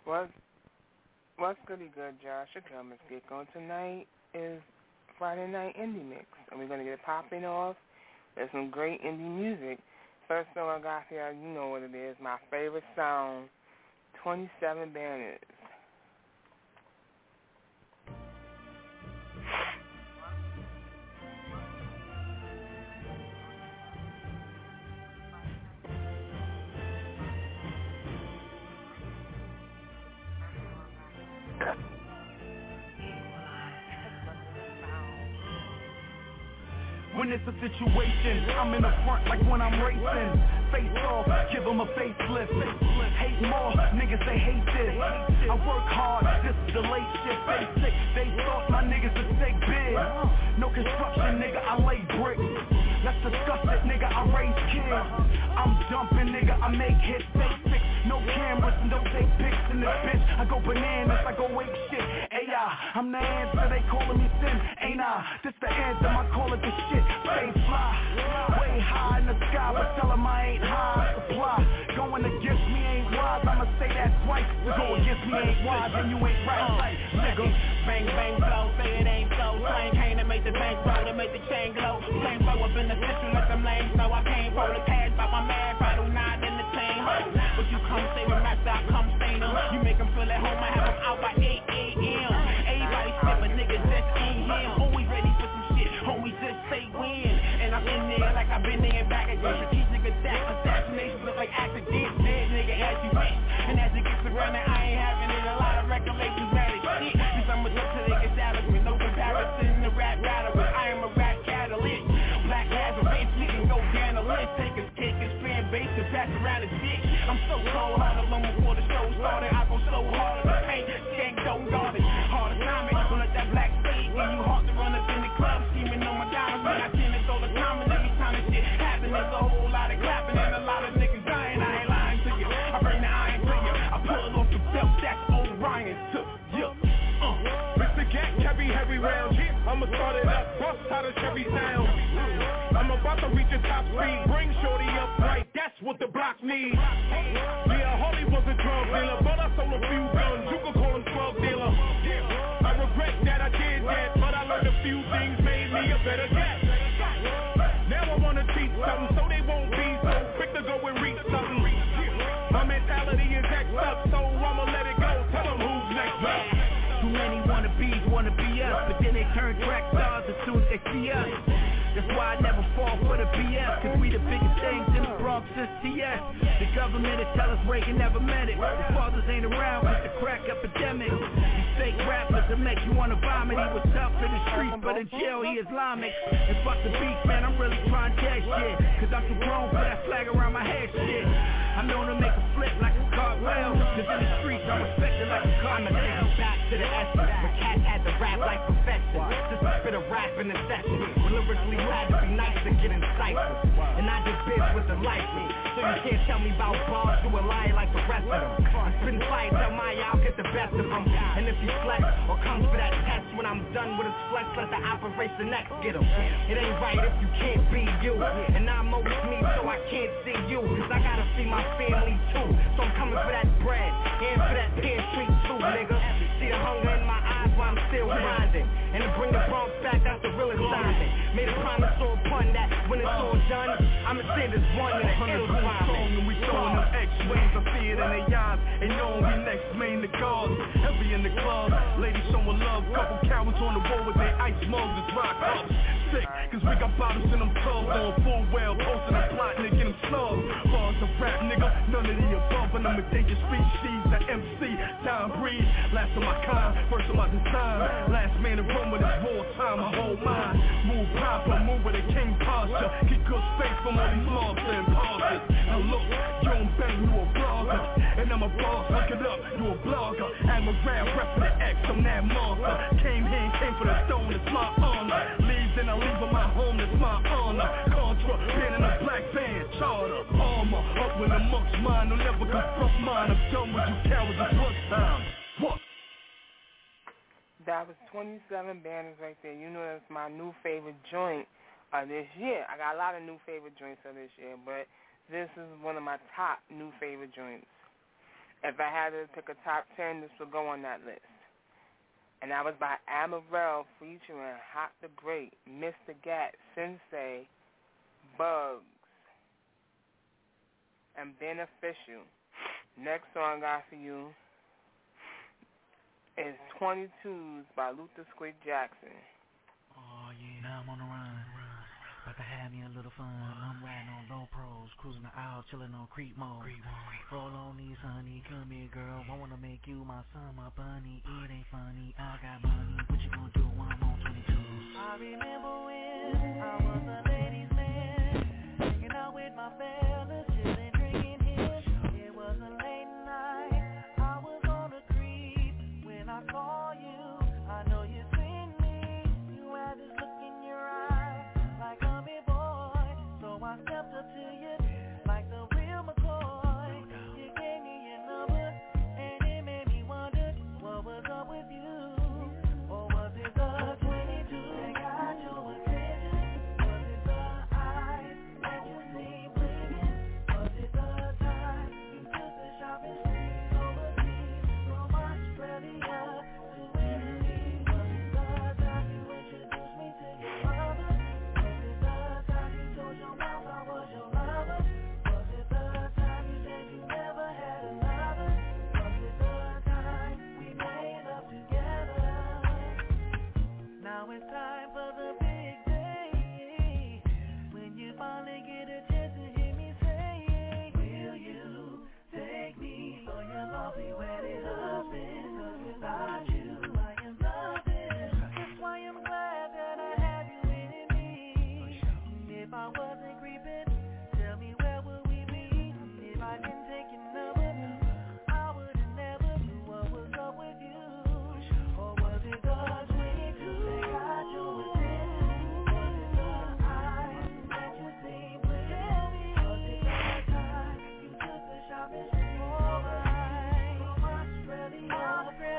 What, what's goody good, Josh? Your girl, Miss Gecko. Tonight is Friday Night Indie Mix, and we're going to get it popping off. There's some great indie music. First song I got here, you know what it is, my favorite song, 27 Banners. When it's a situation, I'm in the front like when I'm racing. Face off, give them a facelift. Hate more, niggas they hate this. I work hard, this is the late shift. They sick, they thought my niggas would take big. No construction, nigga, I lay bricks. Let's discuss it, nigga, I raise kids. I'm dumping, nigga, I make hits. Fake six, no cameras, no take pics in this bitch. I go bananas, I go ape shit. AI, I'm the answer, they calling me sin. Ain't I? This the anthem, I call it the shit. Stay fly, way high in the sky, but tell them I ain't high supply. Going against me ain't wise, I'ma say that twice. To go against me ain't wise, and you ain't right, nigga. Bang, bang, flow, say it ain't so. Slang came to make the bank roll, to make the chain glow. Flame flow up in the system, let them lanes know I came for the cash, but my man I do not entertain ho. But you come say with raps, I come stain them. You make them feel at home, I have them out by 8 a.m. Everybody spit, but niggas just ain't him. Always ready for some shit, homies just say when. And I'm in there like I've been there and back again. Strategic attack, assassinations look like accidents. Dead nigga as you wish. And as it gets around it, I ain't having it. A lot of regulations mad as shit. Cause I'm a up to the establishment. No comparison to rap battle. I am a rap catalyst. Black Lazarus, we can go down the list. Take his kick, his fan base, and pass around his dick. I'm so cold, hard alone before the show started. I go so hard in the paint, skank don't garbage. Hard assignment, don't let that black spade give you heart to run up in the club. Scheming on my diamonds, when I send it all the time. And every time this shit happen, there's a whole lot of clapping. And a lot of niggas dying, I ain't lying to you. I bring the iron to you, I pull off the belt, that's Orion to you. Mr. Gat, heavy round. I'ma start it up, bust how the Chevy sound. I'm about to reach the top speed, bring shorty up right, that's what the block needs. Yeah, Harley was a drug dealer, but I sold a few guns, you could call him drug dealer. I regret that I did that, but I learned a few things, made me a better cat. Now I wanna teach something, so they won't be so quick to go and reach something. My mentality is X up, so I'ma let it go, tell them who's next up. Too many wannabes wanna be us, but then they turn track stars as soon as they see us. That's why I never fall for the BS, cause we the biggest things in the Bronx since TS. The government will tell us Reagan never meant it. The fathers ain't around with the crack epidemic. These fake rappers that make you wanna vomit. He was tough in the streets, but in jail he Islamic. And fuck the beef, man, I'm really trying to test shit. Cause I'm too grown for that flag around my head shit. I'm known to make a flip like a cartwheel, cause in the streets I'm respected like a cartwheel. I'ma take you back to the essence, where cats had to rap like professors. Just a bit of rap in the session, where lyrically you had to be nice to get in ciphers. And I did biz with the license, so you can't tell me about bars, you a liar like the rest of them. I'm spitting fire, tell my I'll get the best of them. And if he flex or comes for that test, when I'm done with his flex, let the Operation X get him. It ain't right if you can't be you, and I'm always me, so I can't see you, cause I gotta see my family too. So I'm coming for that bread, and for that pantry too, nigga. See the hunger in my eyes while I'm still grinding, and to bring the Bronx back, that's the real assignment. Made a promise or a pun that when it's all done, I'ma say this one in the ill climate. And we throwing them X-wings, I see it in their eyes, and knowing we next main the guards. Heavy in the club, ladies showing love, couple cowards on the wall with their ice mugs and rock ups. Sick, cause we got bottles in them tubs on full well, posting a plot, nigga, get them snubbed. Bars of rap, nigga, none of the above, and I'm a dangerous species, the MC, time breed, last of my kind, first of my design, last man in room with his wartime, my whole mind, move proper, move with a king posture, keep good space from all these mobs and imposters. Now look, you don't bang, you a blogger, and I'm a boss, look it up, you a blogger, I'm a rap rep for the X, I'm that monster, came here and came for the stone, it's my honor, leaves and I leave on my home, that's my honor, Contra, been in a black band, charter, armor, up when the monk's mine, don't never confront mine, I'm done with you cowards, it's what time, what? That was 27 Banners right there. You know that's my new favorite joint of this year. I got a lot of new favorite joints of this year, but this is one of my top new favorite joints. If I had to pick a top 10, this would go on that list. And that was by Amarel featuring Hot the Great, Mr. Gat, Sensei, Bugs, and Beneficial. Next song I got for you is 22s by Luther Squeak Jackson. Oh yeah, now I'm on the run. About to have me a little fun. I'm riding on low pros, cruising the aisle, chilling on creep mode. Roll on these, honey, come here, girl. I wanna make you my son, my bunny. It ain't funny, I got money. What you gonna do when I'm on 22s? I remember when I was a ladies' man, hanging out with my fellas, chilling, drinking his. It was a late night, I was on a creep. When I saw you, I know you seen me. You had this look in your eye, like a big boy. So I stepped up to you, like the real McCoy. You gave me your number, and it made me wonder what was up with you. Or was it the 22 that got your attention? Was it the eyes that you see blinking? Was it the time you took the shopping spree overseas from Australia to Italy? Was it the time you introduced me to your mother? Was it the time you told your mouth I was your lover? Was it the time you said you never had another? Was it the time we made love together? Now it's time for the big day, when you finally get a chance to hear me say, will you take me for your lovely wedded husband? 'Cause without you I am nothing. That's why I'm glad that I have you in me. If I wasn't creeping, tell me where would we be? If I didn't take your number, I would've never knew what was up with you. Or was it the 22 that got your attention? Was it the eyes that you see blinking? Was it the time you took the shopping spree overnight from Australia to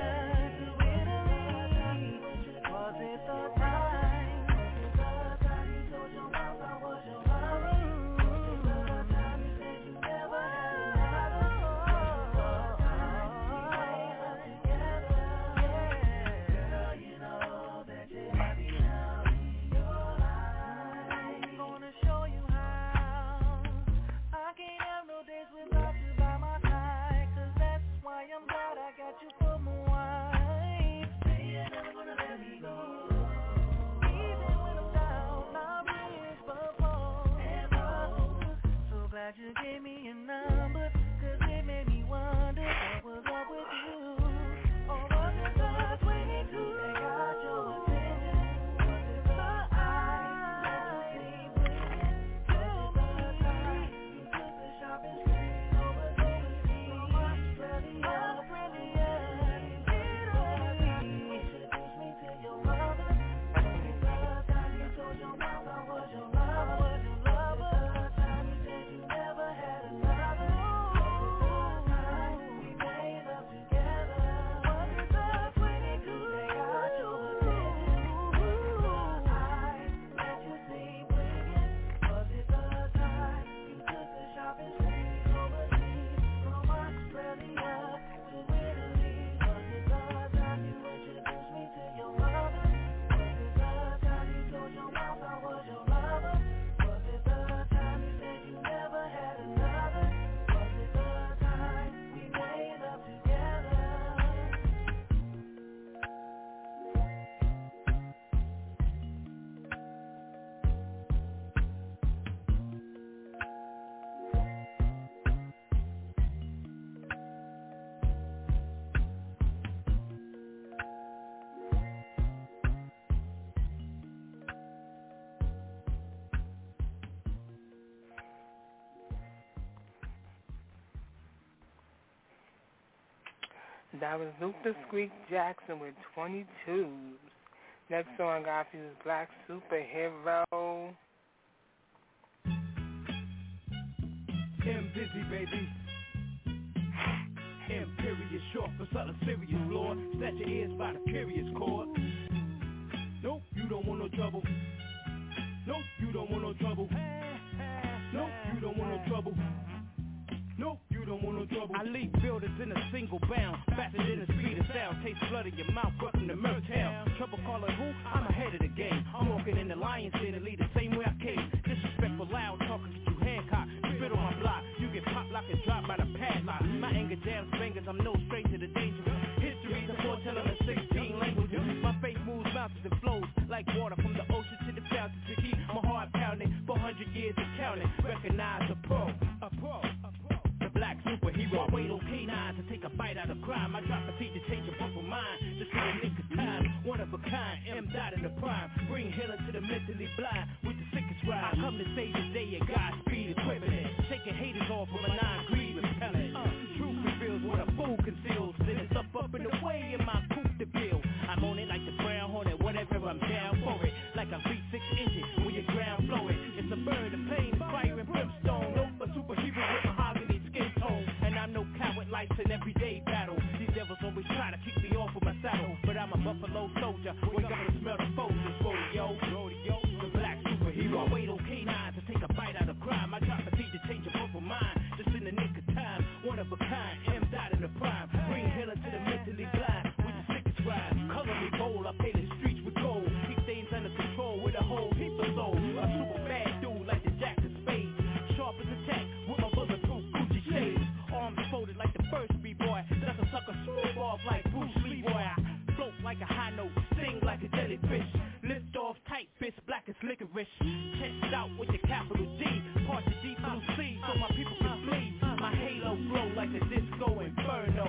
Italy? Was it the time? Was it the time you told your mouth I was your lover? Was it the time you said you never had another? Was it the time we made love together? Girl, you know that you're happy now in your life. I'm gonna show you how. I can't have no days without you by my side, 'cause that's why I'm glad I got you for my wife. Say you're never gonna let me go. Even when I'm down, I'm rich but poor and low. So glad you gave me your number, 'cause it made me wonder what was up with you. Or was it the 22 that got your attention? Was it the eyes that you see blinking? Tell me, you took the shopping spree overseas from Australia to Italy. Introduced me to your mother. Was it the time you told your mouth I was your lover? Was it the time you said you never had another? Was it the time we made love together? Was it the 22 that got your attention? Was it the eyes that you see blinking? Was it the time you took the shopping spree overseas from Australia to Italy? Was it the time you introduced me to your mother? Was it the time you told your mouth I was your lover? Was it the time you said you never had another? Was it the time we made love together? That was Luther Squeak Jackson with 22s. Next song I got for you is Black Superhero. M busy, baby. Imperious, short for something serious, Lord. Snatch your ears by the curious cord. Nope, you don't want no trouble. Nope, you don't want no trouble. Nope, you don't want no trouble. Nope, you you don't want no trouble. I leave buildings in a single bound, faster than the speed of sound. Taste blood in your mouth, welcome to Murktown. Trouble calling who? I'm ahead of the game. I'm walking in the lion's den and lead the same way I came. Disrespectful, loud talking, get you Hancock. Spit on my block, you get popped like a drop by the padlock. My anger jams fingers, I'm no stranger to danger. History's a foretelling in 16 languages. My faith moves mountains and flows like water from the ocean to the fountain to keep my heart pounding. 400 years of counting, recognize a pro. The black superhero. I wait on K9 to take a bite out of crime. I drop a feet to change your purple mind. Just in the nick of time, one of a kind. M. Dot in the prime. Bring healing to the mentally blind with the sickest ride. I come to save the day and Godspeed equipment. Taking haters off with a non-greed repellent. Truth reveals what a fool conceals. Then it's up in the way in my coupe to build. I'm on it like the brown hornet, whatever, I'm down for it. Like a V6 engine when your ground flowing. It's a bird, a plane, fire and brimstone. A superhero with mahogany skin tone. And I'm no coward, life's an everyday battle. These devils always try to keep me off of my saddle. But I'm a buffalo soldier, wake up and smell the Folgers. Rodeo, the black superhero. I wait on K9 to take a bite out of crime. I drop a seed to change your purple mind. Just in the nick of time, one of a kind. M. Dot in the prime. Bring healing to the mentally blind with the sickest rhyme. Color me bold, I paint the streets with gold. Keep things under control with a whole heap of soul. A super bad dude like the Jack of Spades. Sharp as a tack with my bulletproof Gucci shades. Arms folded like the first B-boy. That's a sucker swoop off like Bruce Lee, boy. I float like a high note, sting like a jellyfish. Lift off tight fist, black as licorice. Chest out with the capital D. Part the deep blue sea so my people can flee. My halo glow like a disco inferno.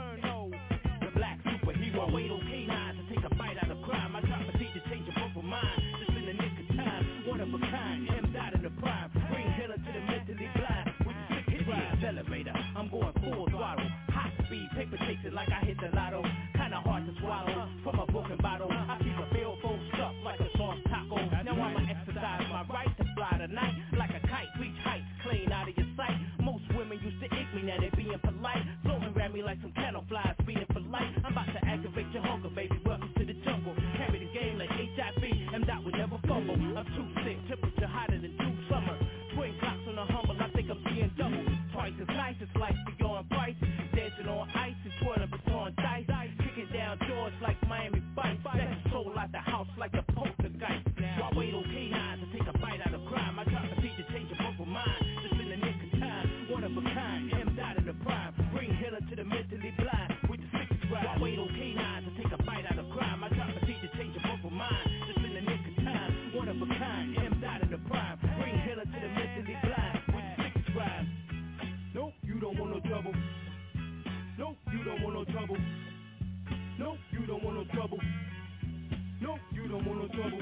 The black superhero. I wait on K9 to take a bite out of crime. I drop a seed to change your purple mind. Just in the nick of time, one of a kind. M. Dot in the prime. Bring healing to the mentally blind with the sickest rhyme. Accelerator, I'm going full throttle. Hot speed, paper chasing like I hit the lotto. Kinda hard to swallow from a broken bottle. I keep a billfold stuffed like a soft taco. Now I'ma exercise my right to fly tonight like a kite. Reach heights clean out of your sight. Most women used to ick me, now they being polite. Floating around me like some cattle flies, speeding for light. I'm about to activate your hunger, baby. Welcome to the jungle. Carry the game like HIV. M. Dot would never fumble. I'm too sick, temperature hotter than true summer. Twin clocks on a humble, I think I'm seeing double. Twice as nice as life beyond price. Dancing on ice and twirling baton dice. Kicking down doors like Miami Vice. That's a soul out the house like a poltergeist. So I wait on K9 to take a bite out of crime. I drop a seed to change your purple mind. Just in the nick of time, one of a kind. M. Dot in the prime. Bring healing to the mentally blind with the sickest rhyme. So I wait on K9 to take a bite out of crime. I drop a seed to change your purple mind. Just in the nick of time, one of a kind. M. Dot in the prime. Bring healing to the mentally blind with the sickest rhyme. Nope, you don't want no trouble. Nope, you don't want no trouble. Nope, you don't want no trouble. Nope, you don't want no trouble.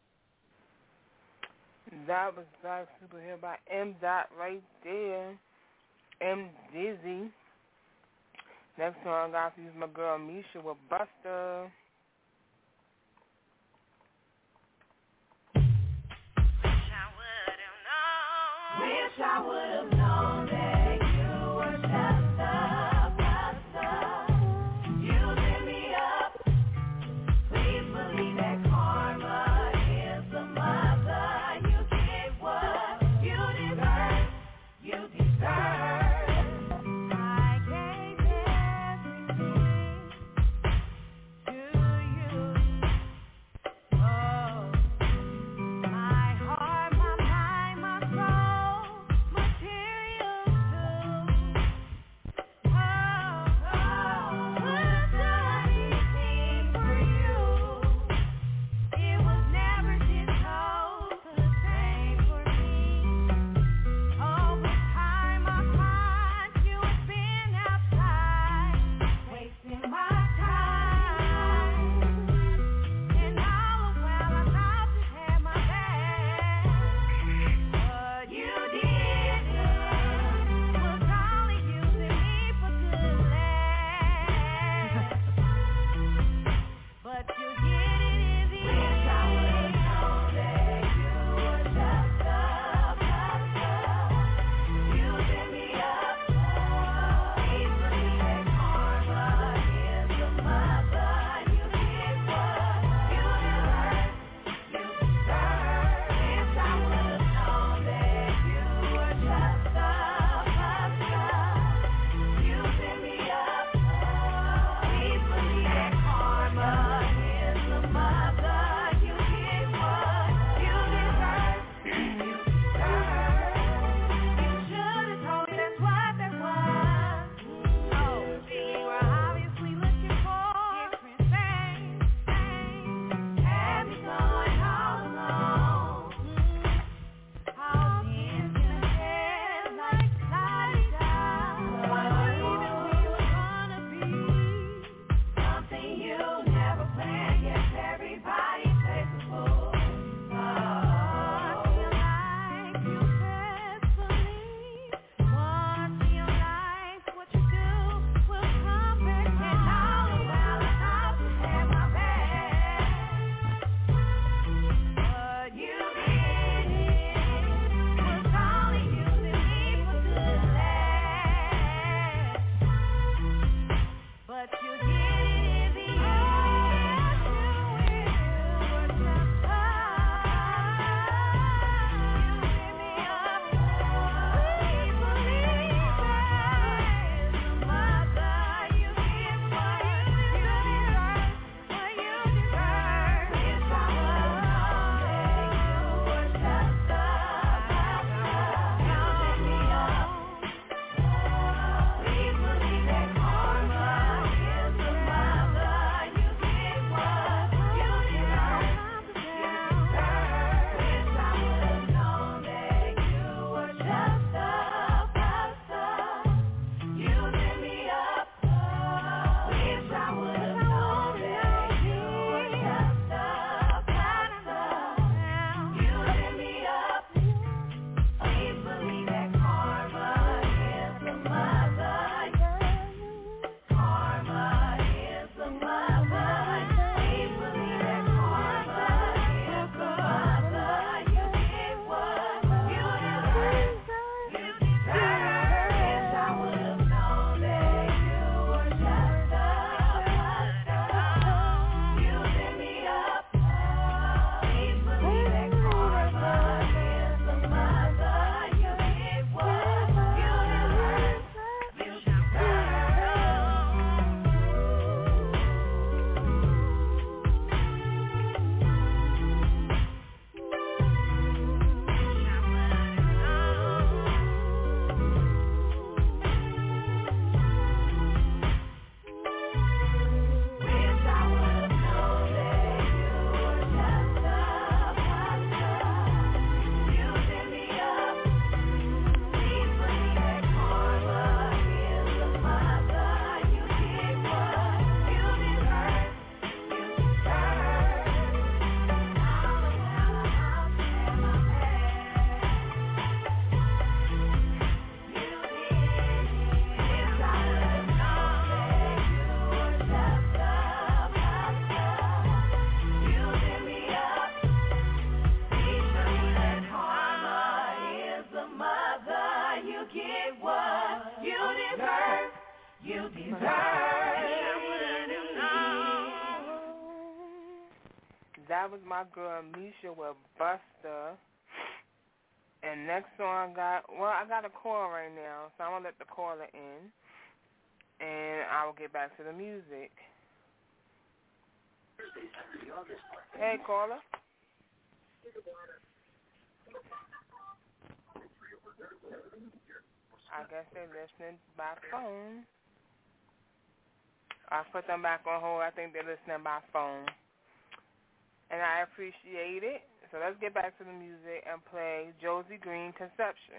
That was Black Superhero by M. Dot right there. M. Dizzy. Next song I got to use my girl Misha with Buster. Wish I would have known that you were just a buster. You lit me up. Please believe that karma is the mother. You get what you deserve. You deserve. I gave everything to you. Oh, my heart, my mind, my soul. That was my girl Misha with Buster. And next song I got a call right now, so I'm going to let the caller in. And I will get back to the music. Hey, caller. I guess they're listening by phone. I put them back on hold. I think they're listening by phone. And I appreciate it. So let's get back to the music and play Josie Green, Conception.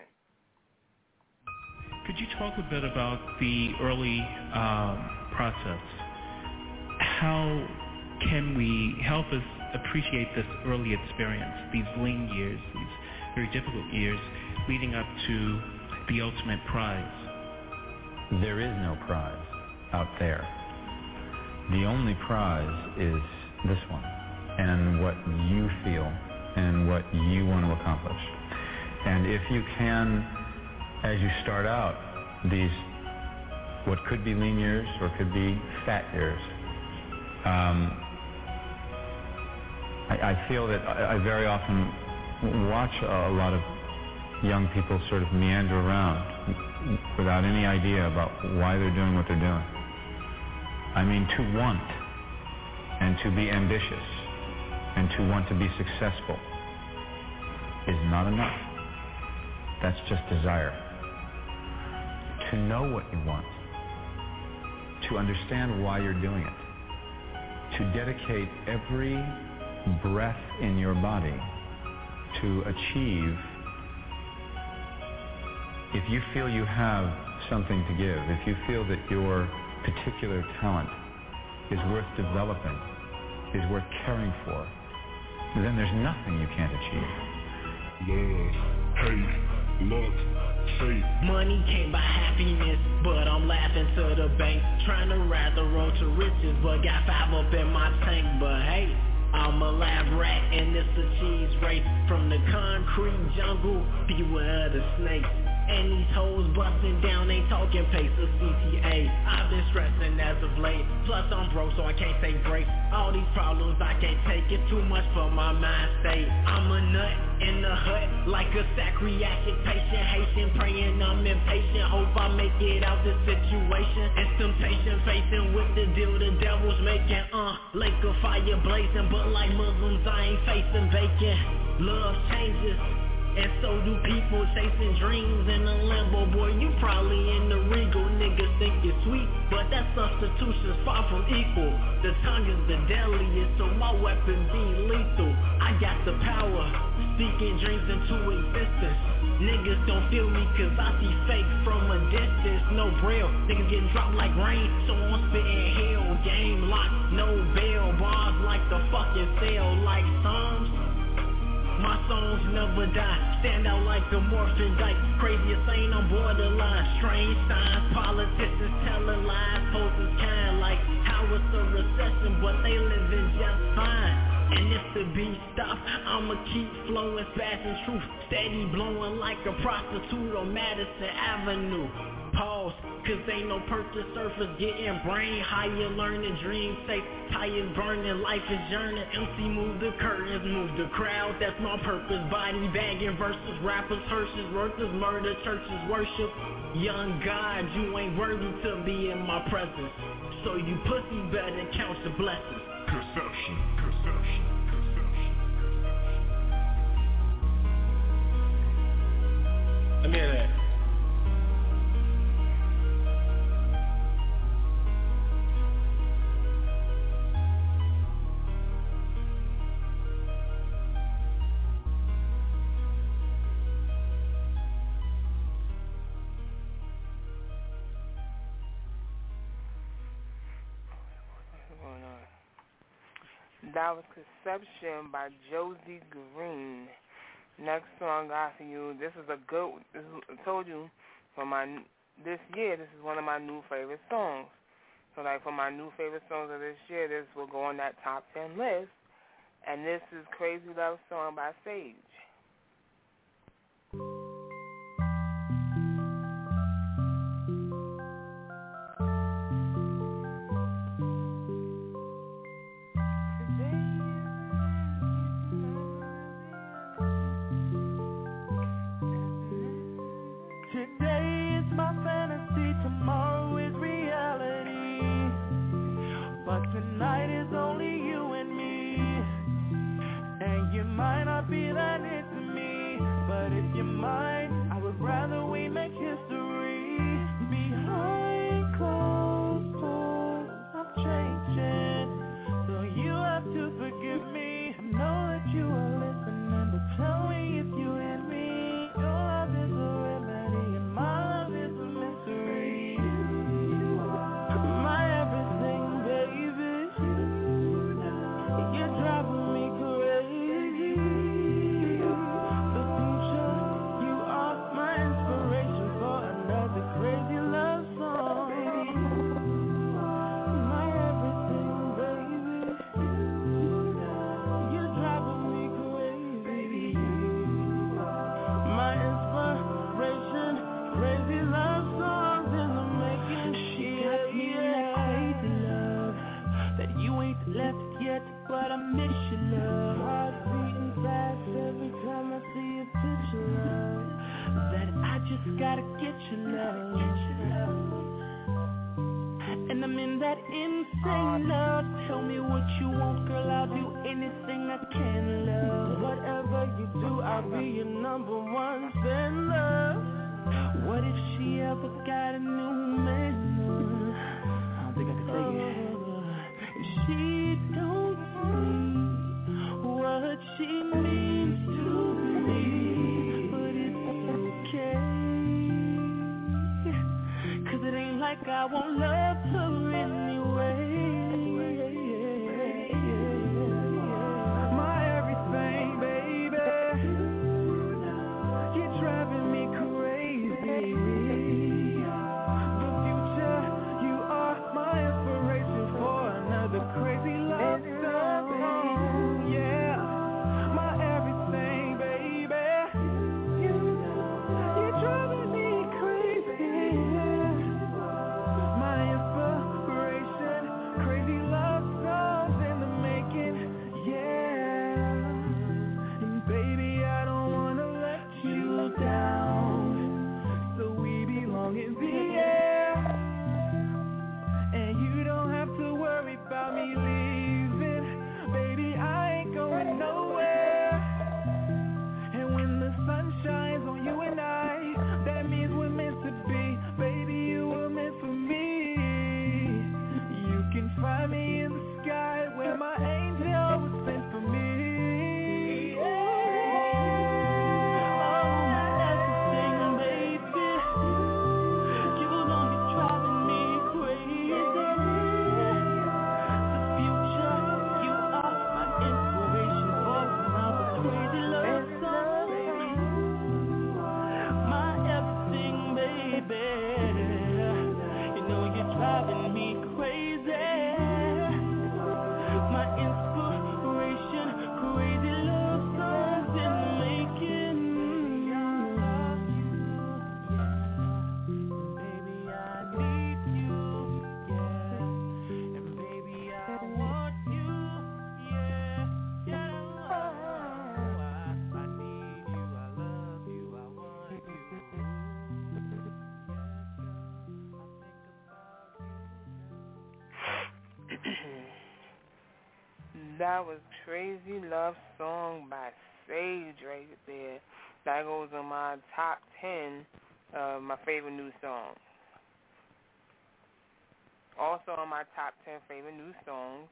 Could you talk a bit about the early process? How can we help us appreciate this early experience, these lean years, these very difficult years leading up to the ultimate prize? There is no prize out there. The only prize is this one, and what you feel and what you want to accomplish. And if you can, as you start out, these what could be lean years or could be fat years, I feel that I very often watch a lot of young people sort of meander around without any idea about why they're doing what they're doing. I mean, to want and to be ambitious and to want to be successful is not enough. That's just desire. To know what you want, to understand why you're doing it, to dedicate every breath in your body to achieve. If you feel you have something to give, if you feel that your particular talent is worth developing, is worth caring for, then there's nothing you can't achieve. Love, hate, luck, fate. Money can't buy happiness, but I'm laughing to the bank. Trying to ride the road to riches, but got 5 up in my tank. But hey, I'm a lab rat and it's a cheese race. From the concrete jungle, beware the snakes. And these hoes busting down, ain't talking pace of CTA. I've been stressing as of late, plus I'm broke so I can't say break. All these problems I can't take, it too much for my mind state. I'm a nut in the hut, like a sacroiliac patient, Haitian, praying I'm impatient. Hope I make it out this situation. It's temptation facing with the deal the devil's making. Lake of fire blazing, but like Muslims I ain't facing bacon. Love changes, and so do people chasing dreams in a limbo. Boy, you probably in the regal. Niggas think it's sweet, but that substitution's far from equal. The tongue is the deadliest, so my weapon be lethal. I got the power, speaking dreams into existence. Niggas don't feel me cause I see fake from a distance. No braille, niggas getting dropped like rain, so I'm spitting hell. Game locked, no bail. Bars like the fucking cell, like Psalms. My songs never die, stand out like a morphin' dyke. Craziest ain't on borderline, strange signs. Politicians telling lies, poses kind like how it's a recession, but they living just fine. And if the beat stops, I'ma keep flowing fast and truth, steady blowing like a prostitute on Madison Avenue. Pause, cause ain't no purchase surface, getting brain higher, learning dreams safe, tires burning, life is journey. MC move the curtains, move the crowd, that's my purpose. Body bagging versus rappers, hearses, workers, murder, churches, worship. Young God, you ain't worthy to be in my presence, so you pussy better count your blessings. Conception, conception. Let me hear that. That was Conception by Josie Green. Next song I got for you. This is a good. I told you for this year. This is one of my new favorite songs. So like for my new favorite songs of this year, this will go on that top 10 list. And this is Crazy Love Song by Sage. but tonight is only you and me. And you might not be that into me, but if you're mine, I would rather we make history. Behind closed doors, I'm changing, so you have to forgive me. I know that you are listening, but tell me if you hear me. Your love is a remedy, and my love is a mystery. My everything, baby, you're driving me crazy. The future, you are my inspiration for another crazy love song. My everything, baby, you're driving me crazy. My inspiration, crazy love songs in the making. She got me that crazy love that you ain't left yet, but I miss your love. Heart beating fast every time I see a picture of that. I just gotta get your love. And I'm in that insane love. Tell me what you want, girl, I'll do anything I can, love. Whatever you do, I'll be your number one fan, love. What if she ever got a new man? I don't think I can take it. She don't see what she means to me, but it's okay, 'cause it ain't like I won't love her anyway. My everything, baby, you're driving me crazy. The future, you are my inspiration for another crazy love song. Yeah, my everything, baby, you're driving me crazy. My inspiration, crazy love songs in the making. Yeah, and baby, I don't wanna let you down, so we belong in the air. And you don't have to worry about me leaving, baby, I ain't going nowhere. And when the sun shines on you and I, that means we're meant to be, baby, you were meant for me. You can find me in the sky where my angel was sent for me. Oh, my everything, baby, you know you're driving me crazy. The future, you are my inspiration for another crazy love song. My everything, baby, you know you're driving me crazy. My inspiration, crazy love songs in the making. Baby, I need you, yeah. And baby, I want you, yeah. Yeah, I need you, I love you, I want you. That was Crazy Love Song by Sage right there. That goes on my top 10 of my favorite new songs. Also on my top 10 favorite new songs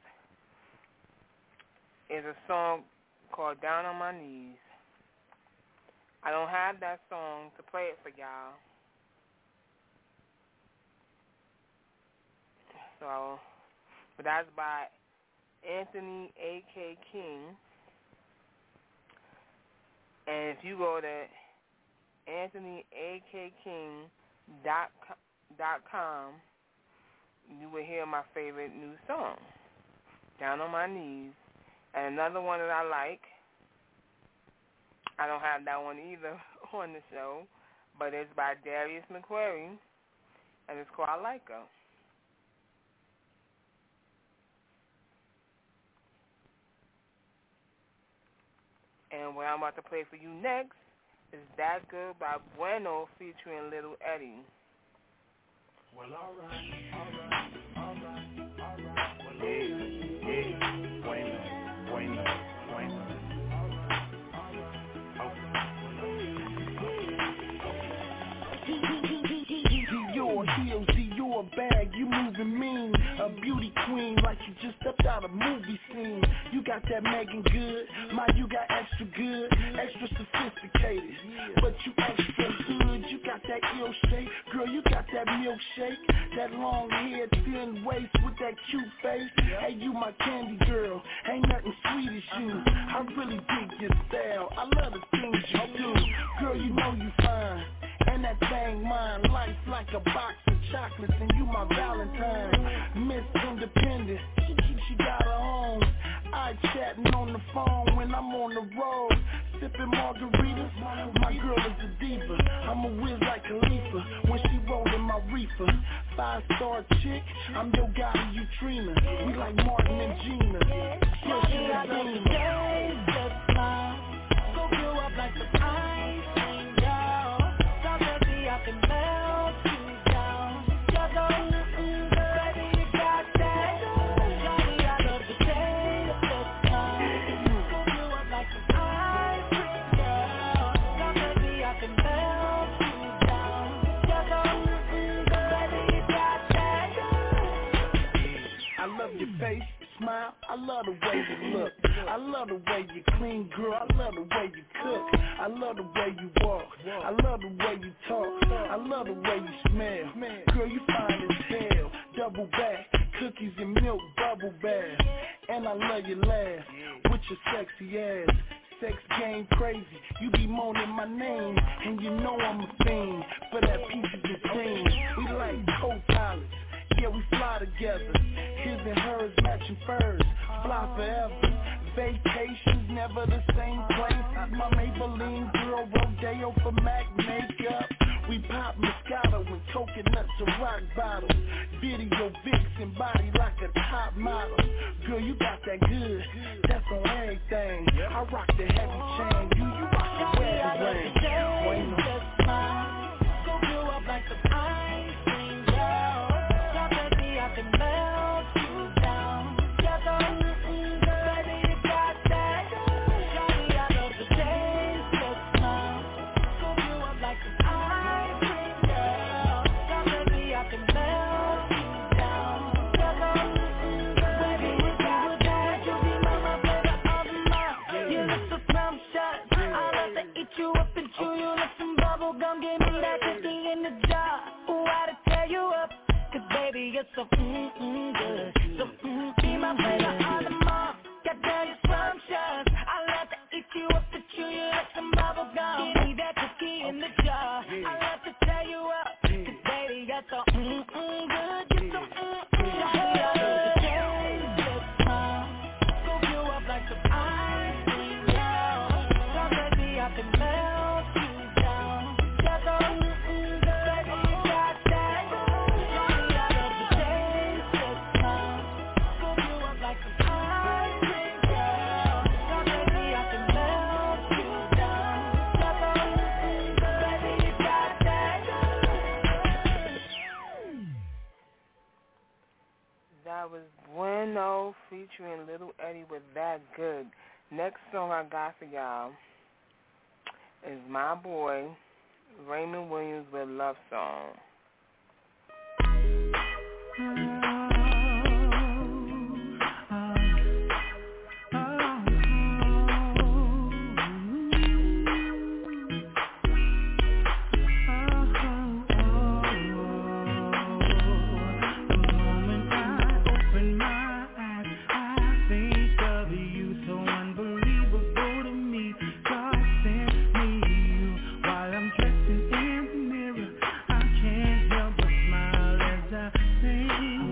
is a song called Down on My Knees. I don't have that song to play it for y'all. So, but that's by Anthony A.K. King. And if you go to AnthonyAKKing.com, you will hear my favorite new song, Down on My Knees. And another one that I like, I don't have that one either on the show, but it's by Darius McQuarrie, and it's called I Like Her. And what I'm about to play for you next is That Good by Bueno featuring Little Eddie. Well, alright. Well, queen like you just stepped out a movie scene. You got that Megan Good, you got extra good, extra sophisticated, but you extra good. You got that ill shape, girl, you got that milkshake, that long hair, thin waist with that cute face. Hey, you my candy girl, ain't nothing sweet as you. I really dig your style, I love the things you do. Girl, you know you fine, and that thing mine. Life like a box of chocolates, and you my Valentine. Miss Independent, she got her own. I chatting on the phone when I'm on the road, sipping margaritas. My girl is a diva, I'm a whiz like Khalifa when she rollin' my reefer. 5-star chick, I'm your guy, you Trina. We like Martin and Gina. Yeah, she's a Dina. Just smile, go blow up like the ice cream girl. Stop baby, I can melt you down. Just baby, you got that. Johnny, I love the taste of smile. Go blow up like the ice cream girl. Stop baby, I can melt you down. Just baby, you got that. I love your face, smile, I love the way you look. I love the way you clean, girl, I love the way you cook. I love the way you walk, I love the way you talk. I love the way you smell, girl, you fine as hell. Double back, cookies and milk, bubble bath. And I love your laugh, with your sexy ass. Sex game crazy, you be moaning my name, and you know I'm a fiend for that piece of the cream. We like co-pilots, yeah, we fly together. His and hers matching furs, fly forever. Vacations never the same place. My Maybelline girl, Rodeo for MAC makeup. We pop Moscato with coconuts and rock bottles. Video vixen, body like a top model. Girl, you got that good, that's on everything. I rock the heavy chain, you rock the wedding ring. Just smile, go blow up like the ice cream girl. Stop baby, I can melt you down. Just baby, you got that. Johnny, I love the taste of smile. Go blow up like the ice cream girl. Stop baby, I can melt you down. Just baby, you got that. You be my favorite of the month. You look so scrumptious, I love to eat you up and chew you like some bubble gum. Give me that cookie in the jar. Ooh, I to tear you up, 'cause baby, you're so good. So be my favorite of the month. Goddamn, you're scrumptious. I love to eat you up and chew you like some bubble gum. Give me that cookie in the jar. I love to tear you up, 'cause baby, you're so good. You're so Johnny, I love the taste of smile. Go blow up like some ice cream girl. Stop baby, I can melt you down. Just baby, you got that. Johnny, I love the taste of smile. Go blow up like some ice cream girl. Stop baby, I can melt you down. Just baby, you got that. That was Bueno featuring Little Eddie with That Good. Next song I got for y'all is my boy Raymond Williams with Love Song. While I'm dressing in the mirror, I can't help but smile as I sing.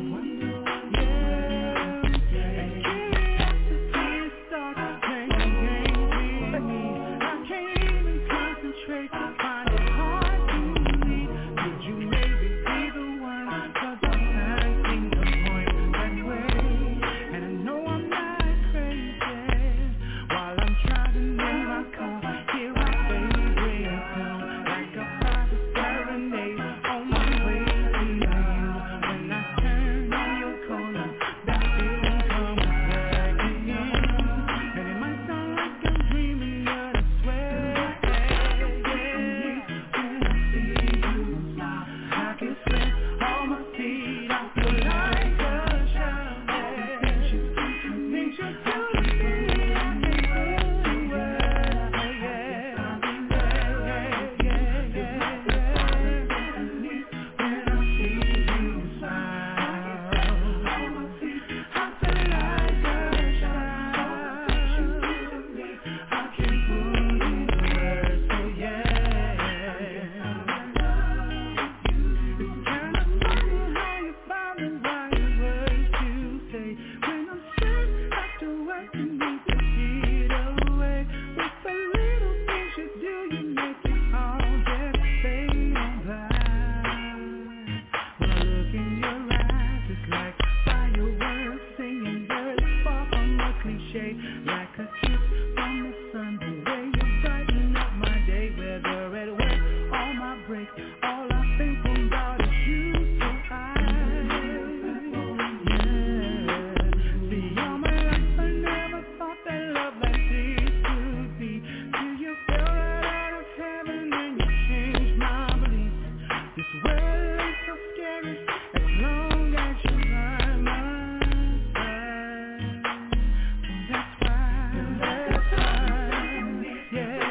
day, like a kiss from the sun. The way you brighten up my day, whether at work or my break, all I think about is you. So high, yeah. See, all my life I never thought that love like this could be. Till you fell right out of heaven and you changed my beliefs. This world ain't so scary as long as you're by my side. That's why, yeah.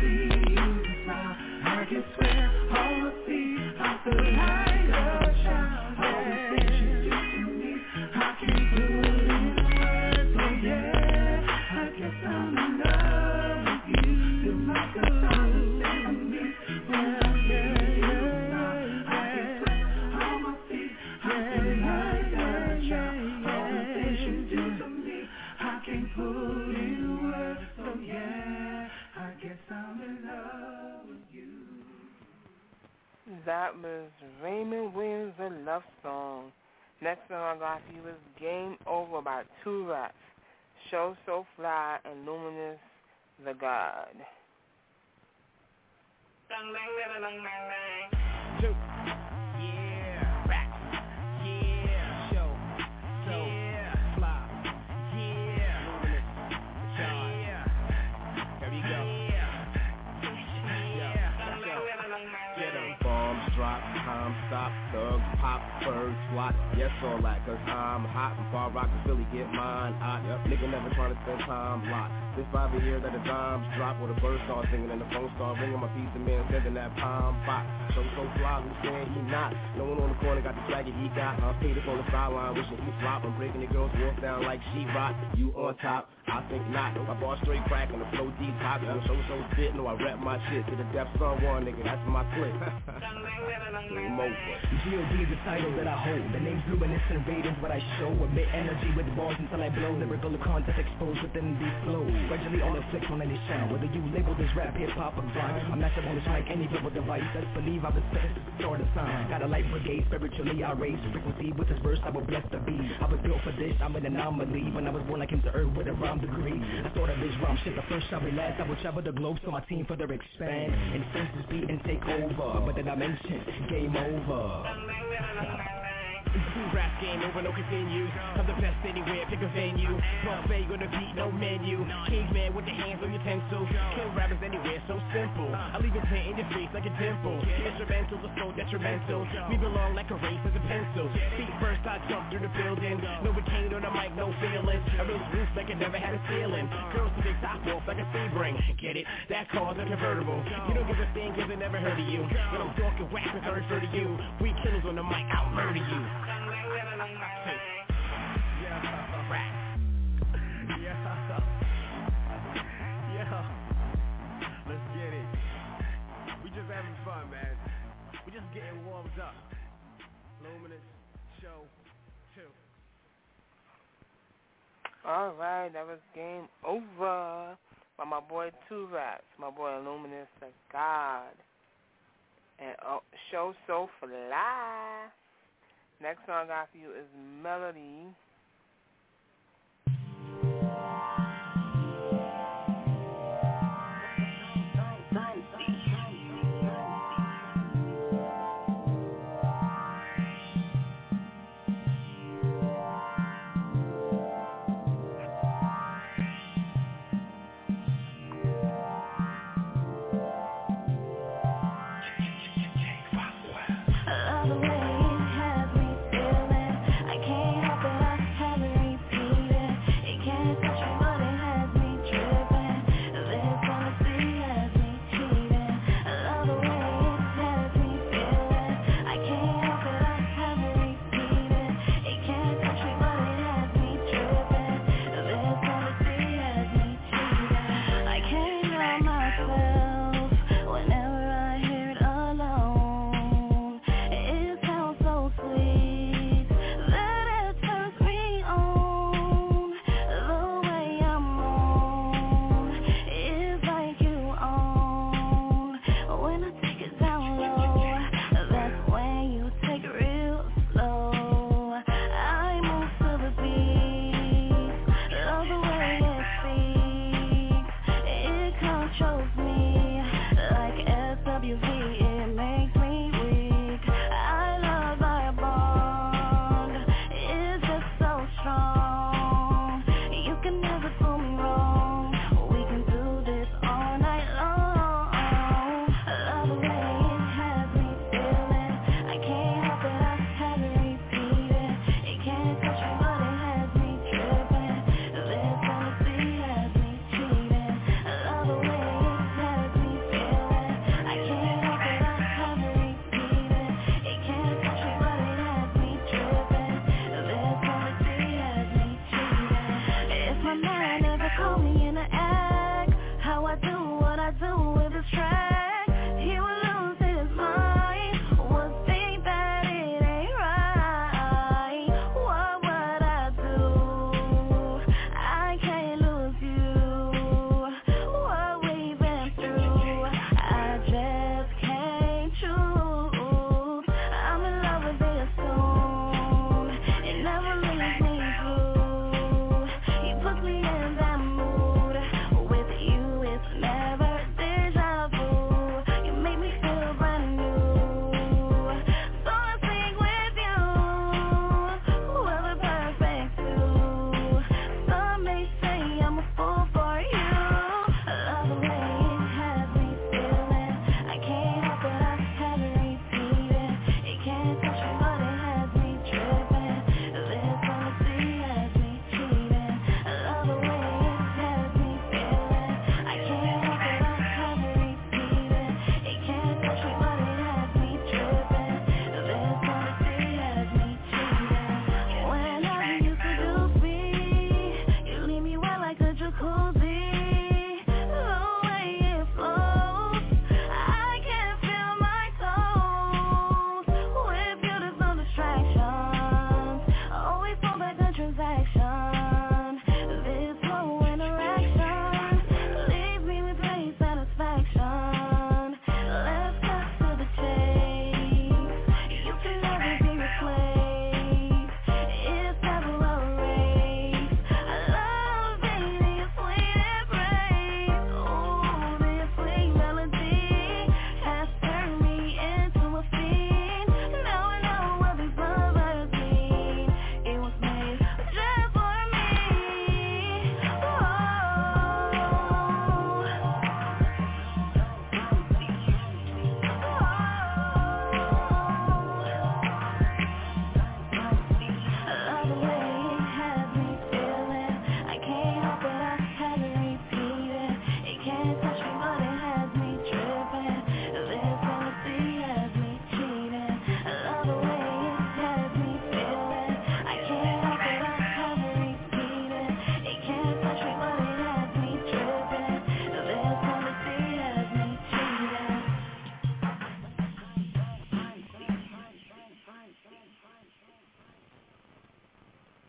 I can swear all of these are the light of child. All the things you do to me, I can't put in words. Oh yeah, I guess I'm in love with you. The light of child is in me. Well, yeah. I can swear all my feet are the light of child. All the things you do to me, I can't put in words. So yeah, I guess I'm in love with you. That was Raymond Williams, A Love Song. Next song I got for you is Game Over by Two Rats, Show So Fly, and Luminous, The God. Two. Yeah. Back. Yeah. Show. So. Yeah. Fly. Yeah. Luminous. Yeah. There you go. Get 'em. Bombs drop, time stop, thugs pop, birds swat. Yes, all that, cause I'm hot. From Far Rock to Philly, get mine. Nigga never trying to spend time lot. This 5 a year that the dimes drop, or the birds start singing and the phone start ringing. My piece of man sending that palm box. So fly, who's saying he not? No one on the corner got the swagger he got. I'm paid up on the sideline, wishing he flop. I'm breaking the girls' walk down like sheetrock. You on top, I think not. My bar straight crack and the flow deep top. I'm so spit, no I rap my shit to the depths of one, nigga. That's my clip. Game over. G.O.D. is the title that I hold. The name's luminous and radiant, what I show. Emit energy with bars until I blow. Lyrical content exposed within these flows. Gradually all afflict on any sound. Whether you label this rap, hip-hop, or grind, I'm massive on this mic, any verbal device. Let's believe I've been spitting to start a sign. Got a light brigade, spiritually I raise frequency. With this verse I will bless the beat. I was built for this, I'm an anomaly. When I was born I came to earth with a rhyme degree. I thought of this rhyme shit, the first shall be last. I will travel the globe so my team further expand. And senses beat and take over. But then I mentioned game over. Rap game over, no continues. I'm the best anywhere, pick a venue. Buffet on the beat, no menu. Caveman with the hands on utensils. Kill rappers anywhere, so simple. I leave it in your face like a dimple. Instrumentals are so detrimental. We belong like a race as a pencil. Feet first, I jump through the building. No cane on the mic, no feelings. I rose roof like I never had a ceiling. Girls to take top off like a Sebring. Get it? That car's a convertible. You don't give a thing cause I never heard of you. When I'm talking whackers, I refer to you. We killers on the mic, I'll murder you. Let's get it. We just having fun, man. We just getting warmed up. Luminous Show 2. Alright, that was Game Over by my boy Two Rats, my boy Luminous, The God, and Show So Fly. Next song I got for you is Melody. Love the way it has me feeling. I can't help it.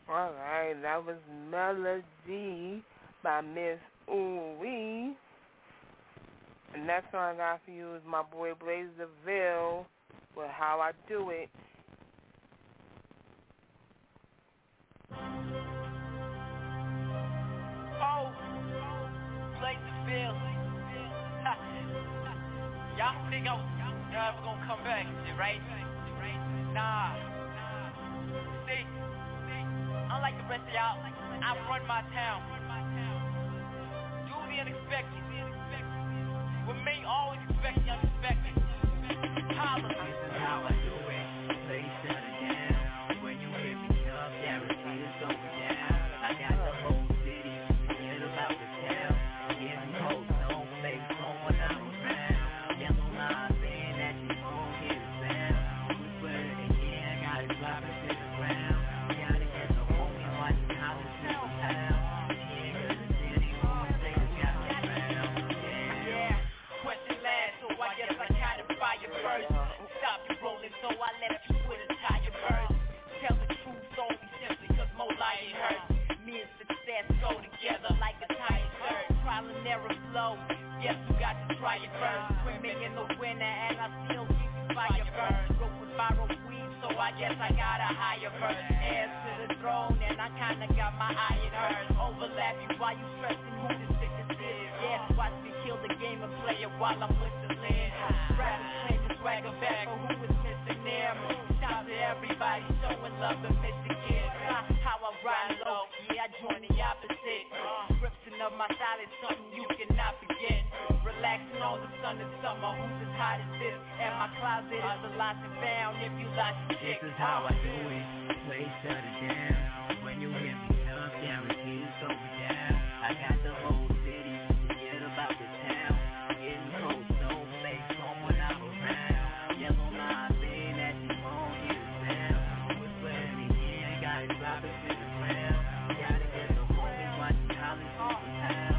All right, that was Melody by Miss Ooh-Wee. The next song I got for you is my boy Blaze DeVille with How I Do It. Oh, Blaze DeVille. Y'all think y'all ever gonna come back, right? Nah. See, unlike the rest of y'all, I run my town. Do the unexpected. With me, always expect the unexpected. Holla. This is how I do it. Play shut it down. When you hit me up, guarantee it's over down. I got the whole city, forget about the town. Getting cold, no face, when I'm around. Yellow line saying that you won't hear the sound. We put it again, got it dropping to the ground. Gotta get the homie watching how it's in the town. Yeah, cause the city won't say it's got me around. Yeah, question last, so I guess I kinda fire first. Stop you rolling, so I left you with a tire burst. Tell the truth only simply, cause more lying hurts. Me and success go together like a tire shirt. Trial and error flow, yes, you got to try it first. Swimming in the winter, and I still keep you fire burn. Broke with viral weed, so I guess I got a higher verse. Heirs to the throne, and I kinda got my iron hurt. Overlap you while you stressing who the sickest is. Yes, watch me kill the game and play it while I'm with the lid. Rappers claim to swagger back, but who is missing them? Shout to everybody showing love and missing kids. How I ride low, yeah, I join the opposite. Description of my style is something you cannot forget. Relaxing on the sun in summer, who's as hot as this? And my closet is a lost and found if you lost your chick. This is how I do it. Play shut it down. When you hit me up, guarantee it's over down. I got the whole city, forget about the town. Getting cold, no face, when I'm around. Yellow line saying that you won't hear the sound. We're sweating again, got it dropping to the ground. Gotta get the homies watching how it's in the town.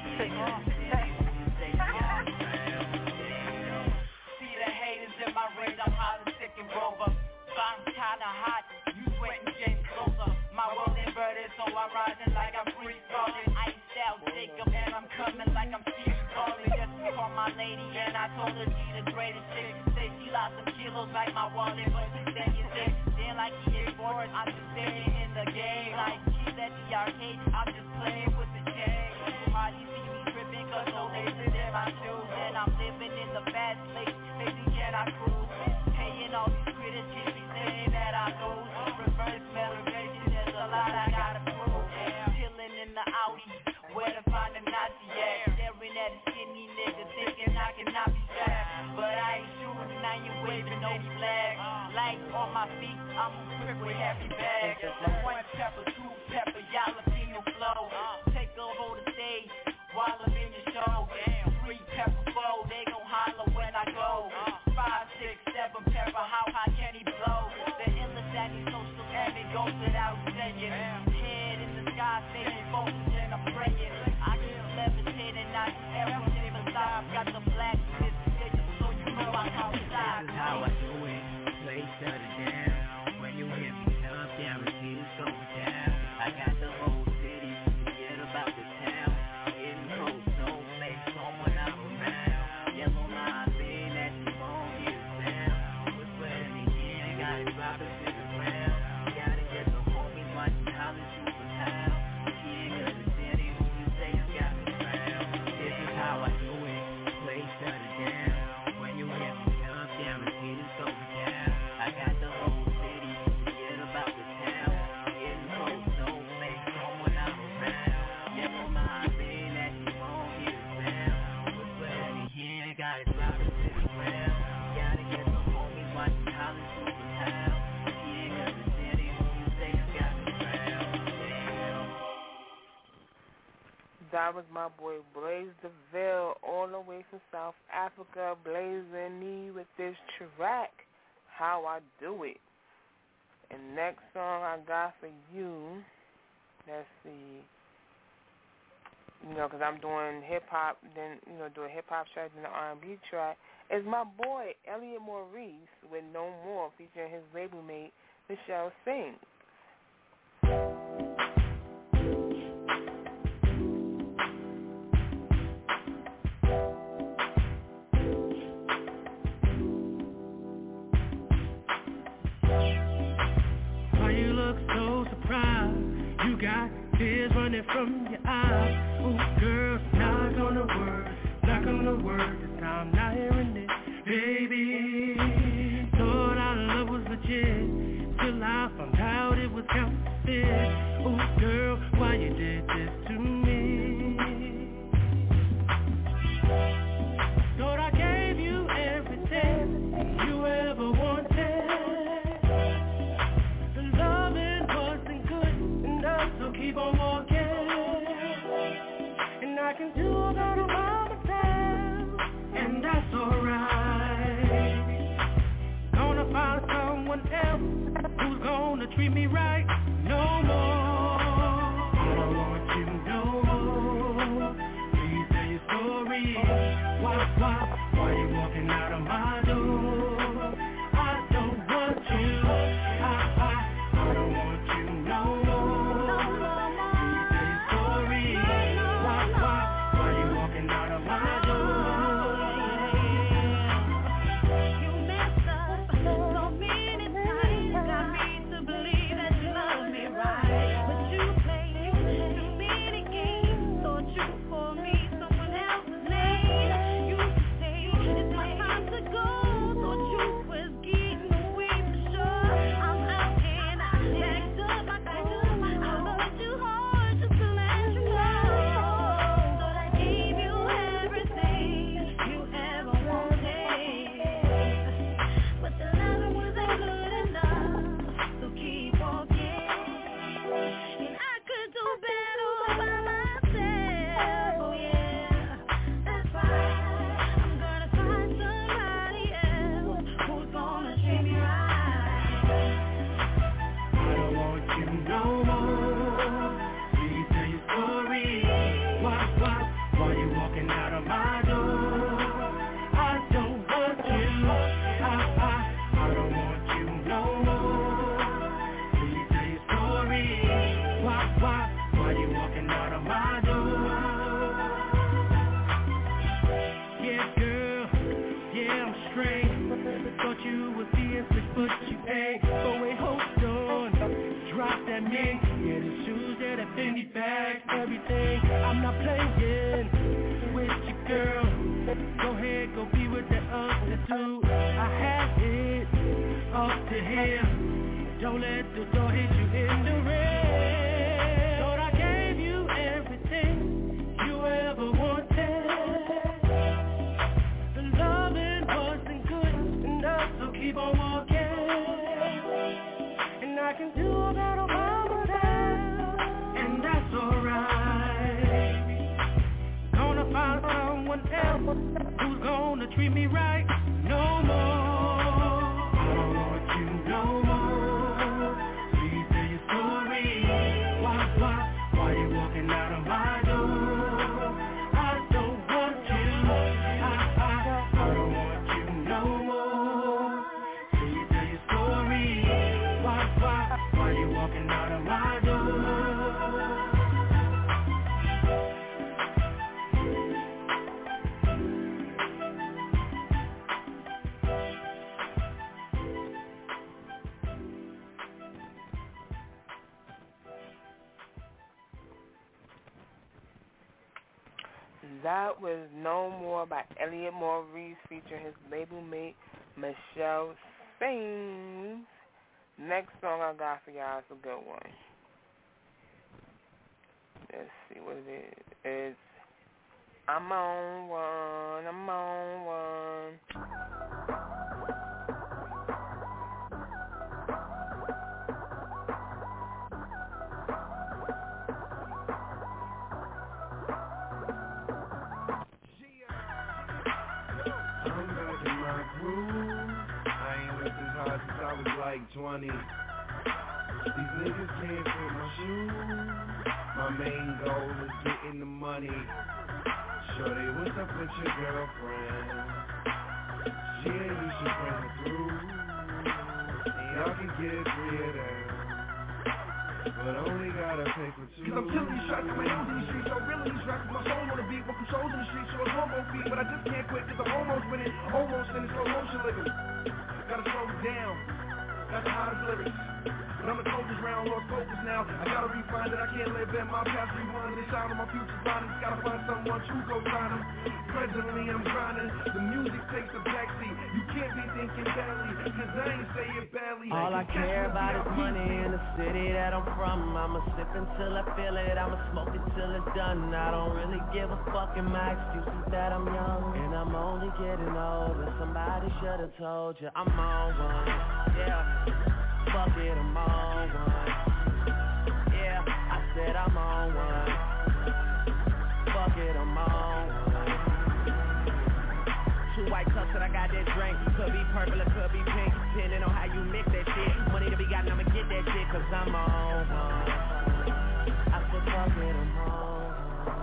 See the haters in my range, I'm hot and sick and rover. I'm kinda hot, you sweating James closer. My world inverted, so I'm rising like I'm free falling. Iced out Jacob, and I'm coming like I'm Steve Calling. Just called my lady, and I told her she the greatest chick. Say she lost some kilos like my wallet, but she saying sick. Then like he is bored, I'm just staying in the game. Like she's at the arcade, I'm just playing with the chain. Hardly see me tripping, cause no laces in my shoes. And I'm living in the fast lane, baby, can I cruise? Paying all these critics, she be saying that I lose. Reverse motivation, there's a lot I gotta prove. Chilling in the Audi, where to find a Nazi at? Staring at a skinny nigga, thinking I cannot be strapped. But I ain't shooting, I ain't waving no flag. Light on my feet, I'm equipped with heavy bags. One pepper, two pepper, jalapeno flow. Take over the stage while I'm in your show. 3 pepper flow, they gon' holler when I go. 5, 6, 7 pepper, how high can he blow? The illest that he social and it goes without saying. Head in the sky, staying focused and I'm praying. I just levitating, I just everything alive. Got the black decision, so you know I'm outside. This is how I do it. Play shut it down. When you hit me up, guarantee it's over down. I got the whole city, forget about the town. Getting cold, no face, when I'm around. Yellow line saying that you won't hear the sound. We're sweating again, got it dropping to the ground. Gotta get the homies watching how it's in the town. Yeah, cause the city who you say has got me around. This is how I do it. Play shut it down. When you hit me up, guarantee it's over down. I got the whole city, forget about the town. Getting cold, no face, when I'm around. Yellow line saying that you won't hear the sound. We're sweating again, got it dropping to the ground. Gotta get the homies watching how it's in the town. Yeah, cause the city who you say has got me around. That was my boy Blaze DeVille, all the way from South Africa, blazing me with this track, How I Do It. And next song I got for you, let's see, because I'm doing hip-hop, then, do a hip-hop track and an R&B track, is my boy Elliot Maurice with No More, featuring his label mate, Michelle Sings. got tears running from your eyes. Ooh, girl, not gonna work this time, not hearing it, baby. Thought our love was legit, till I found out it was counterfeit. Ooh, girl, why you did this to me? Thought I gave you everything you ever wanted. The loving wasn't good enough, so keep on walking. And I can do that all by myself, and that's alright. Gonna find someone else who's gonna treat me right. No more, I don't want you no more. Please tell your story. Why you walking out of my door? I don't want you, I don't want you no more. Please tell your story. Why you walking out of my door? You messed up so many times, got me to believe that you love me right, but you played too many games, thought you for me someone else's name. You say it's my time to go, thought you was getting away for sure. I'm out and I packed up my clothes, I loved you hard just to let you know. Thought I gave you everything you ever wanted, but the love wasn't good enough, so keep walking. And I could do better by myself, oh yeah, that's right. I'm gonna find somebody else who's gonna treat me right. I don't want you no more. Please tell your story. Why you walking out of my door? I don't want you, I don't want you no more. Please tell your story. Why you walking out of my door? Yeah, girl, yeah, I'm straight. Thought you was being slick, but you ain't. Oh wait, hold on, drop that mink. Yeah, the shoes, yeah, that Fendi bag, everything. I'm not playing with you, girl. Go ahead, go be with that other dude. I have it up to here. Don't let the door hit you in the rear. Thought I gave you everything you ever wanted. The loving wasn't good enough, so keep on walking. And I can do that all by myself, and that's alright. Gonna find someone else who's gonna treat me right. No more, I don't want you no more. Please tell your story. Why you walking out of my door? I don't want you, I don't want you no more. Please tell your story. Why you walking out of my door? That was No More by Elliot Maurice featuring his label mate Michelle Sains. Next song I got for y'all is a good one. Let's see what it is. It's I'm on one, I'm on one. I was like 20. These niggas can't fit my shoes. My main goal is getting the money. Shorty, what's up with your girlfriend? Yeah, you should bring her through. Y'all can get 3 of them, but only gotta pay for 2. Cause I'm killing these shots with my hands in the streets. So really these rappers, my soul on the beat. Walking souls in the streets, so it's homo feet. But I just can't quit cause I'm almost winning. Almost in slow motion living. Gotta slow it down. Got the hottest lyrics. but I'm the coldest round, lost focus now. I gotta refine it, I can't live in my past, rewind it, shine on my future blindness. Gotta find someone to go sign them. Presently I'm grinding, the music takes a backseat. You can't be thinking badly, cause I ain't say it badly. All I care about is money in the city that I'm from. I'ma sip until I feel it, I'ma smoke it till it's done. I don't really give a fuck, and my excuse is that I'm young, and I'm only getting older. Somebody should've told you I'm on one, yeah. Fuck it, I'm on one, yeah. I said I'm on one. Fuck it, I'm on one. Two white cups that I got that drink. Could be purple or could be pink, depending on how you mix that shit. Money to be gotten, I'ma get that shit, cause I'm on one. I said fuck it, I'm on one.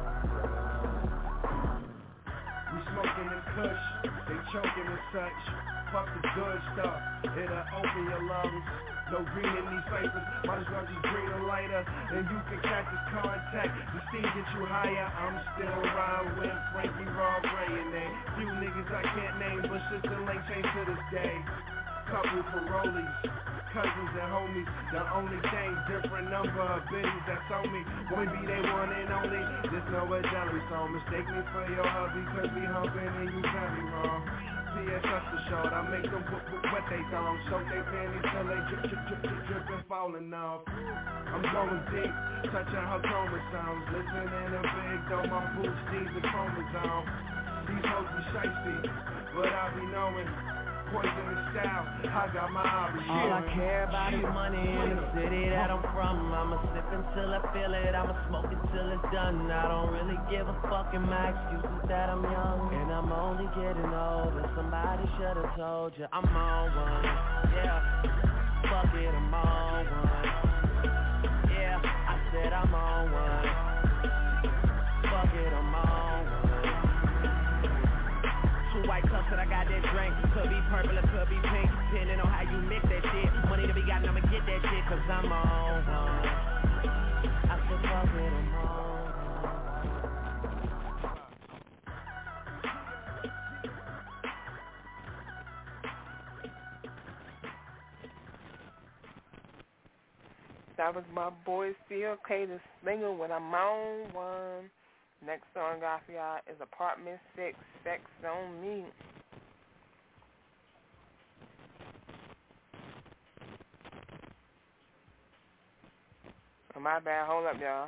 We smoking this kush, they choking and such. Fuck the good stuff, it'll open your lungs. No green in these papers, might as well just bring a lighter, and you can catch this contact. The steam get you higher. I'm still riding with Frankie, Rob, Ray, and they few niggas I can't name, but shit's still ain't changed to this day. Couple parolees, cousins and homies. The only thing, different number of biddies that's on me. Boy, be they one and only. There's no a jelly song. Mistake me for your hubby, cause we humping and you very wrong. CS us the short, I make them wet they thongs, soak they panties till they drip, drip, drip, drip, drip and falling off. I'm going deep, touching her chromosomes, listening to big though my boots need the chromosome. These hoes be shiesty, but I be knowing, poison the style, I got my hobby. All I care about is money in the city that I'm from. I'ma sip until I feel it, I'ma smoke it till it's done. I don't really give a fuck, and my excuse is that I'm young, and I'm only getting older. Somebody should've told you I'm on one, yeah. Fuck it, I'm on one, yeah. I said I'm on one. Fuck it, I'm on one. Two white cups that I got that drink. Could be purple or could be pink, depending on how you mix that shit. Money to be gotten, I'ma get that shit, cause I'm on one. I said fuck it, I'm on one. That was my boy CLK, the singer, when I'm on one. Next song I got for y'all is Apartment 6, Sex on Me. Oh, my bad. Hold up, y'all.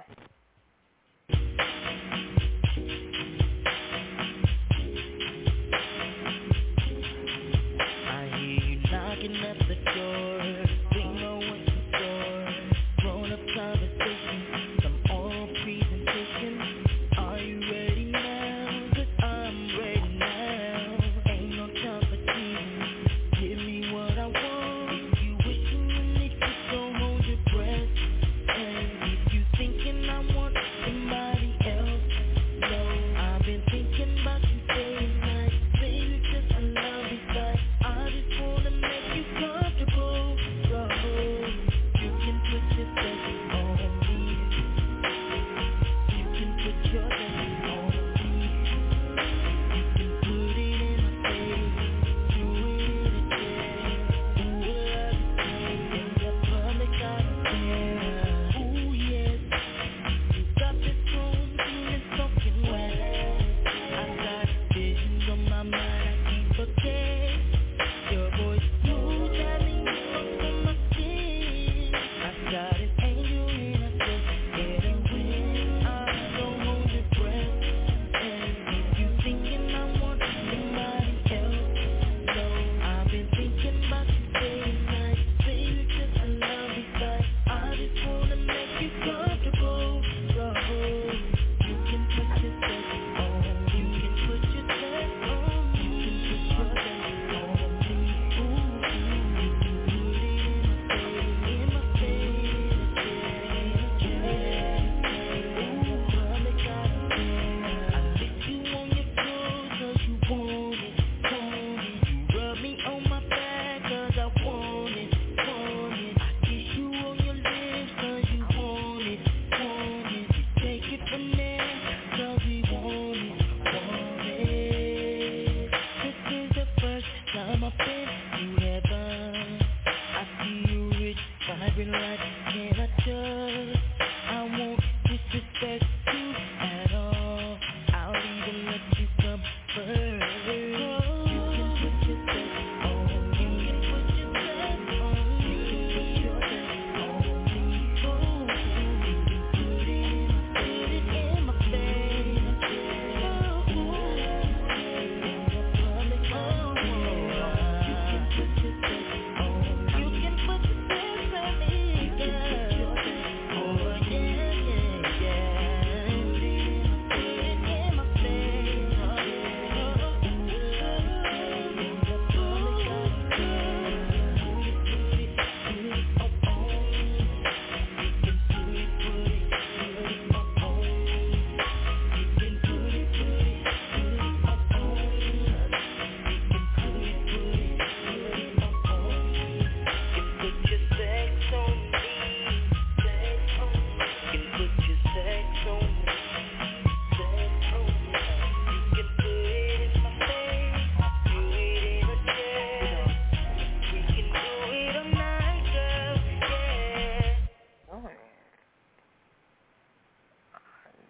I hear you knocking at the door. Think know what's in store. Grown-up conversation, some oral presentation. Are you ready now? 'Cause I'm ready now. Ain't no time for teasing. Give me what I want. If you wishing you need to, so hold your breath. And if you thinking I'm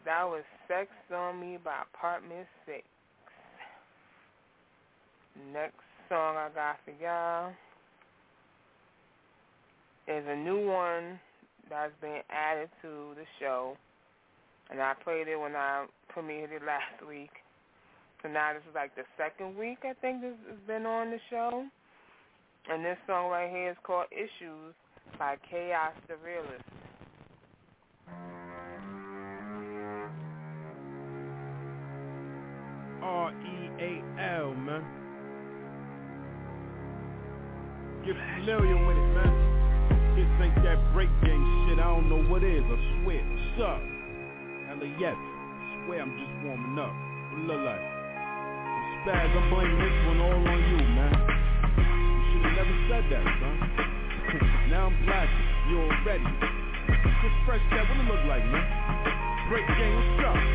That was Sex on Me by Apartment 6. Next song I got for y'all is a new one that's been added to the show. And I played it when I premiered it last week. So now this is like the second week, I think, this has been on the show. And this song right here is called Issues by Chaos the Realist. R-E-A-L, man. Get familiar with it, man. This ain't that break game shit, I don't know what is, I swear. What's up? L-A-S, I swear I'm just warming up. What it look like? Spaz, I'm blaming this one all on you, man. You should've never said that, son. Now I'm blasting, you already. Just fresh that, what it look like, man? Break game, what's up?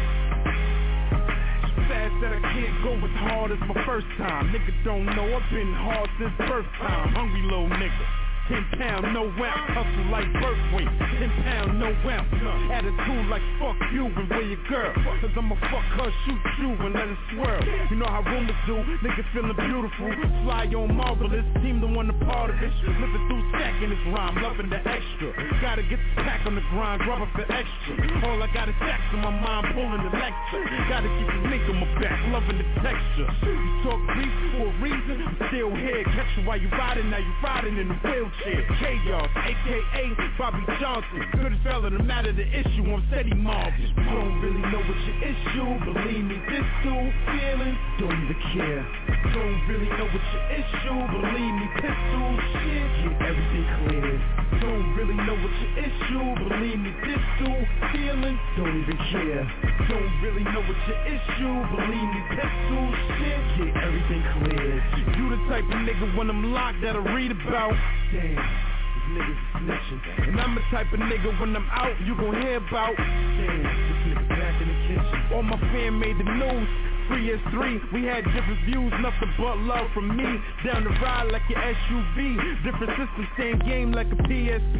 Spaz said I can't go as hard as my first time. Nigga don't know I've been hard since birth time. Hungry little nigga. 10 pound, no ounce, hustle like birth weight. 10 pound, no ounce, attitude like fuck you and where your girl. Cause I'ma fuck her, shoot you and let it swirl. You know how rumors do, nigga feeling beautiful. Fly on marvelous, team the one a part of it. Living through stacking this rhyme, loving the extra. Gotta get the pack on the grind, grab up the extra. All I got is stacks in my mind, pulling the lecture. Gotta keep the link on my back, loving the texture. You talk beef for a reason, I'm still here. Catch you while you riding, now you riding in the wheelchair. Chaos, a.k.a. Bobby Johnson. Good fella, no matter the issue, I'm steady mobbing. Don't really know what's your issue, believe me, this dude feeling, don't even care. Don't really know what's your issue, believe me, pistol shit, get everything clear. Don't really know what's your issue, believe me, this dude feeling, don't even care. Don't really know what's your issue, believe me, pistol shit, get everything clear. You the type of nigga when I'm locked that'll read about. Damn, these niggas are snitching. And I'm the type of nigga when I'm out, you gon' hear about. Damn, this nigga back in the kitchen. All my fam made the news. 3 is 3, we had different views, nothing but love from me. Down the ride like your SUV. Different systems, same game like a PSP,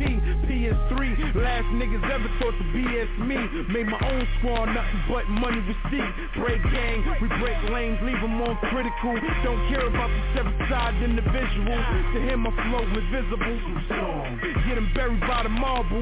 PS3. Last niggas ever thought to BS me. Made my own squad, nothing but money receipt. Break gang, we break lanes, leave them on critical. Don't care about the seven-side individual. To him my flow invisible. Get him buried by the marble.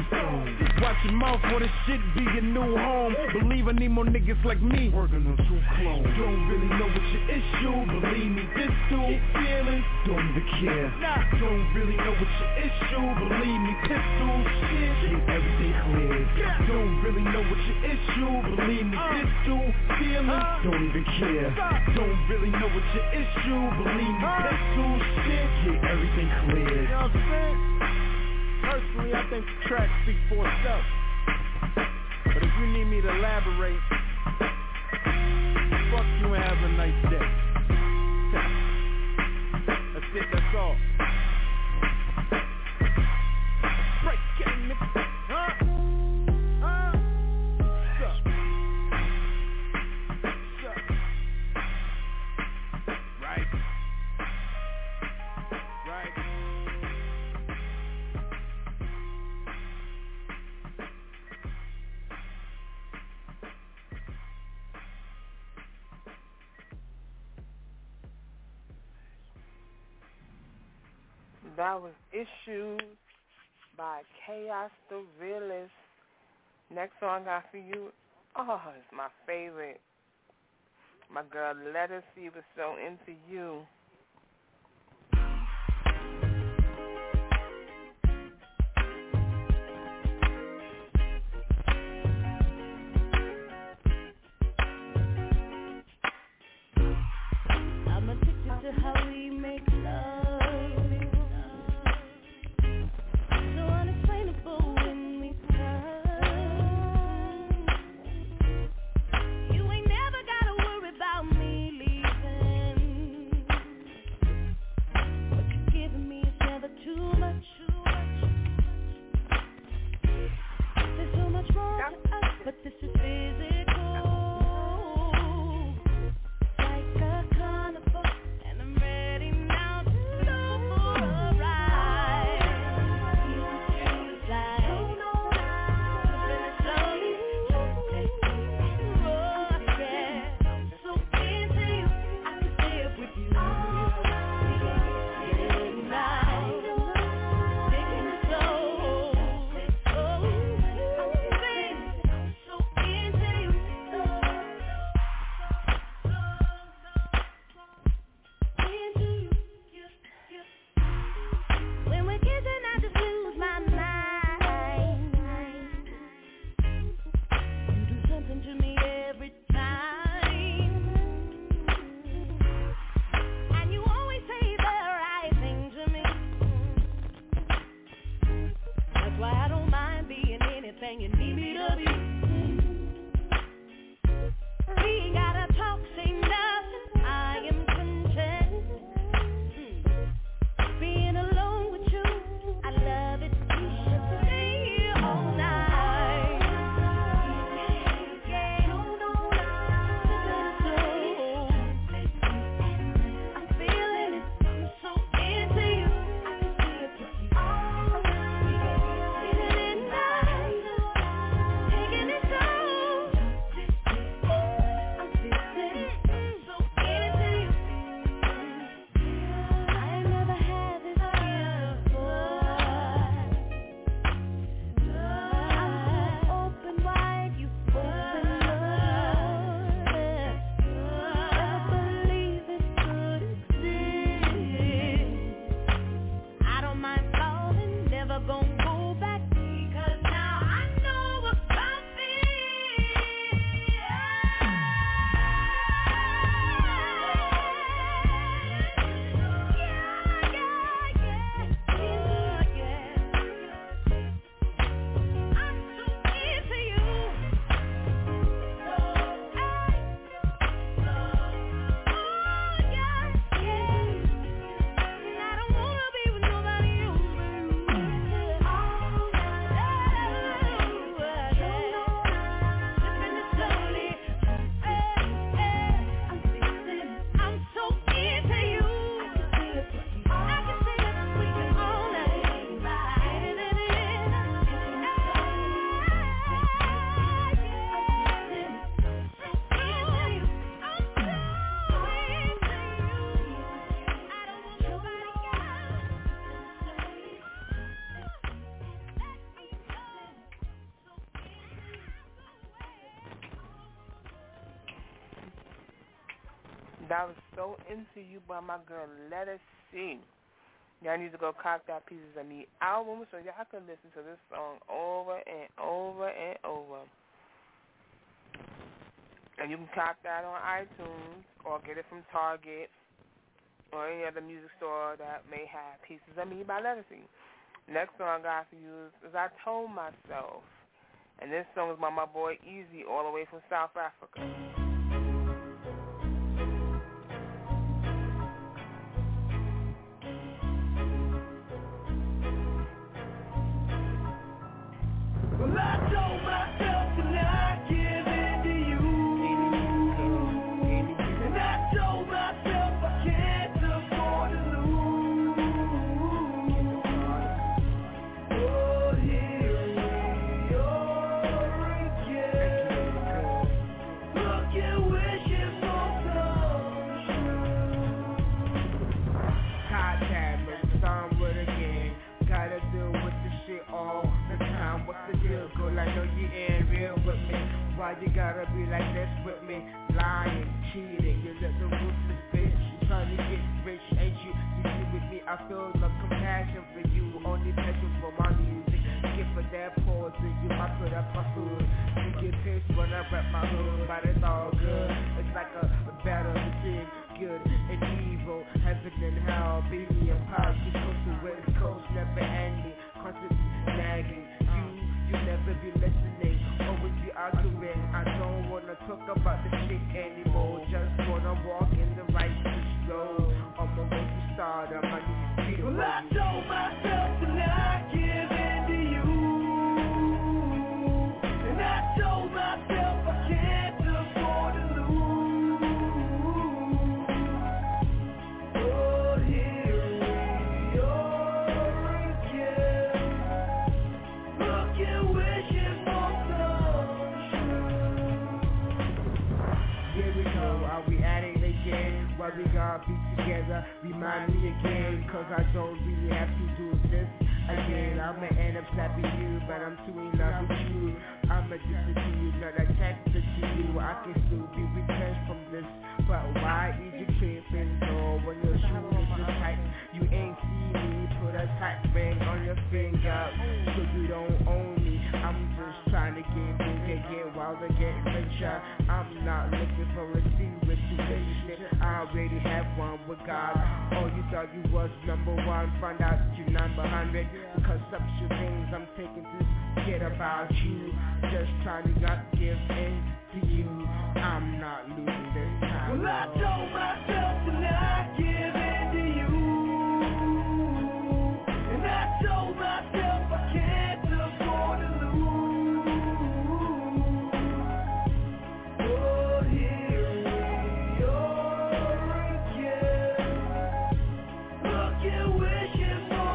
Watch your mouth for this shit be your new home. Believe I need more niggas like me. Working on two clones. Don't really know what's your issue, believe me, this dude feeling, don't even care. Don't really know what's your issue, believe me, pistol shit, get everything clear. Don't really know what's your issue, believe me, this dude feeling, don't even care. Don't really know what's your issue, believe me, pistol shit, get everything clear. You know what I'm saying? Personally, I think the track speaks for itself. But if you need me to elaborate, fuck you and have a nice day. That's it, that's all. Break game, nigga. Huh? What's up? Right. That was Issues by Chaos the Realist. Next song I got for you, it's my favorite. My girl Let Us See Was So Into You. I'm addicted to how we make love. You ain't never gotta worry about me leaving. We gotta talk, say nothing. I am content. Being alone with you, I love it. We should stay all night. I'm feeling it. I'm so into you. Taking it slow. I'm feeling so into you. I never had this before. I'm so open wide, you open up. Never believe it could exist. I don't mind falling, never gonna go back, because now I know what's coming. I'm so into you. I don't wanna be with nobody else but you. Sipping it slowly. I'm so into you. I can see it, we can all night. That was So Into You by my girl Let Us See. Y'all need to go cop that Pieces of Me album so y'all can listen to this song over and over and over. And you can cop that on iTunes or get it from Target or any other music store that may have Pieces of Me by Let Us See. Next song I got for you is I Told Myself. And this song is by my boy Easy, all the way from South Africa. Well, I told myself to not give in to you, and I told myself I can't afford to lose. Oh, here we are again, looking, wishing for some truth. Hot time, but some with a gang. Gotta deal with this shit all the time. What's the deal, girl? I know you ain't real with me. Why you gotta be like this with me? Lying, cheating, you let the ruthless bitch. You trying to get rich, ain't you? You see with me, I feel no compassion for you. Only passion for my music. Get for that pause in you, I put up my hood. You get pissed when I rap my hood, but it's all good. It's like a battle between good and evil, heaven and hell, baby and pop. You coast to West Coast, never ending, constantly nagging. You never be listening, always be arguing. I don't wanna talk about the shit anymore, just wanna walk in the right road. On my road to stardom, I need to be. Well, I told myself to not give in to you, and I told myself I can't afford to lose. Oh, here we are again, looking, wishing for some truth. Here we go, are we at it again? Why we gotta be together? Remind me again, cause I don't really have to do this again. I'ma end up slapping you, but I'm too in love with you. I'm addicted to you, not attracted to you. I can still be returned from this, but why is you tripping though? When your shoe is so tight, you ain't see me. Put a tight ring on your finger, so you don't own me. I'm just trying to get bigger, get wilder, get richer. I'm not looking for a serious relationship, I already have one with God. Oh, you thought you was number one, find out you number 100. Because some things I'm taking to forget about you. Just trying to not give in to you. I'm not losing this time. Well, I told myself to not give in to you. And I told myself I can't afford to lose. Oh, here we are again. Looking, wishing for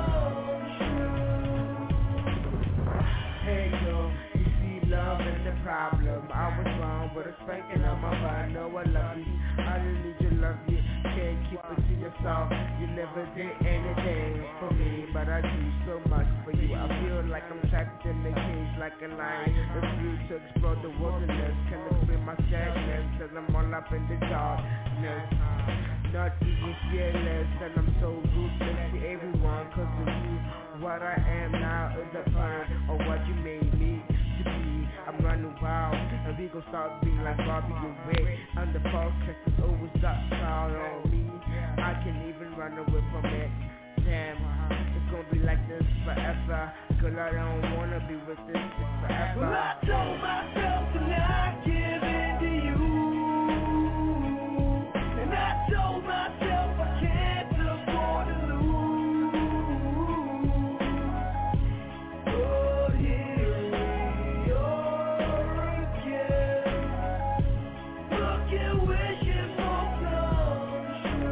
some truth. Hey girl, you see love is the problem. I was wrong, but a spanking on my butt. I know I love you, I don't need your love you. Can't keep it to yourself. You never did anything for me, but I do so much for you. I feel like I'm trapped in a cage like a lion. Refuse to explore the wilderness. Can explain my sadness, cause I'm all up in the darkness. Not even fearless, and I'm so ruthless to everyone. Cause of you, what I am now is a part of what you made me to be. I'm running wild, and we gon' start being like Barbie and Ray. And the false is always got child on me. I can even run away from it. Damn, it's gonna be like this forever. Girl, I don't wanna be with this forever. Well, I told myself to not give in to you. And I told myself I can't afford to lose. Oh, here we are again. Looking, wishing for some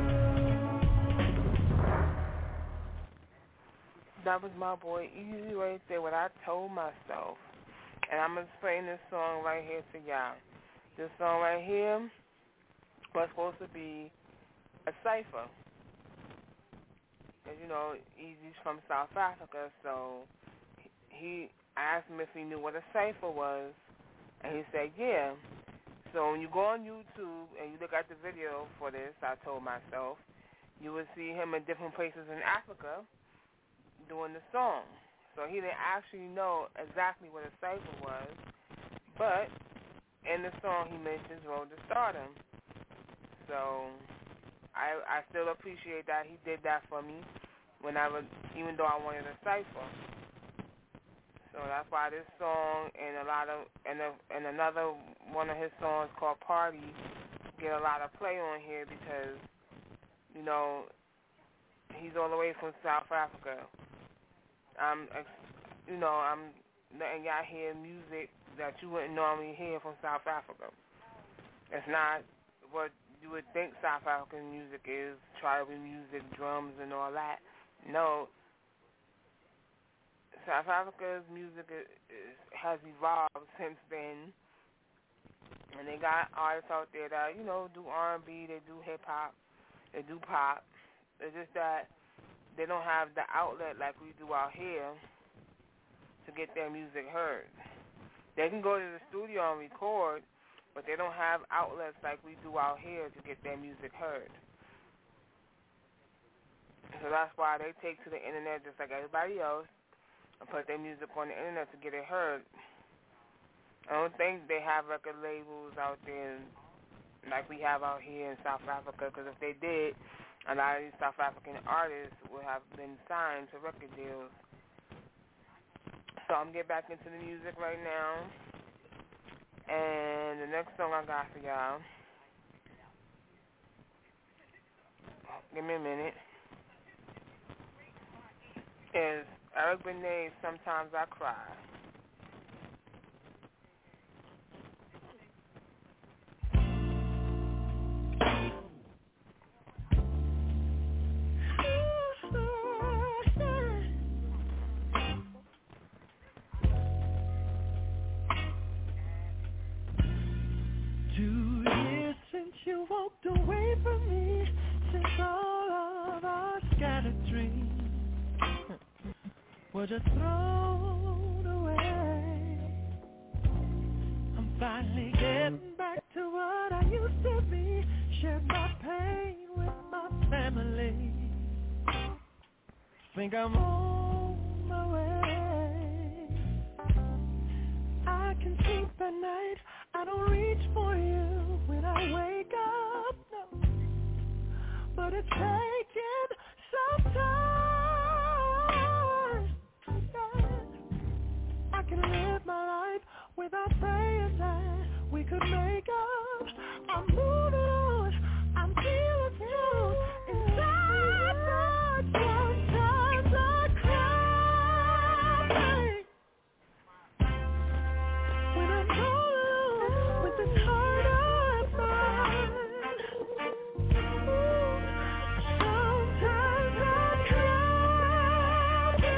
truth. That was my boy Easy right there, what I told myself. And I'm going to explain this song right here to y'all. This song right here was supposed to be a cipher. Because, you know, Easy's from South Africa, so he asked me if he knew what a cipher was. And he said, yeah. So when you go on YouTube and you look at the video for this, I told myself, you will see him in different places in Africa doing the song. So he didn't actually know exactly what a cipher was, but in the song he mentions Road to Stardom. So I still appreciate that he did that for me even though I wanted a cipher. So that's why this song and another one of his songs called Party get a lot of play on here because, you know, he's all the way from South Africa. I'm letting y'all hear music that you wouldn't normally hear from South Africa. It's not what you would think South African music is, tribal music, drums and all that. No. South Africa's music has evolved since then. And they got artists out there that, you know, do R&B, they do hip-hop, they do pop. It's just that they don't have the outlet like we do out here to get their music heard. They can go to the studio and record, but they don't have outlets like we do out here to get their music heard. So that's why they take to the internet just like everybody else and put their music on the internet to get it heard. I don't think they have record labels out there like we have out here in South Africa, because if they did, a lot of these South African artists would have been signed to record deals. So I'm getting back into the music right now. And the next song I got for y'all, give me a minute, is Eric Benet's Sometimes I Cry. You walked away from me since all of our scattered dreams were just thrown away. I'm finally getting back to what I used to be, share my pain with my family. Think I'm on my way. I can sleep at night, I don't reach for you when I wake up, no. But it's taking some time. Yeah. I can live my life without praying that we could make up. I'm moving on, I'm feeling new inside, but sometimes I cry when I'm all alone with this heart of mine. Sometimes I cry,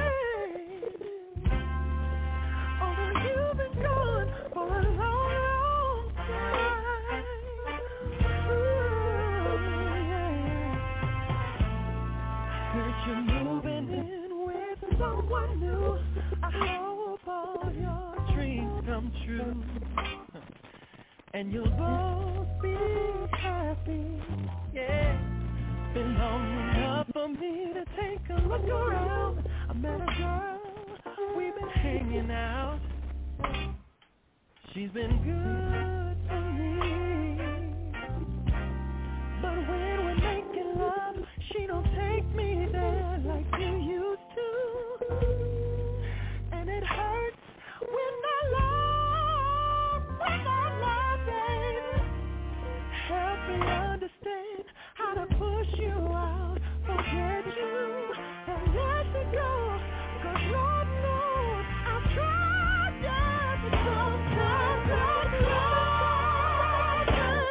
although you've been gone for a long time. Heard you moving in with someone new. I hope all your dreams come true, and you'll both be happy. Yeah, been long enough for me to take a look around. I met a girl, we've been hanging out. She's been good for me, but when we're making love, she don't take me there like you used to. And it hurts when I love, baby. Help me understand how to push you out, forget you, and let it go. 'Cause Lord knows I've tried, yeah, but sometimes I cry.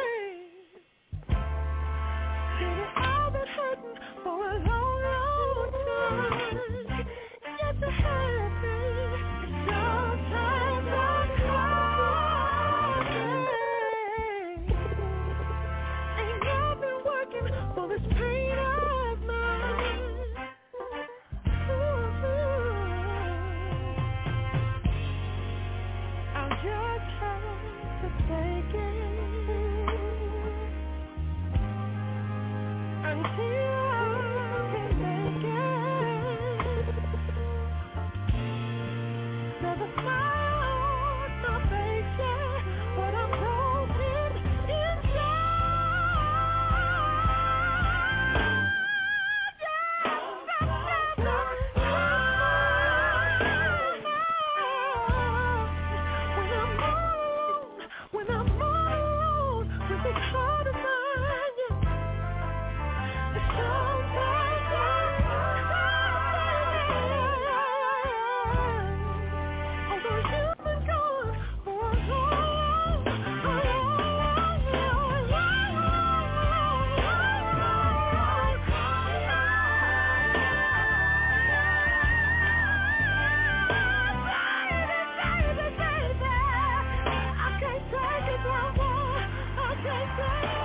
Baby, I've been hurting for a long, long time. Yes, I have been. Sometimes I cry. Ain't nothing working for this pain of mine. I'll just have to take it until I can make it. There's a smile on my face, yeah, but I'm broken inside. When I'm alone with this heart of mine, sometimes I although you've been gone for a long, I can't take it no more. I can't take it.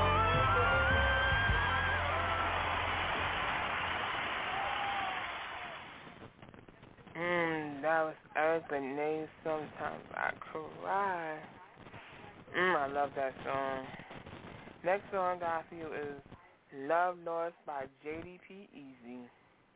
That was Eric Benet, Sometimes I Cry. I love that song. Next song I got for you is Love Lost by JDP Easy.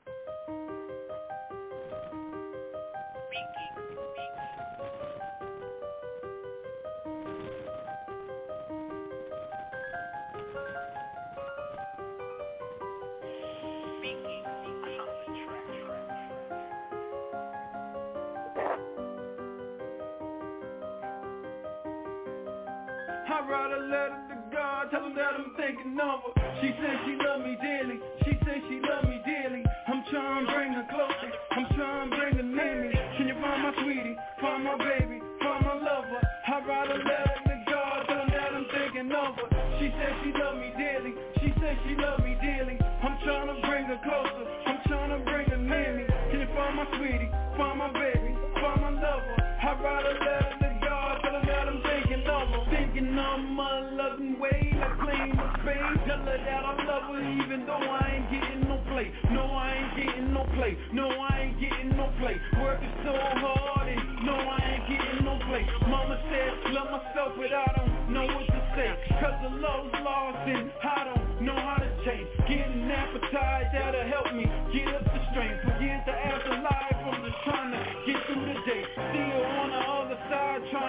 I'd write a letter to God, tell him that I'm thinking of her. She said she love me dearly, she said she love me dearly. I'm trying to bring her closer, I'm trying to bring her near me. Can you find my sweetie, find my baby, find my lover? I'd write a letter to God, tell him that I'm thinking of her. She said she love me dearly, she said she love me dearly. I'm trying to bring her closer, I'm trying to bring her near me. Can you find my sweetie, find my baby, find my lover? I'd write a letter to God, tell him that I'm thinking of her. Thinking of my loving way, like claim a space. Tell her that I love her even though I ain't getting no play. No, I ain't getting no play. No, I ain't getting no play. Working so hard and no, I ain't getting no play. Mama said love myself but I don't know what to say. Cause the love's lost and I don't know how to change. Getting appetite that'll help me get up the strength. Forget the afterlife, I'm just trying to get through the day. Still on the other side trying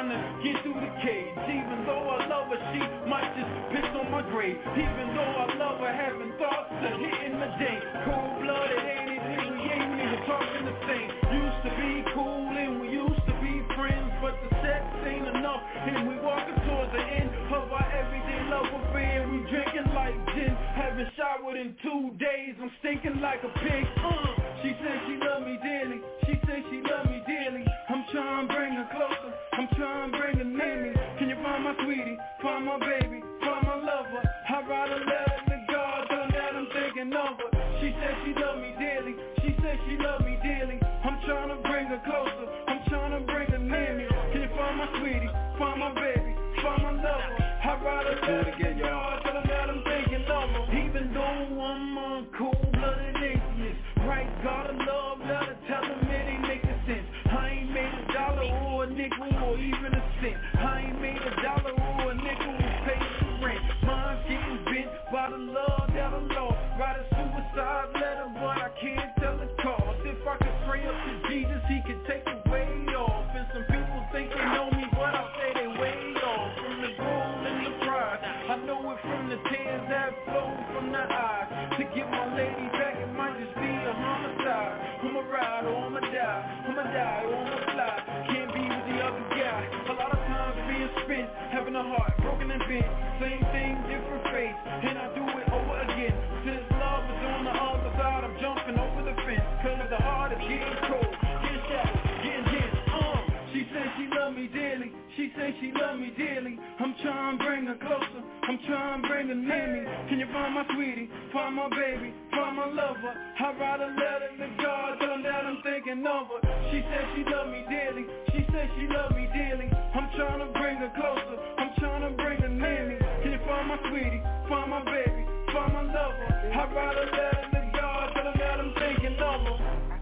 trying to get through the cage. Even though I love her, she might just piss on my grave. Even though I love her, having thoughts of hitting the day. Cold-blooded, ain't it? We ain't even talking the same. Used to be cool and we used to be friends, but the sex ain't enough, and we walking towards the end of our everyday love affair. We drinking like gin, haven't showered in 2 days. I'm stinking like a pig. She said she love me dearly. She said she love me dearly. I'm trying to bring her closer. I'm trying to bring her near me. Can you find my sweetie? Find my baby? Find my lover? I'd rather let the God tell that I'm thinking of her. She said she love me dearly. She said she love me dearly. I'm trying to bring her closer. I'm trying to bring her near me. Can you find my sweetie? Find my baby? Find my lover? I'd rather let the God tell that I'm thinking of her. Even though I'm on cold-blooded atheist, right? God of love, let her tell him it ain't making sense. I ain't made a dollar or a nickel or even a cent. I ain't made a dollar or a nickel or paid the rent. Mine's getting bent by the love that I lost. Write a suicide letter, but I can't tell the cause. If I could pray up to Jesus, he could take the weight off. And some people think they know me, but I say they way off. From the gold and the pride, I know it from the tears that flow from the eyes. To get my lady back, it might just be a homicide. I'ma ride or I'ma die. I'ma die or I'ma fly. Can't be with the other guy. A lot of times being spent, having a heart broken and bent. Same thing, different face, and I do it over again. Since love is on the other side, I'm jumping over the fence. Cause the heart is getting cold, getting shattered, getting dense. She said she love me dearly. She said she love me dearly. I'm trying to bring her closer. I'm trying to bring her near me. Can you find my sweetie? Find my baby? Find my lover? I'd rather let her to God tell him that I'm thinking of her. She said she love me dearly. She said she love me dearly. I'm trying to bring her closer. I'm trying to bring her near me. Can you find my sweetie? Find my baby? Find my lover? I'd rather let her to God tell him that I'm thinking of her.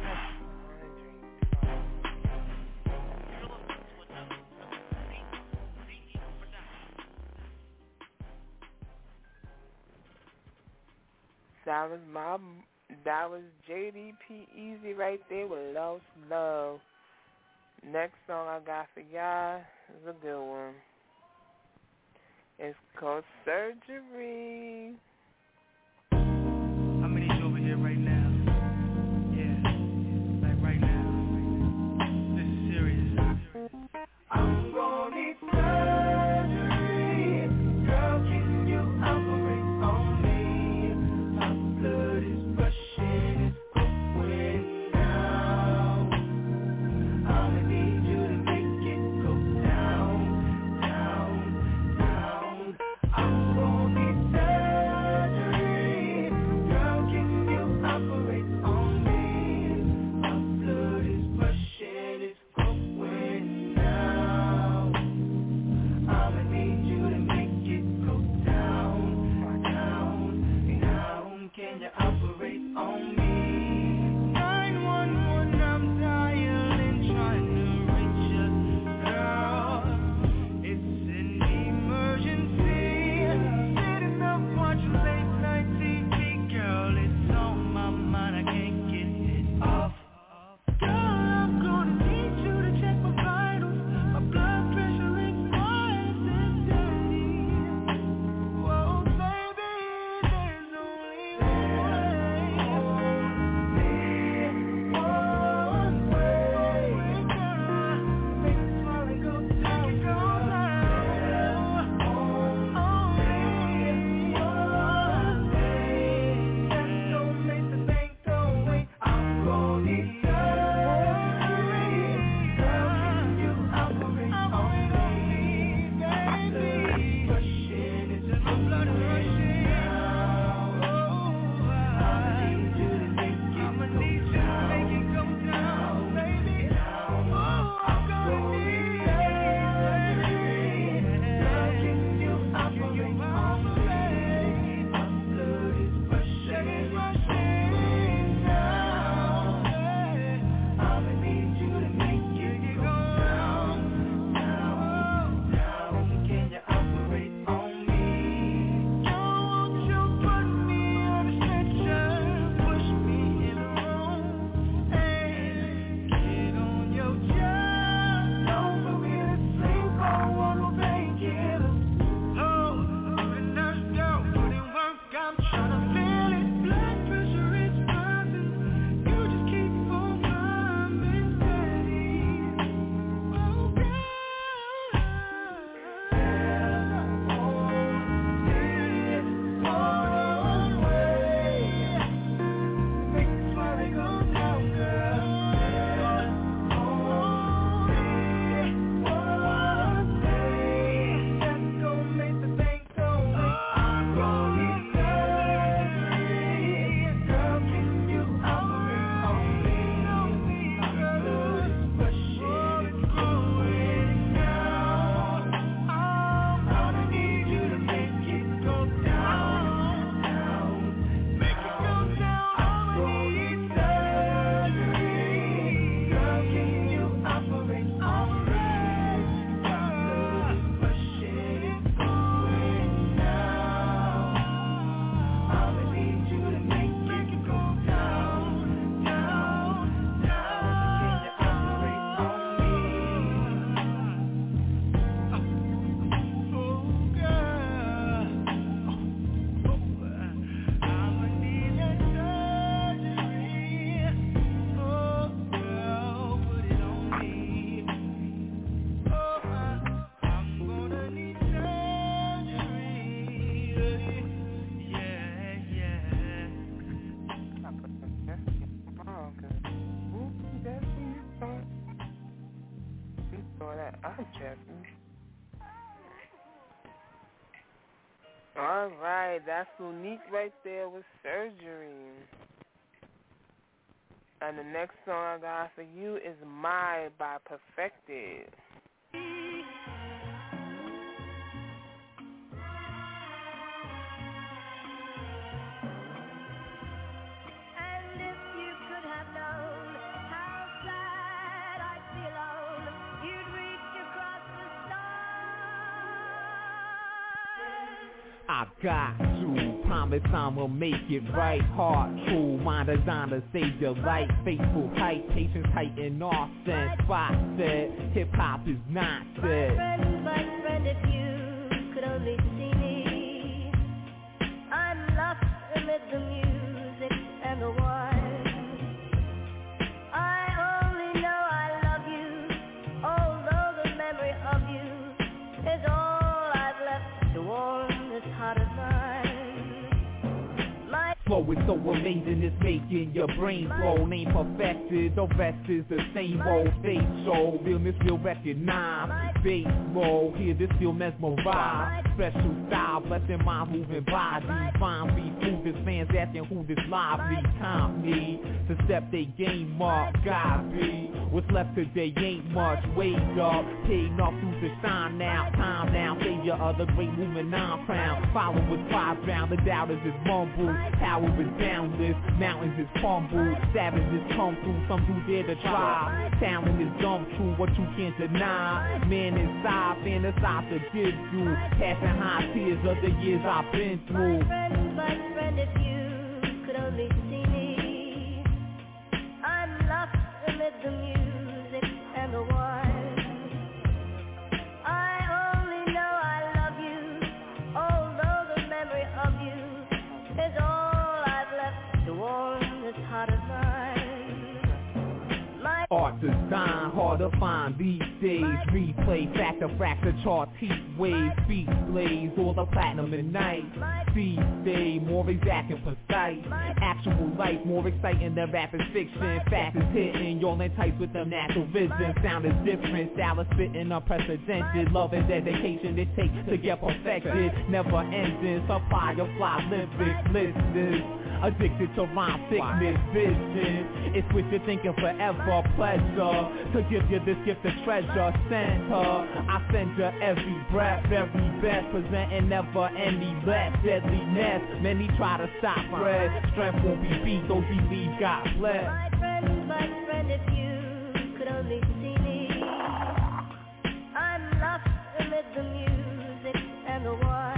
That was JDP Easy right there with Love's Love. Next song I got for y'all is a good one. It's called Surgery. How many of you over here right now? Yeah, like right now. This is serious. I'm gonna need surgery. Girl, can you operate on me? My blood is rushing, it's going down. I'ma need you to make it go down, down, down. I'm gonna need surgery. Girl, can you operate on me? My blood is rushing, it's going down. All right, that's Unique right there with Surgery. And the next song I got for you is My by Perfected. I got to promise I'ma make it right. Heart true, my designer save your life. Faithful height, patience height and all sense. Spot said, hip hop is nonsense. My friend, if you could only see me, I'm lost amid the music and the wine. I only know I love you, although the memory of you is all I've left to warm this heart of mine. Flow is so amazing, it's making your brain flow. Name perfected, the rest is the same old face show. Realness feel recognized, bass roll, hear this feel mesmerized. Special style, blessing my moving body. Find me, move his fans asking who this lively. Time me to step they game up, God be. What's left today ain't much, wait up. Paid off through the shine now, time now. Savior of the great movement, 9 pounds. Follow with 5 round, the doubters is mumble. Power is boundless, mountains is crumble. Savages come through, some do dare to try. Talent is dumb true, what you can't deny. Man inside, fantasize to give you. Passing high tears of the years I've been through. My friend, if you could only see me, I'm lost amid the music and the wine. I only know I love you, although the memory of you is all I've left to warm this heart of mine. Art design, hard to find these days. Replay, factor, fracture, chart, heat waves. Beat blaze, all the platinum and night. Feed stay, more exact and precise. Actual life, more exciting than rapid fiction. Fact is hitting, y'all entice with the natural vision. Sound is different, style is spitting unprecedented. Love and dedication it takes to get perfected. Never ending, supply of fly lyrics, listeners. Addicted to rhyme sickness, vision. It's what you're thinking forever. Pleasure to give you this gift of treasure. Send her, I send you every breath, very best. Presenting never any less. Deadliness, many try to stop Fred. Strength won't be beat, those he leave God bless. My friend, if you could only see me, I'm lost amid the music and the wine.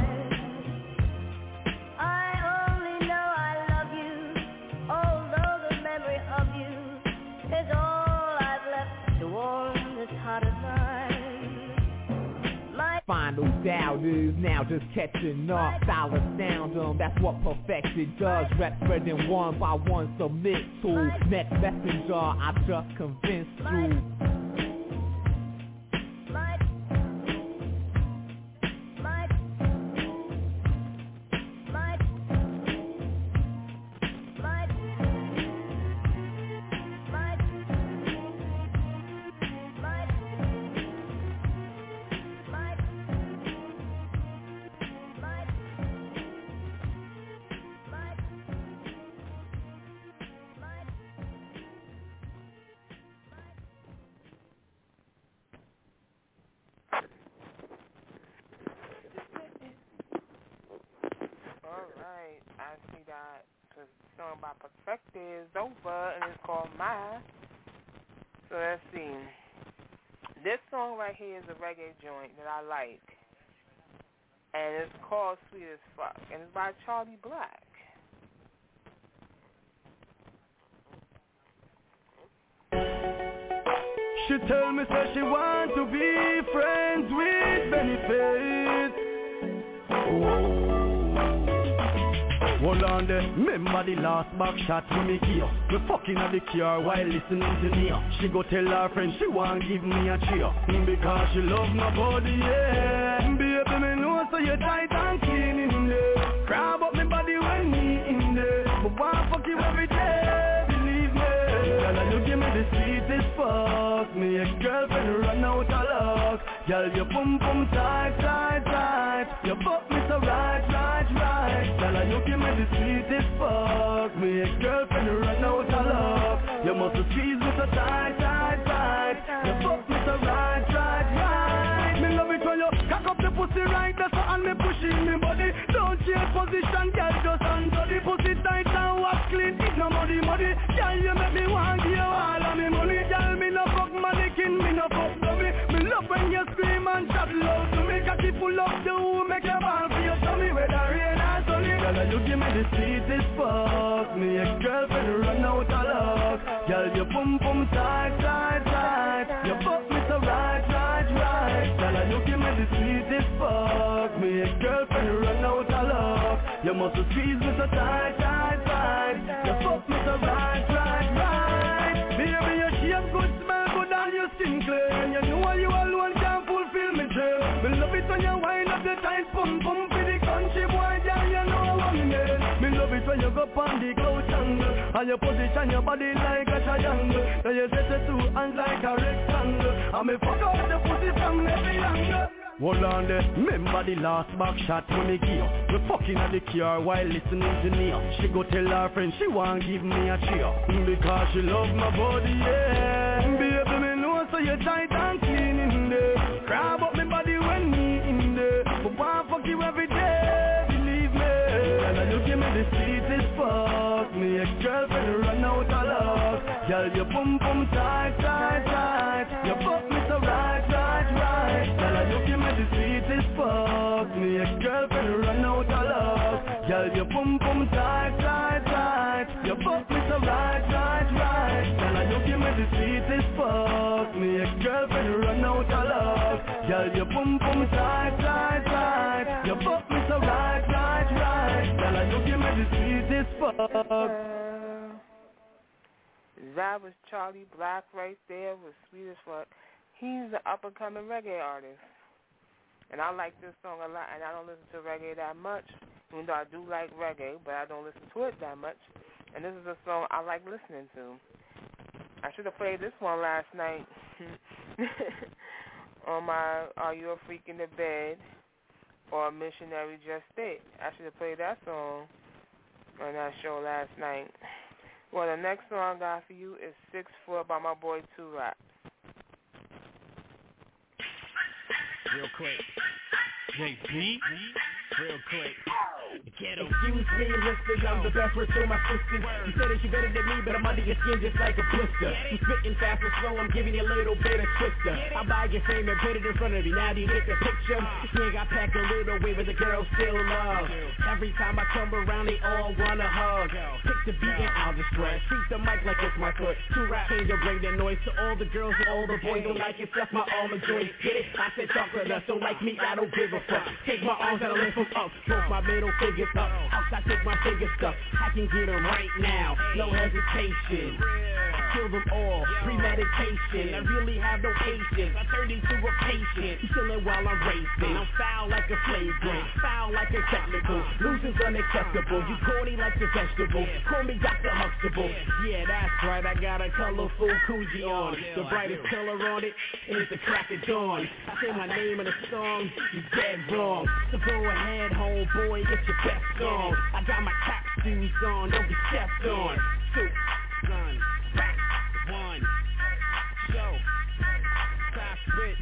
Is all I've left to warm this heart of mine. Final doubters now just catching up. Style astound them, that's what perfected does. Rep spreading one by one, submit to next messenger. I just convinced you. I see that the song by Perfected is over and it's called My. So let's see. This song right here is a reggae joint that I like. And it's called Sweet as Fuck. And it's by Charlie Black. She tell me say she want to be friends with benefits. Oh. Hold on there, remember the last back shot me give. Me fucking at the car while listening to me. She go tell her friend she want give me a cheer. Because she love nobody, yeah. Baby, me know so you tight and clean in there. Grab up me body when me in there. But want fuck you every day, believe me. Girl, you give me the sweetest fuck. Me ex-girlfriend run out of luck. Girl, you pum pum tight, tight, tight. You fuck me so right, right. the sweetest fuck. Me ex-girlfriend run out of luck. You must squeeze me so tight, tight, tight. You fuck me so right, right, right. Me love it when you cock up the pussy right there, so and me pushing me body. Don't change position, girl, just under the pussy tight and wax clean. It's no muddy, muddy. Girl, you make me want give you all of me money. Girl, me no fuck mannequin, me no fuck dummy. Me love when you scream and chat loud to me. Cause it full of the who make your ball for your tummy. Whether rain or sunny. Girl, you give me the sweetest fuck. Me ex-girlfriend run out of luck. Girl, you pum pum tight, tight, tight. You fuck me so right, right, right. Girl, you give me the sweetest fuck. Me ex-girlfriend run out of luck. You must squeeze me so tight, tight, tight. You fuck me so right, right, right. Baby, your shape good, smell good and you skin clear. And you know you alone can't fulfill me dream. Me love it when you wind up the tight pum pum for the country boy, girl, you know what me mean. Me love it when you go on the couch angle and you position your body like a triangle. Then you set your two hands like a rectangle. And me fuck out the pussy from every angle. Hold on there, remember the last back shot when me give. We fucking at the car while listening to Nia. She go tell her friend she want give me a cheer. Because she love my body, yeah. Baby, me know so you tight and clean in there. Grab up me body when me in there. But want fuck you every day, believe me. And you give me the sweetest fuck. Me ex-girlfriend run out of luck. Girl, you pum pum tight, tight, tight. You fuck me so right, right, right. Girl, you give me the sweetest fuck. Me ex-girlfriend run out of luck. Girl, you pum pum tight, tight, tight. You fuck me so right, right, right. Girl, you give me the sweetest fuck. Me ex-girlfriend run out of luck. Girl, you pum pum tight, tight, tight. You fuck me so right, right, right. Girl, you give me the sweetest fuck. That was Charlie Black right there with Sweet as Fuck. He's an up-and-coming reggae artist. And I like this song a lot, and I don't listen to reggae that much, even though I do like reggae, but I don't listen to it that much. And this is a song I like listening to. I should have played this one last night on my Are You a Freak in the Bed or Missionary Just State. I should have played that song on that show last night. Well, the next song I got for you is 6 Foot by my boy 2 Rap. Real quick. JP. Real quick. Ghetto. Excuse me, listen, I'm the best word to my sisters. You said that you better than me, but I'm under your skin just like a blister. You spitting fast and slow, I'm giving you a little bit of twister. I buy your fame and put it in front of you, now do you get the picture? Swing, I pack a little way, but the girls still love. Every time I come around, they all wanna hug. Pick the beat and I'll distress. Treat the mic like it's my foot. 2 Rap came to bring the noise to all the girls and all the boys. Don't like it, stuff my almond joints. Get it? I said chocolate nuts, don't like me, I don't give a fuck. Take my arms and I lift them up, stroke my middle fingers up. Outside, take my finger stuff. I can get them right now, no hesitation. I kill them all, premeditation. I really have no patience. I turn into a patient, chilling while I'm racing. I'm foul like a flagrant, foul like a technical. Losing's unacceptable. You corny like the vegetable. Call me Dr. Huxtable. Yeah, that's right. I got a colorful Coogee on. The brightest color on it is the crack of dawn. I say my name in a song, you dead wrong. So go ahead, homeboy, get your best on. I got my cap shoes on, don't be stepped on. 2, son, rap, 1, show, class spit,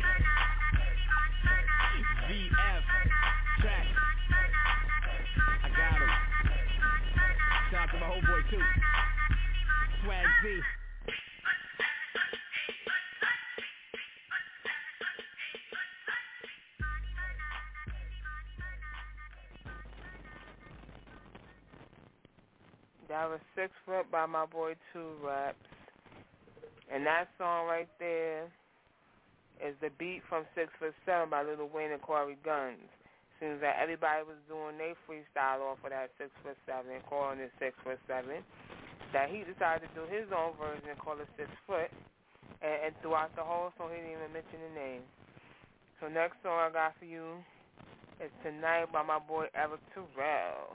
VF, track. I got him. Shout out to my whole boy too. Swag Z. That was 6 Foot by my boy 2 Raps. And that song right there is the beat from 6 Foot 7 by Lil Wayne and Corey Guns. Seems that everybody was doing their freestyle off of that 6 Foot 7 and calling it 6 Foot 7. That he decided to do his own version and call it 6 Foot. And throughout the whole song, he didn't even mention the name. So next song I got for you is Tonight by my boy Eric Terrell.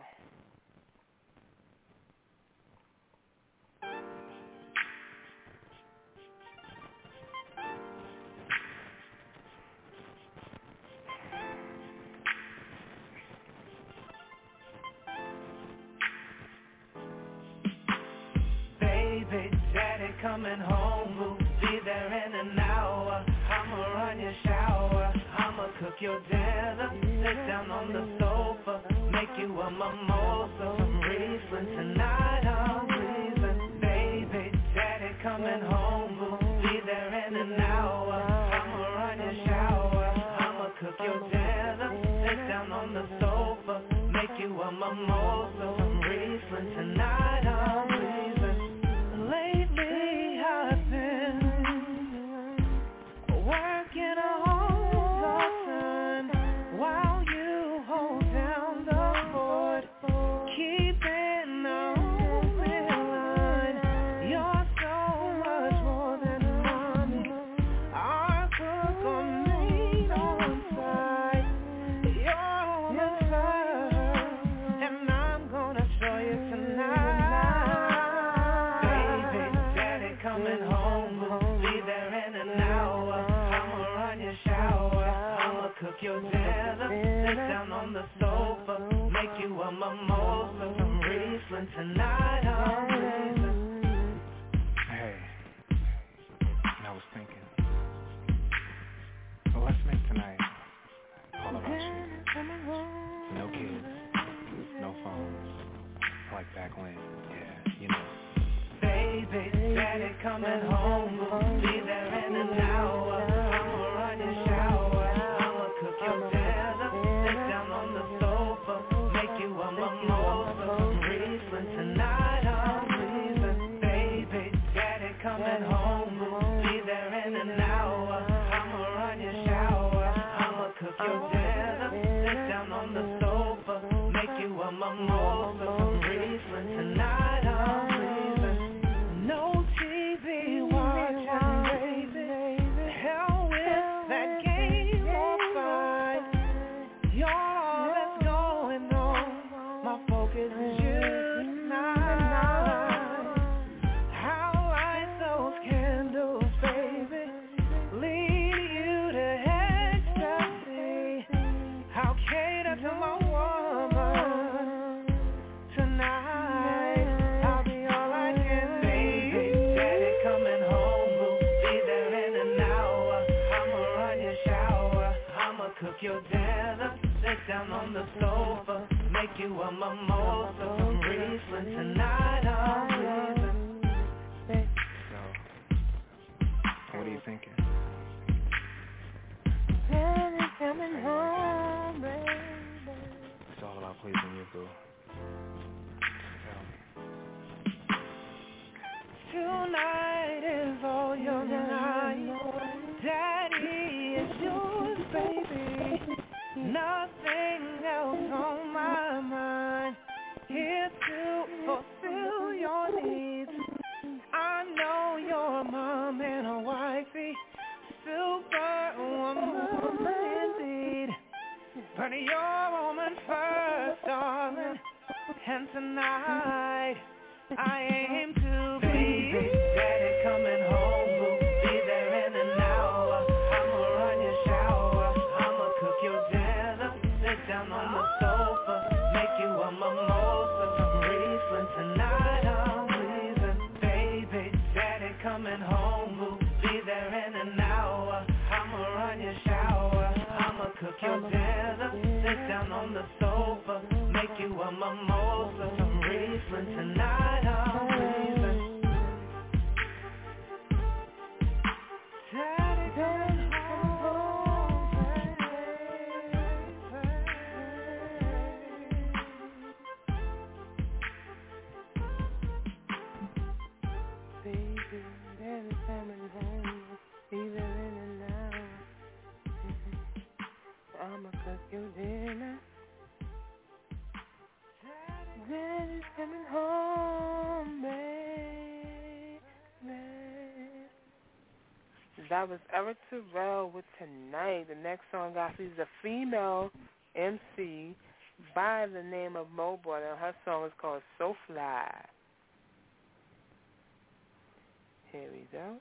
coming home, boo. Be there in an hour. I'ma run your shower. I'ma cook your dinner. Sit down on the sofa. Make you a mimosa. Some Riesling tonight, I'm pleasing. Baby, daddy coming home, boo. Be there in an hour. I'ma run your shower. I'ma cook your dinner. Sit down on the sofa. Make you a mimosa. Some Riesling tonight, I'm pleasing. Lately I've been working on the sun while you hold down the fort, keeping the open line. You're so much more than money. Our cook on made on side. You're on fire, and I'm gonna show you tonight. Baby, daddy coming home, be there in an hour. I'ma run your shower. I'ma cook your dinner. Sit down on the sofa. Make you a mimosa. Some Riesling tonight. I'm pleasing. Hey, and I was thinking, well, let's make tonight all about you. No kids, no phones, like back when, yeah, you know. Baby, daddy coming home, be there in an hour. I'ma run your shower. I'ma cook your dinner. Sit down on the sofa. Make you a mimosa. Some Riesling tonight, I'm pleasing. Baby, daddy coming home, be there in an hour. I'ma run your shower. I'ma cook your dinner. Sit down on the sofa. Make you a mimosa. Some Riesling tonight, I'm pleasing. No TV watching, baby. Hell with that game on side. You're all that's going on. My focus is you tonight. How light those candles, baby. Lead you to ecstasy. How cater to my woman tonight. I'll be all I can be. Daddy coming home, boo. Be there in an hour. I'ma run your shower. I'ma cook your dinner. Sit down on the sofa. Make you a mimosa. Some Riesling tonight, I'm pleasing. So, what are you thinking? Daddy coming home, baby. It's all about pleasing you, boo. Tell me. Tonight is all your night. Daddy is yours, baby. Nothing else on my mind. Here to fulfill your needs. I know your mom and a wifey. Superwoman indeed. But you're woman first, darling. And tonight I aim to be. Baby, daddy coming home, boo. Be there in an hour. I'ma run your shower. I'ma cook your dinner. Sit down on the sofa. Make you a mimosa. Some Riesling tonight, I'm pleasing. Baby, daddy coming home, boo. Be there in an hour. I'ma run your shower. I'ma cook your dinner. Sit down on the sofa. Make you a mimosa. Some Riesling tonight, I'm pleasing. Daddy coming home, Baby, daddy coming home. Be there in an hour. I'ma cook your dinner. Daddy's coming home, baby. That was Eric Terrell with Tonight. The next song I see is a female MC by the name of Mo Brother. Her song is called So Fly. Here we go.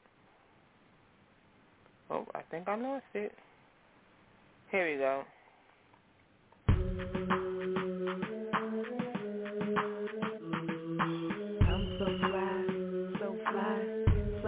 Oh, I think I lost it. Here we go. I'm so fly,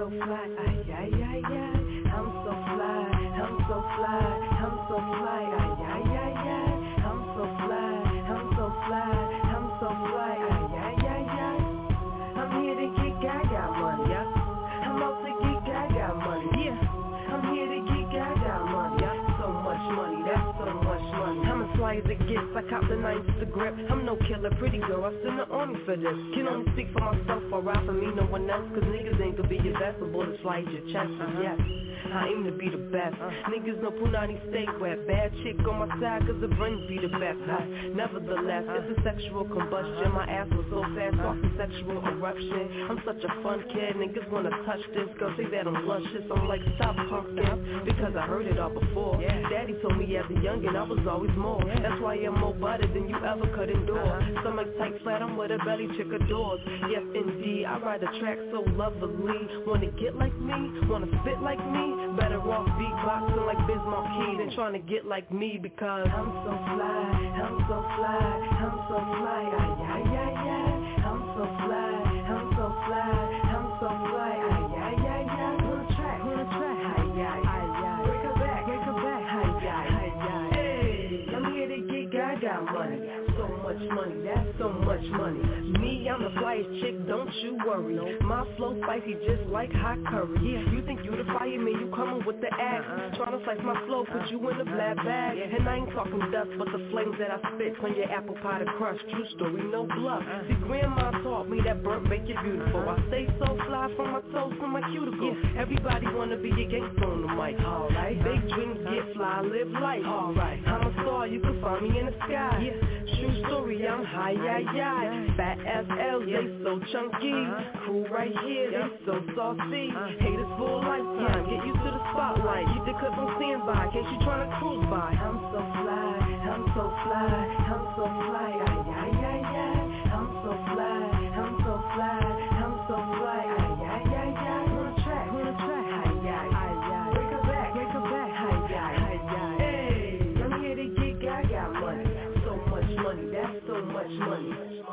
fly as it gets. I cop the 9 to the grip. I'm no killer, pretty girl, I send the army for this. Can only speak for myself, or ride for me, no one else. Cause niggas ain't gonna be your best, but bullets fly at your chest, and yes, I aim to be the best. Niggas know Punani stay wet. Bad chick on my side, cause the brains be the best. Nevertheless, it's a sexual combustion. My ass was so fast, off the sexual eruption. I'm such a fun kid, niggas wanna touch this. Girl say that I'm luscious, I'm like stop pumpkin, because I heard it all before. Daddy told me as a youngin' I was always more. That's why I'm more butter than you ever could endure. Stomach tight flat, I'm what a belly chick adores. Yes indeed, I ride the track so lovely. Wanna get like me, wanna spit like me. Better off beatboxing like Biz Markie than trying to get like me, because I'm so fly, I'm so fly, I'm so fly, ay, ay, ay, ay. I'm so fly, I'm so fly, I'm so fly, ay, ay, ay, ay. On the track, ay, ay, ay, ay. Break her back, ay, ay, ay, ay. Hey, I'm here to get gaga money. So much money, that's so much money. Me, I'm the flyest chick, don't you worry. My flow spicy just like hot curry. You think you the fireman, you coming with the axe. Tryna slice my flow, put you in a black bag. And I ain't talking dust, but the flames that I spit on your apple pie to crush. True story, no bluff. See, grandma taught me that burnt make you beautiful. I stay so fly from my toes to my cuticles. Everybody wanna be a gangster on the mic. Alright, big dreams get fly, live life. Alright, I'm a star, you can find me in the sky. True story, I'm high, yeah. Fat FL, they so chunky. Cool right here, they so saucy. Haters for a lifetime, get you to the spotlight. Keep the clip on standby, in case you tryna cruise by. I'm so fly, I'm so fly, I'm so fly, ay, ay, ay, ay. I'm so fly, I'm so fly, I'm so fly, ay, ay, ay, ay. On the track, ay, ay, ay, ay. Break her back, ay, ay, ay, ay. Hey, I'm here to get gaga money. So much money, that's so much money.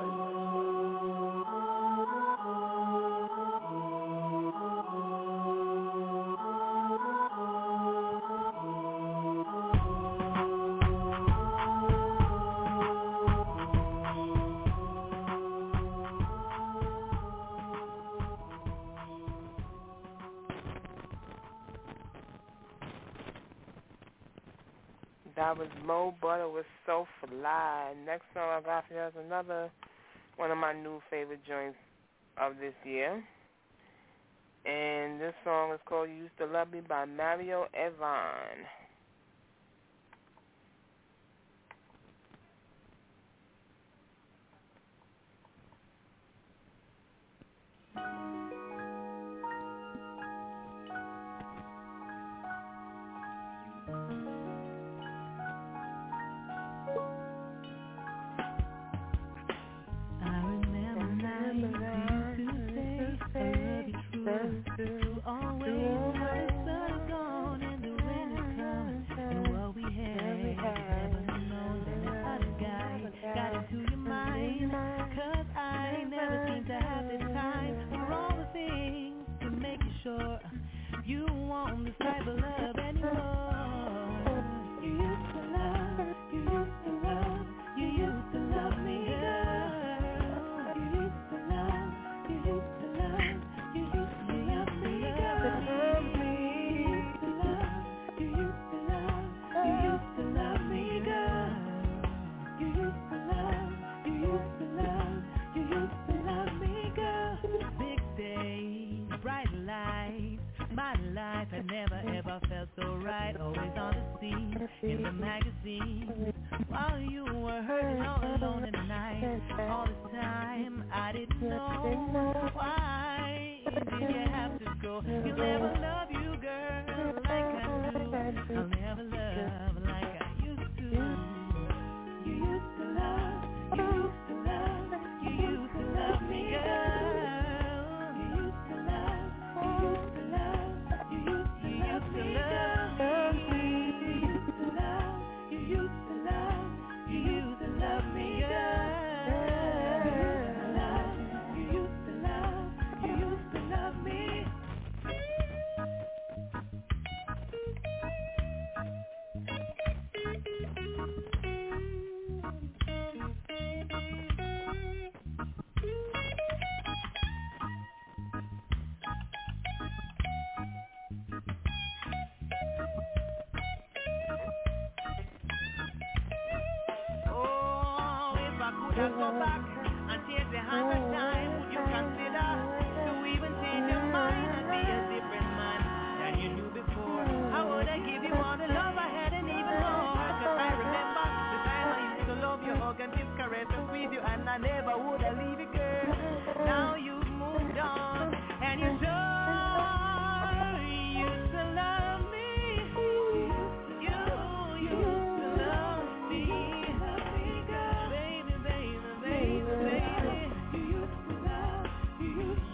That was Mo Butter with So Fly. Next song I got for you is another one of my new favorite joints of this year. And this song is called You Used to Love Me by Mario Evon. You want this type of love anymore. You used to love, you used to love, you used to love me, girl. You used to love, you used to love, you used to love me, girl. You used to love, you used to love, you used to love me, girl. You used to love, you used to love, you used to love me, girl. Big day, bright lights. My life had never ever felt so right. Always on the scene, in the magazine. While you were hurting all alone in the night. All this time I didn't know. Why did you have to go? You'll never love you, girl, like I do. I'll never love like I used to. You used to love, you used to love, you used to love me, girl. You used to love, you used to love. You used to love me. just go back and take the hand of time. Would you consider to even change your mind and be a different man than you knew before? I woulda give you all the love I had and even more. Cause I remember the time I used to love you, hug and kiss, caress and squeeze you, and I never woulda leave you, girl. Now you've moved on and you don't used to love me. You used to love me. Baby, baby, baby, baby. You used to love me.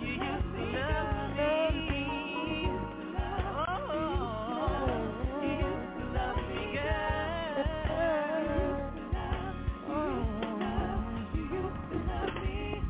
Oh, you used to love me, girl. You used to love me.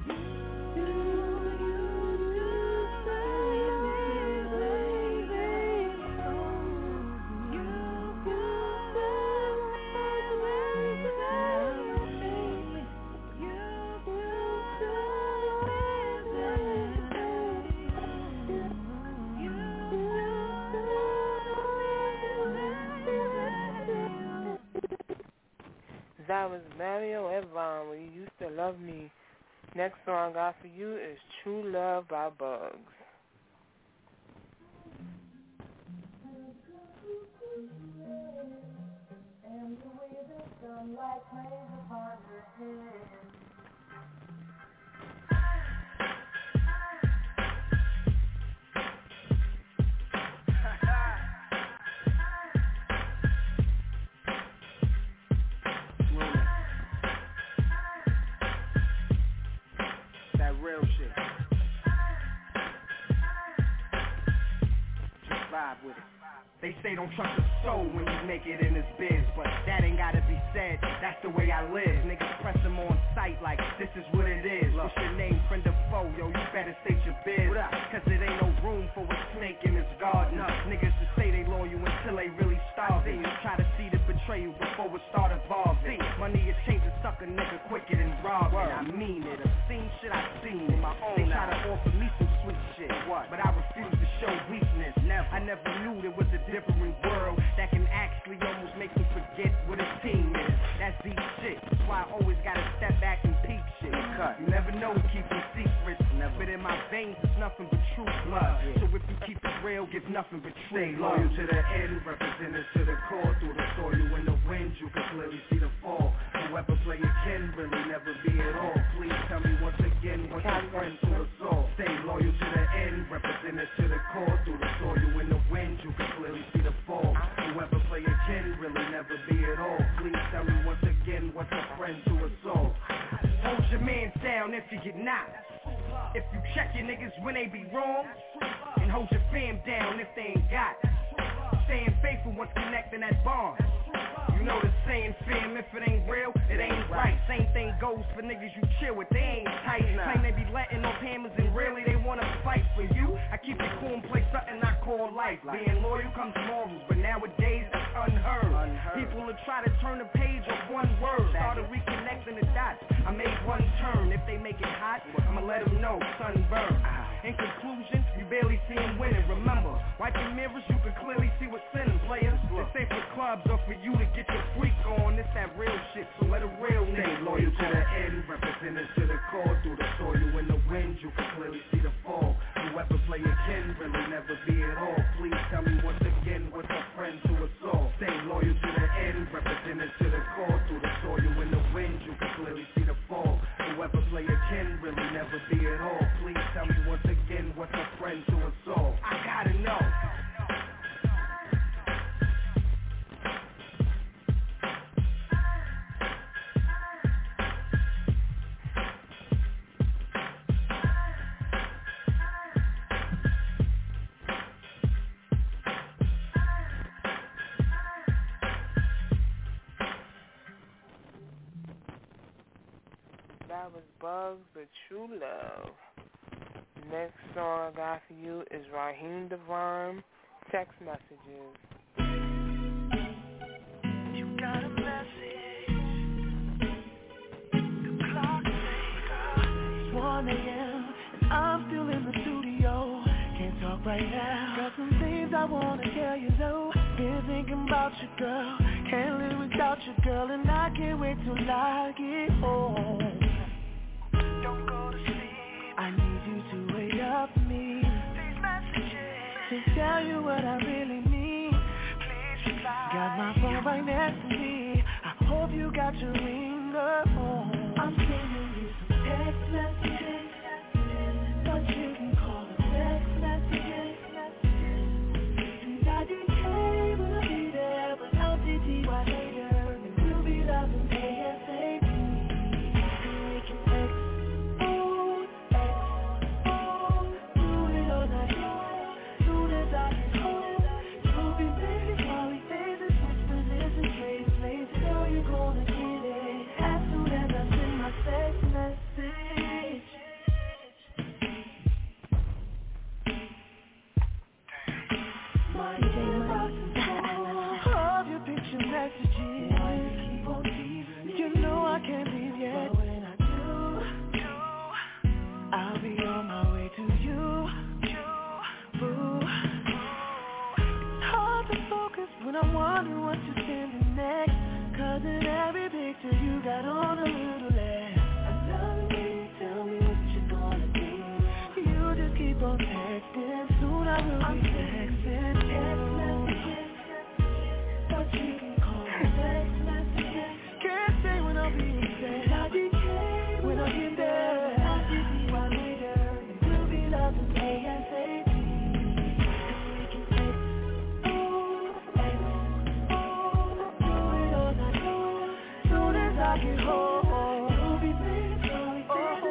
That was Mario Evon when you used to love me. Next song I got for you is True Love by Bugs. That real shit. Just vibe with it. They say don't trust a soul when you make it in this biz, but that ain't gotta be said, that's the way I live. Niggas press them on sight like this is what it is. What's your name, friend or foe? Yo, you better state your biz, cause it ain't no room for a snake in this garden. Niggas just say they loyal until they really starving. You try to see the betrayal before it start evolving. Money is changing sucker nigga quicker than robbing. I mean it, I've seen shit I've seen in my own. They try to offer me some sweet shit, but I refuse to show weakness. I never knew there was a different world that can actually almost make me forget what a team is. That's deep shit. That's why I always gotta step back and peep shit. You never know keeping secrets. But in my veins it's nothing but true blood. So if you keep it real, give nothing but true Stay love. loyal to the end, represented to the core. Through the soil in the wind, you can clearly see the fall. Whoever play it can really never be at all. Please tell me once again what's your friend to us all. Stay loyal to the end, represented to the core. Through the soil in the wind, you can clearly see the fall. Whoever play it can really never be at all. Please tell me once again what's a friend to us all. Hold your mans down if you get knocked. If you check your niggas when they be wrong, and hold your fam down if they ain't got. Staying faithful once connecting that bond. You know the saying, fam, if it ain't real, it ain't right. Same thing goes for niggas you chill with, they ain't tight. Claim they be letting off hammers and really they wanna fight for you. I keep it cool and play something I call life. Being loyal comes morals, but nowadays that's unheard. People will try to turn the page off one word. Started reconnecting the dots, I made one turn. If they make it hot, I'ma let them know, sunburn. In conclusion, you barely see him winning. Remember, wipe the mirrors, you can clearly see what's in them, players. It's safe for clubs or for you to get your freak on. It's that real shit, so let a real nigga stay loyal to the end, represented to the core. Through the soil in the wind, you can clearly see the fall. Whoever play it can really never be at all. Please tell me once again what's a friend to us all. Stay loyal to the end, represented to the core. Through the soil in the wind, you can clearly see the fall. Whoever play it can really never be at all. Please tell me once again what's a friend to us all. I gotta know. That was Bugs with True Love. Next song I got for you is Raheem DeVarm, Text Messages. You got a message. The clock says 1 a.m. and I'm still in the studio. Can't talk right now. Got some things I wanna tell you though. Been thinking about you, girl. Can't live without you, girl, and I can't wait till I get home. don't go to sleep. I need you to wake up me. These messages to tell you what I really mean. Please reply. Got my phone right next to me. I hope you got your ringer on. I'm sending you some text messages, but you can call them text messages. And I didn't care when I'll be there, but I'll be right later. And we'll be loving ASAP. And we can XO, do it all night long. Soon as I get home, you'll be ready while we face this position, trade places. Know you're gonna get it as soon as I send my text message. My love your picture messages. You know I can't leave yet. But when I do, I'll be on my way to you. Boo. It's hard to focus when I'm wondering what you're sending next. Cause in every picture you got on a little less. I love you, tell me what you're gonna do. You just keep on texting, soon I will be texting. Text messages, but you can call text messages. Can't say when I'll be there. I decay when I get there. I'll be right later, and we'll be loving ASAP. And we can XO, do it all night long. Soon as I get home, you'll be ready for me.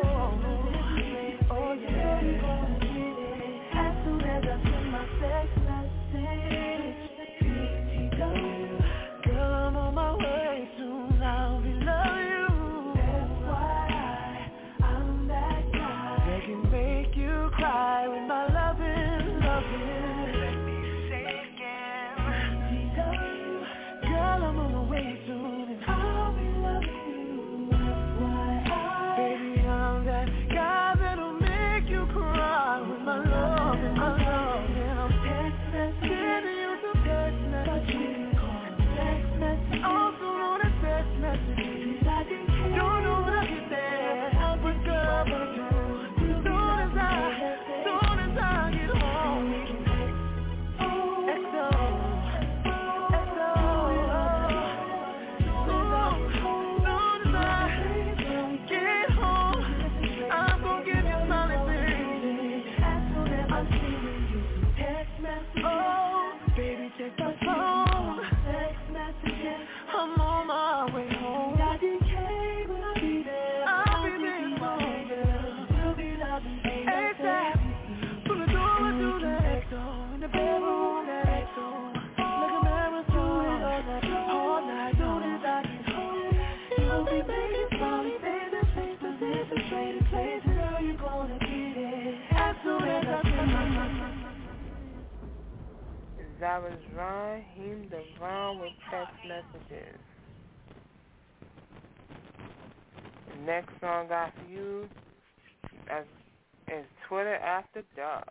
Oh yeah, you're gonna get it as soon as I send my text message. BTW, girl, I'm on my way soon. I'll be loving you. That's why I'm that guy that can make you cry with my loving. Let me say it again. BTW, girl, I'm on my way soon, and I'll be loving you. That's why baby, I'm that guy that'll make you cry with my love and my love. And I'm text messaging you some text messages. Text message, also on a text message. Don't know when I get there, but girl, but you. Soon as I get home, XO, soon as I get home, I'm gonna give you smiling things. As soon as I'm sending you some text messages. Oh, baby, check my phone. Text messages. I'm on my way home. I decay when I'll be there. I'll be there later. We'll be loving ASAP. From the door to the XO, in the bedroom that XO. Like a mirror to it all night. Soon as I get home, you'll be making smiling faces, face positions, trading places. Girl, you're gonna get it as soon as I send my Zarazheem Devon with text messages. The next song I got for you is Twitter After Dark.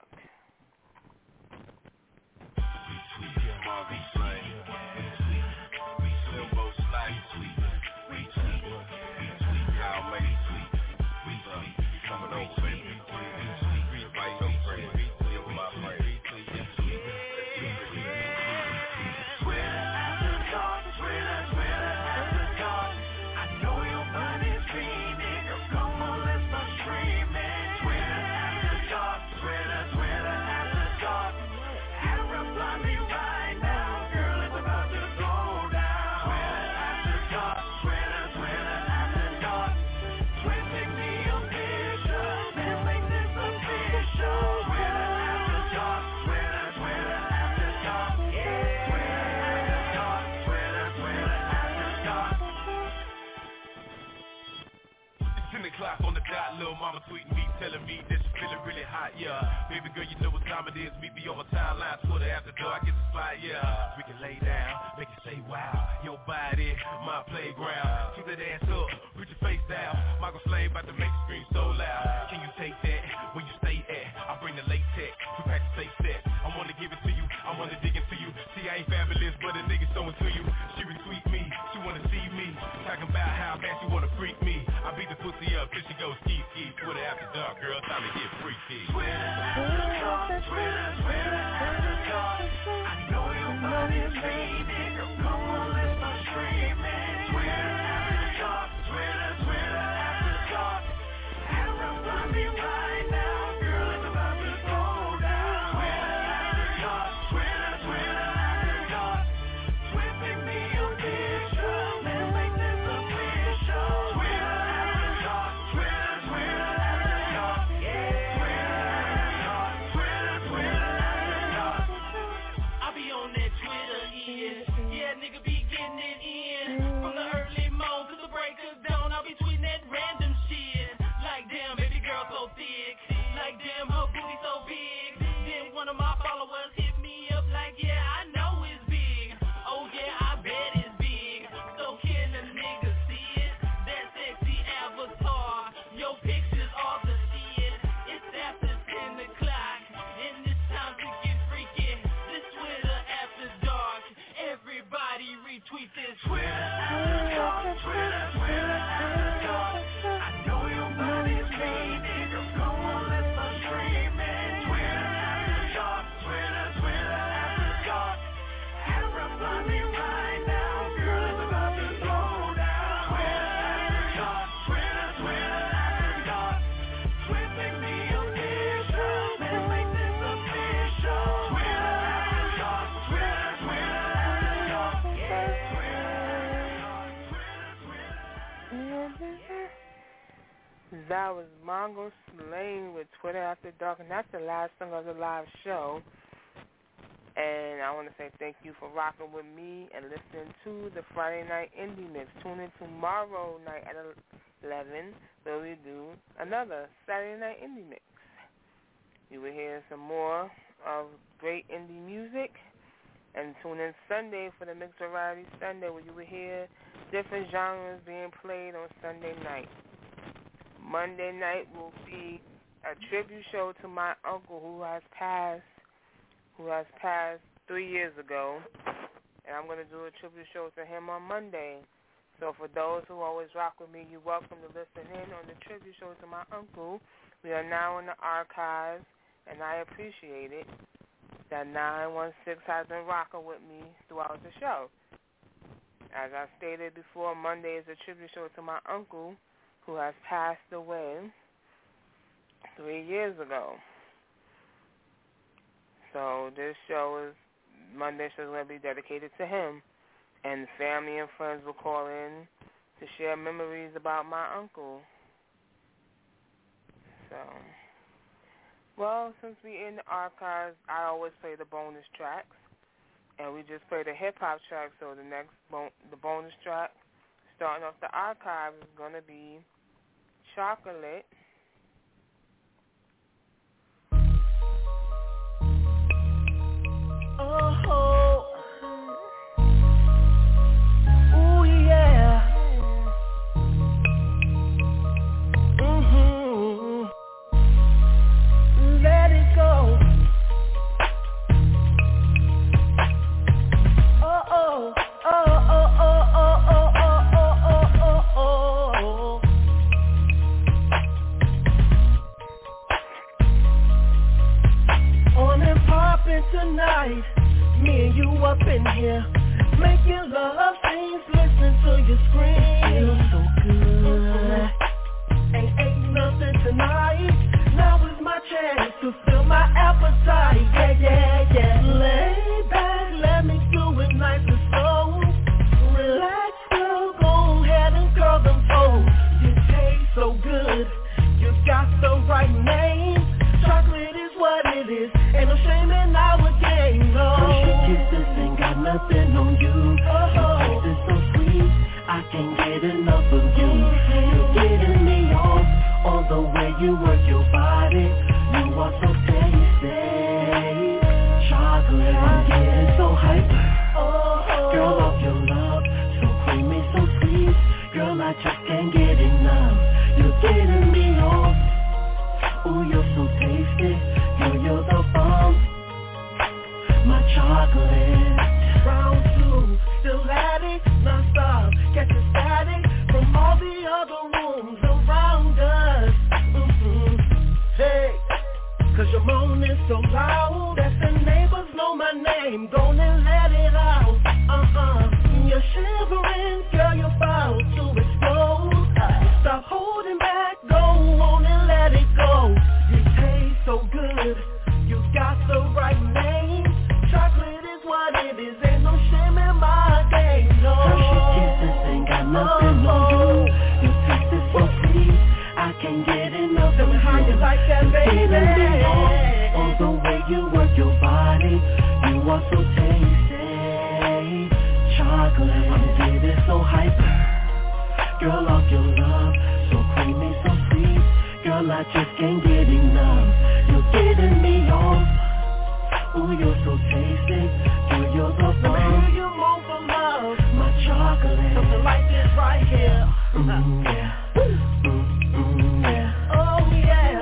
Little mama tweeting me, telling me that she feeling really hot, yeah. Baby girl, you know what time it is. Meet me on my timeline, Twitter after dark, I get the spot, yeah. We can lay down, make you say wow. Your body, my playground. Keep that ass up, put your face down. Michael Slade about to make you scream so loud. Can you take that where you stay at? I bring the latex, we practice safe sex. I wanna give it to you, I wanna dig into you. See, I ain't fabulous, but a nigga so into you. She retweet me, she wanna see me. Talking about how bad she wanna freak me. I be the the pussy up till she goes ski. Twitter after dark, girl, time to get freaky. Twitter after dark, Twitter after dark. I know your body's dreaming, girl, come on, let's start streaming. Twitter after dark, Twitter after dark. And reply me right now, girl, it's about to go down. Twitter after dark, Twitter after dark. Tweeting me a picture, let's make this official. Twitter after dark, Twitter after dark. Yeah, Twitter after dark. I be on that Twitter, yeah, nigga be getting it in. From the early morn to the break of dawn, I'll be tweeting that random shit. Like damn, baby girl so thick. Like damn, her booty so big. Then one of my followers hit me up like, yeah, I know it's big. Oh yeah, I bet it's big. So can a nigga see it? That sexy avatar. Your pictures are the shit. It's after 10 o'clock, and it's time to get freaky. This Twitter after dark. Everybody retweet this. Twitter after dark, Twitter after dark. I know your body's dreaming, girl, come on, let's start streaming. Twitter after dark, Twitter after dark. And reply me right now, girl, it's about to go down. Twitter after dark, Twitter after dark. Tweeting me a picture, let's make this official. Twitter after dark, Twitter after dark. Yeah, That was Mongo Slaying with Twitter After Dark, and that's the last song of the live show. And I want to say thank you for rocking with me and listening to the Friday Night Indie Mix. Tune in tomorrow night at 11, where we do another Saturday Night Indie Mix. You will hear some more of great indie music. And tune in Sunday for the Mix Variety Sunday, where you will hear different genres being played on Sunday night. Monday night will be a tribute show to my uncle who has passed 3 years ago, and I'm going to do a tribute show to him on Monday. So for those who always rock with me, you're welcome to listen in on the tribute show to my uncle. We are now in the archives, and I appreciate it that 916 has been rocking with me throughout the show. As I stated before, Monday is a tribute show to my uncle who has passed away 3 years ago. So this Monday show is going to be dedicated to him. And family and friends will call in to share memories about my uncle. So, well, since we're in the archives, I always play the bonus tracks. And we just played a hip-hop track, so the next the bonus track starting off the archives is going to be Chocolate. Oh, ooh yeah. Let it go. Oh. On and poppin' tonight. Me and you up in here, making love scenes, listen to you scream. Feels so good. Ain't nothing tonight. Now is my chance to fill my appetite. Yeah. Lay back, let me do it nice and slow. Relax, girl, go ahead and curl them toes. You taste so good, you got the right name. Chocolate is what it is, ain't no shame in our game, no. First kisses ain't got nothing on you. Your taste is so sweet, I can't get enough of you. You're getting me on the way you work your body. You are so tasty. Chocolate, I'm getting so hyped. Girl, off your love, so creamy, so sweet. Girl, I just can't get enough. You're getting me off. Ooh, you're so tasty. Girl, you're the bomb. My chocolate. Round two, still at it, non-stop. Catch a static from all the other rooms around. like that, baby. On the way you work your body, you are so tasty. Chocolate, I'm getting so hyper. Girl, off your love, so creamy, so sweet. Girl, I just can't get enough. You're getting me off. Ooh, you're so tasty. Girl, you're the bomb. Let me hear you move for love. My chocolate. Something like this right here. Yeah. Yeah. Oh yeah.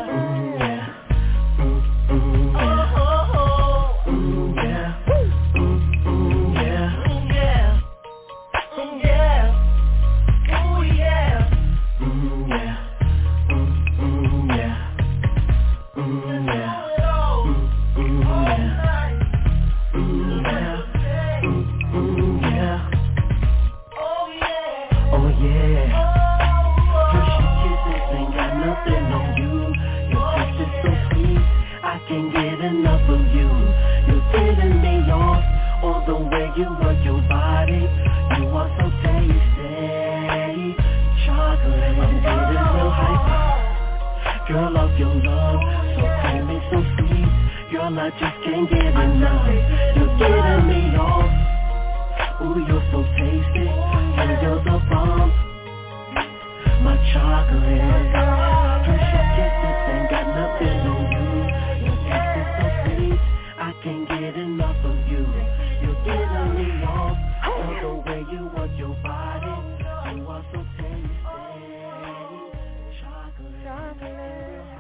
I just can't get enough. You're getting me off. Ooh, you're so tasty, and you're the bomb. My chocolate, precious kisses ain't got nothing on you. Your taste is so sweet, I can't get enough of you. You're getting me off. All the way you work your body, you are so tasty. Chocolate.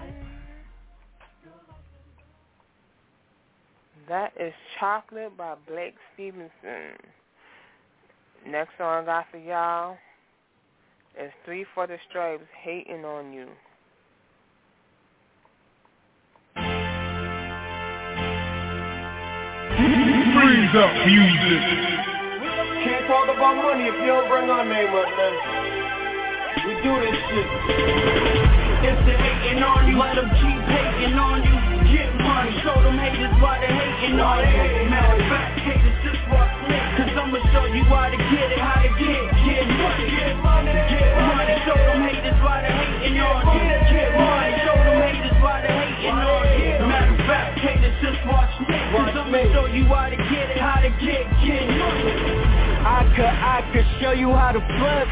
That is Chocolate by Blake Stevenson. Next song I got for y'all is 3 for the Stripes, Hating on You. Freeze up music. Can't talk about money if you don't bring our name up, man. We do this shit. If they hating on you, let them keep hating on you. Get money, show them haters why they hating on you. Matter of fact, haters just watch me, cause I'ma show you how to get it, how to get money. Get money, show them haters why they hating on you. Get money, show them haters why they hating on you. Matter of fact, haters just watch me, cause I'ma show you how to get it, how to get money. I could show you how to flip.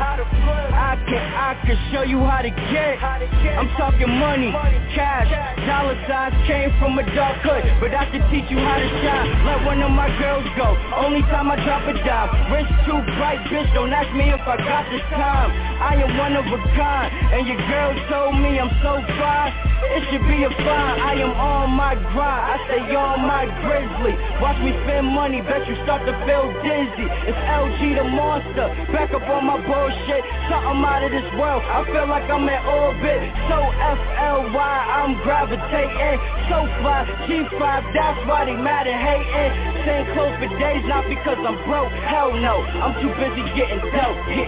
I could show you how to get. I'm talking money, cash, dollar signs. Came from a dark hood, but I could teach you how to shine. Let one of my girls go. Only time I drop a dime. Wrist too bright, bitch. Don't ask me if I got the time. I am one of a kind, and your girl told me I'm so fine. It should be a fine. I am on my grind. I stay on my grizzly. Watch me spend money. Bet you start to feel dizzy. It's LG the monster. Back up on my bullshit. Something out of this world. I feel like I'm in orbit. So FLY, I'm gravitating. So fly, G5, that's why they mad and hating. Staying close for days, not because I'm broke. Hell no, I'm too busy getting dope. If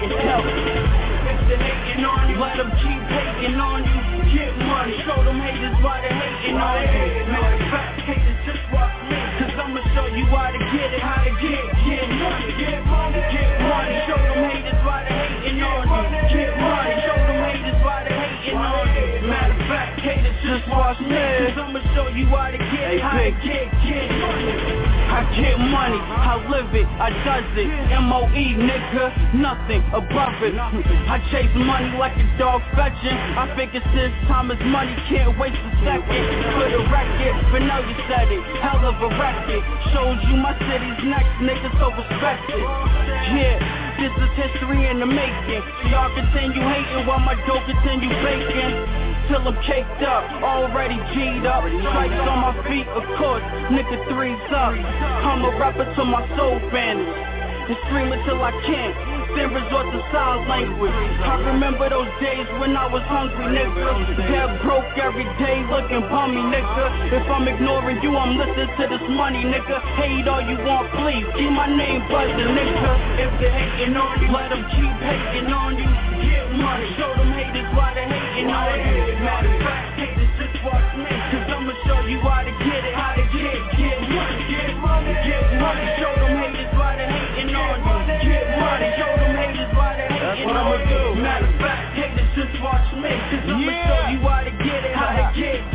they hating on you, let them keep hating on you. Get money, show them haters why they hating on you. Matter of fact, haters just watch me, cause I'ma show you how to get it, how to get money. Get money, show them haters why they hating on you. Get money, show them haters why they hating on you. Matter of fact, haters just watch me, cause I'ma show you how to get it, how to get money. I get money, I live it, I does it. MOE, nigga, nothing above it. I chase money like a dog fetching. I figure since time is money, can't waste a second. For the record, but now you said it, hell of a record. Showed you my city's next, nigga, so respect it. Yeah, this is history in the making. So y'all continue hating while my dough continue baking. Till I'm caked up, already G'd up. Stripes on my feet, of course, nigga 3's up. I'm a rapper till my soul vanishes, and scream until I can't, then resort to sign language. I remember those days when I was hungry, nigga. Dead broke every day, looking bummy, nigga. If I'm ignoring you, I'm listening to this money, nigga. Hate all you want, please, keep my name buzzing, nigga. If they hating on you, let them keep hating on you. Get money, show them haters why they hating on you. Matter of fact, haters just watch me, cause I'ma show you how to get it, how to get money. Get money, show them haters why they hating on you. Get money, show them haters why they hating on you. Matter of fact, haters just watch me, cause I'ma show you how to get it, how to get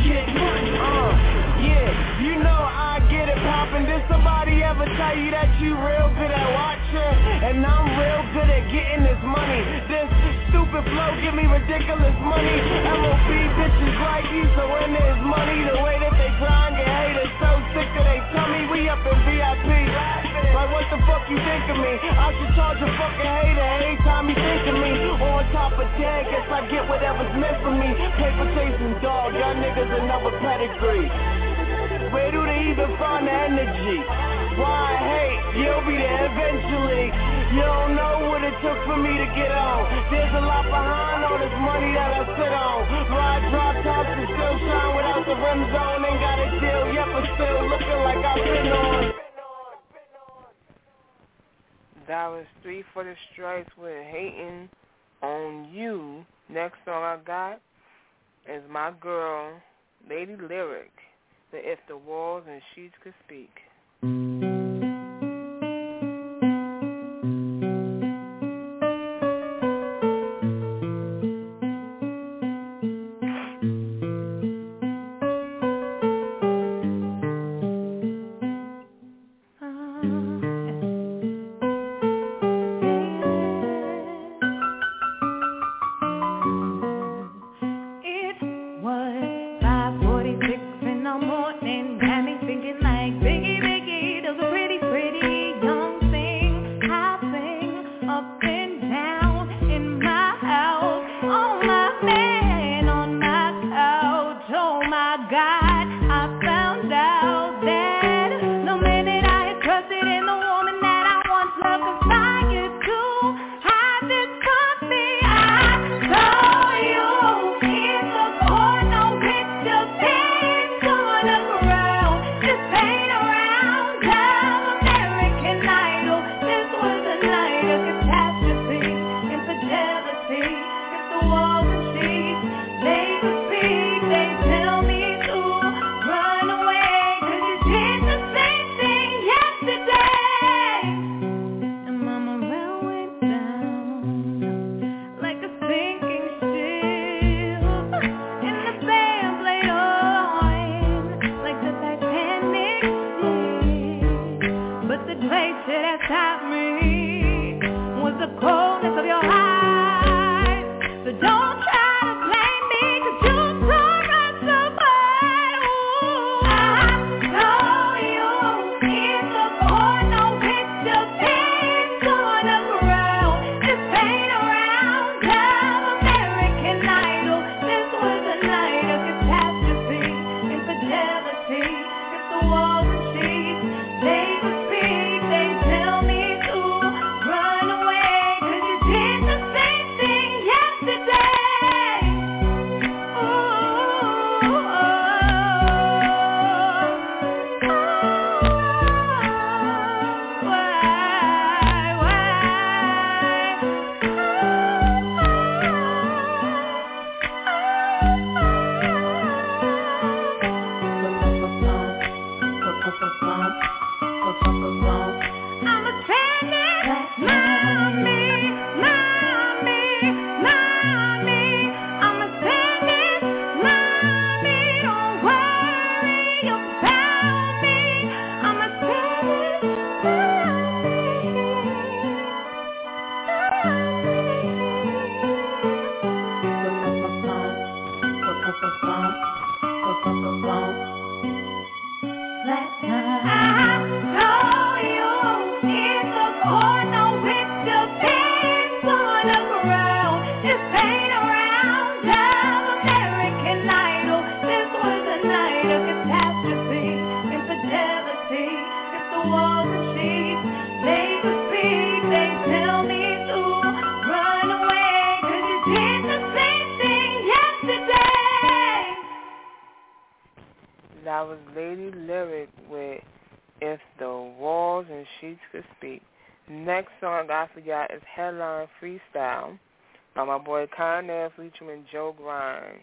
getting this money. This stupid flow give me ridiculous money. MOB bitches like you, so when there's money, the way that they grind, your haters so sick of they tummy. We up in VIP, like what the fuck you think of me? I should charge a fucking hater every time you think of me. On top of that, guess I get whatever's meant for me. Paper chasing dog, y'all niggas another pedigree. Where do they even find the energy? Why hate? You'll be there eventually. You don't know what it took for me to get on. There's a lot behind all this money that I sit on. Ride drop tops and still shine without the rim zone. Ain't got a deal yet, but still looking like I've been on. That was 3 for the Stripes with Hating on You. Next song I got is my girl, Lady Lyric, the If the Walls and Sheets Could Speak. That was Lady Lyric with If the Walls and Sheets Could Speak. Next song I got for y'all is Headline Freestyle by my boy Kanye featuring Joe Grind.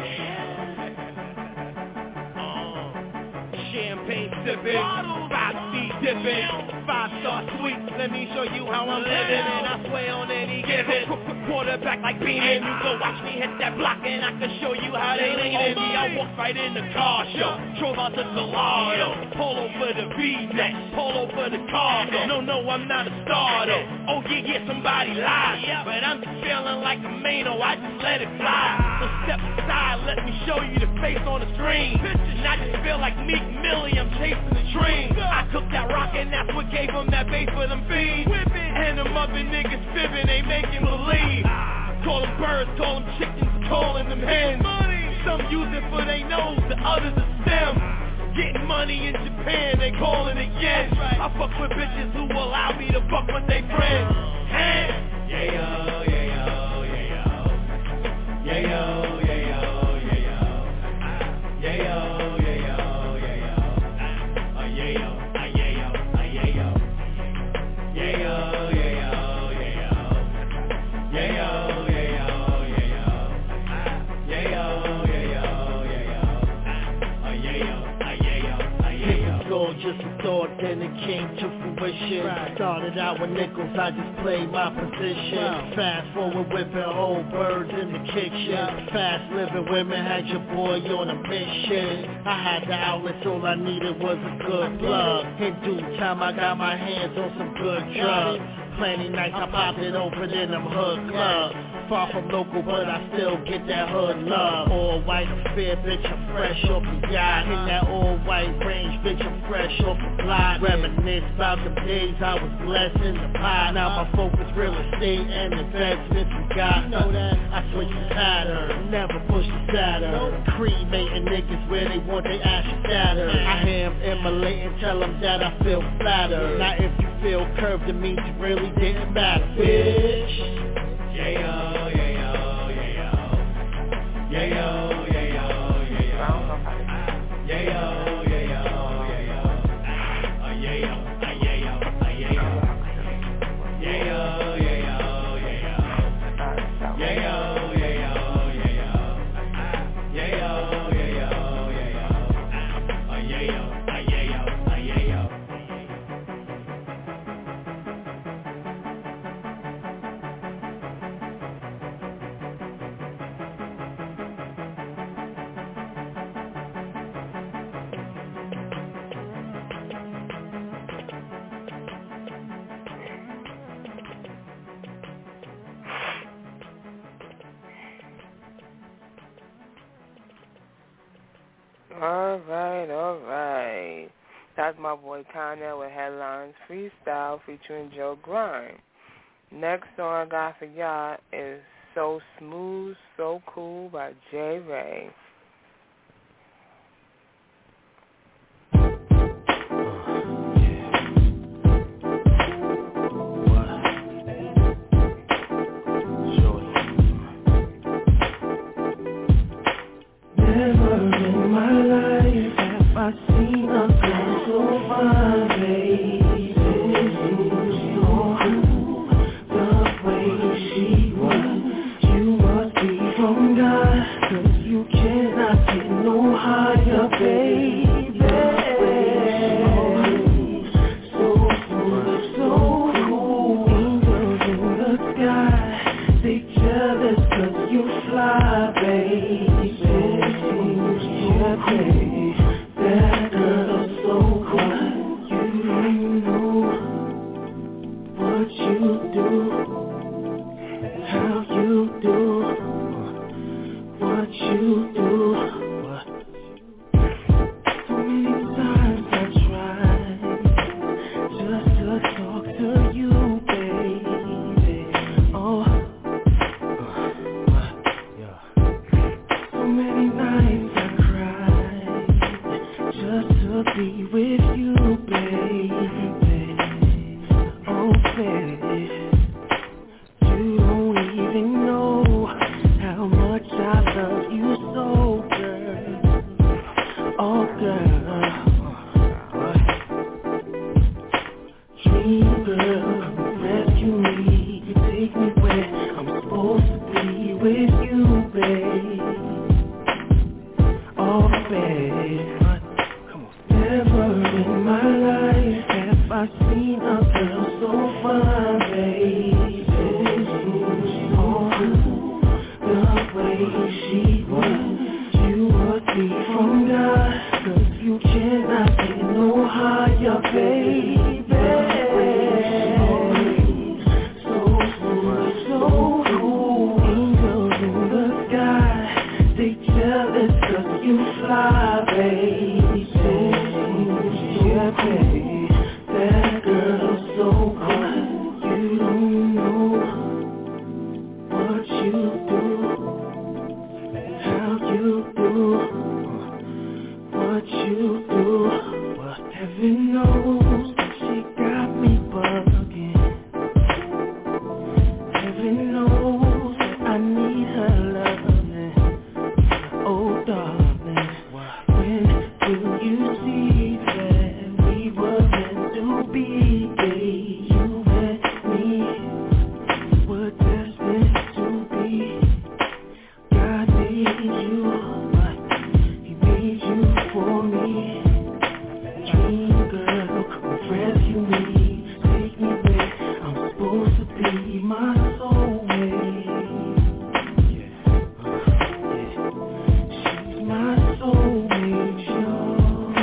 Champagne sipping, bottles feet dipping. 5-star suites, let me show you how I'm living. And I swear on any given quarterback like Beeman. You go watch me hit that block and I can show you how they leaning me. I walked right in the car show, drove out to Gallardo, polo for the V-neck, polo for the cargo. No, I'm not a star though. Oh yeah, somebody lied, but I'm just feeling like a Mano, I just let it fly. So step aside, let me show you the face on the screen. And I just feel like Meek Millie, I'm chasing the dream. I cooked that rock and that's what gave them that bass for them fiends. And them other niggas fibbing, they making believe. Call them birds, call them chickens, calling them hens. Some use it for they nose, the others are STEM. Getting money in Japan, they calling it yen. I fuck with bitches who allow me to fuck with they friends. Yeah, yo, yeah, yo, yeah, yo. Yeah, yo, yeah, yo, yeah, yo. Yeah, yo, yeah, yo, yeah, yo. Yeah, yo, yeah, yo, yeah, yo. Yeah, yo, yeah, yo, yeah, yo. Yeah, yo, yeah, yo, yeah, yo. Yeah, yo, yeah, yo, yeah, yo. Yeah, yo, yeah, yo. Just a thought, then it came to fruition. Started out with nickels, I just played my position. Fast forward whipping old birds in the kitchen. Fast living women had your boy on a mission. I had the outlets, all I needed was a good plug. In due time I got my hands on some good drugs. Plenty nights I popped it open in them hood clubs. Far from local, but I still get that hood love. All white affair, bitch, I'm fresh off the yacht. In that all white range, bitch, I'm fresh off the block. Reminisce about the days I was blessed in the pot. Now my focus real estate and investments we got. Know that I switch the pattern, never push the Saturn. Cremating niggas where they want they ashes scattered. I hear them immolating, tell them that I feel flattered. Now if you feel curved, it means it really didn't matter, bitch. Yeah, yo, yeah, yo, yeah, yo. Yeah, yo, yeah, yo, yeah, yo. Yeah, yo, yeah, yo, yeah, yo. Yeah, yo, yeah, yo, yeah, yo. Yeah, yo, yeah, yo, yeah, yo. Yeah, yo, yeah, yo, yeah, yo. Yeah, yo, yeah, yo, yeah, yo. Yeah, yo, yeah, yo, yeah, yo. All right. That's my boy Connell with Headlines Freestyle featuring Joe Grime. Next song I got for y'all is So Smooth, So Cool by J. Ray. Never in my life have I seen a girl so fine, baby. The way she was, you must be from God, 'cause you cannot get no higher, baby. So smooth, so cool. Angels in the sky, they jealous 'cause you fly, baby. That girl so quiet, you know what you do, how you do, what you do. So many times I tried just to talk to you, baby. Oh, so many nights just to be with you, baby. Oh, baby, you don't even know how much I love you so, girl. Oh, girl. Dream girl, rescue me, take me where I'm supposed to be with you, baby. Oh, baby. Never in my life from God, 'cause you cannot get no higher, baby. So cool. Angels in the sky, they jealous 'cause you fly, baby. Yeah, baby, that girl's so good. You don't know what you do, how you do, what you do. But heaven knows that she got me bugging. Heaven knows that I need her loving. Oh darling, when will you see that we were meant to be? You and me were destined to be. God made you, but He made you for me. Dream girl, come rescue me. Take me where I'm supposed to be, my soulmate. She's my soulmate, y'all.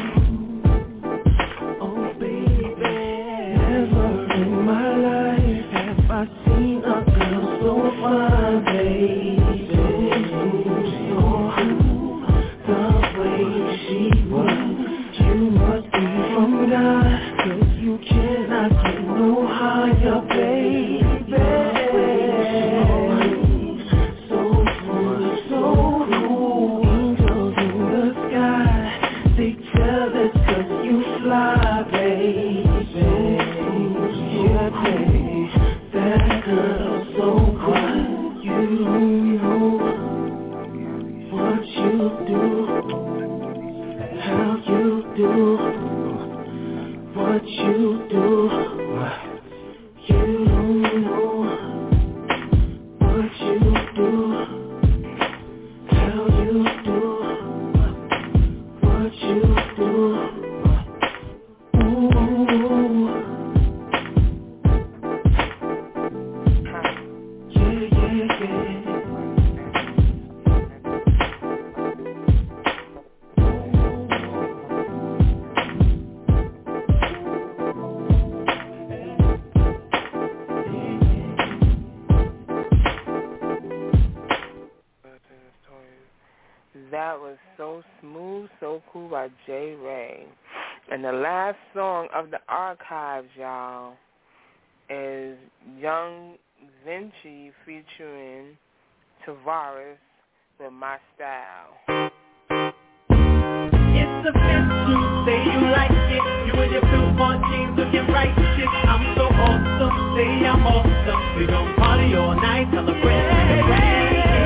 Oh baby, never in my life have I seen a girl so fine, baby. The way she was, you must be from God, 'cause you cannot get no higher, baby. So cool. Angels in the sky, they jealous 'cause you fly, baby. Yeah, baby, that girl's so good. You don't know what you do, how you do, what you do. You don't know what you do, how you do, what you do. Ooh. Yeah. That was So Smooth, So Cool by J. Ray. And the last song of the archives, y'all, is Young Vinci featuring Tavares with My Style. It's a fifth to say you like it. You and your blue on jeans looking right shit. I'm so awesome, say I'm awesome. We gon' party all night, celebrate.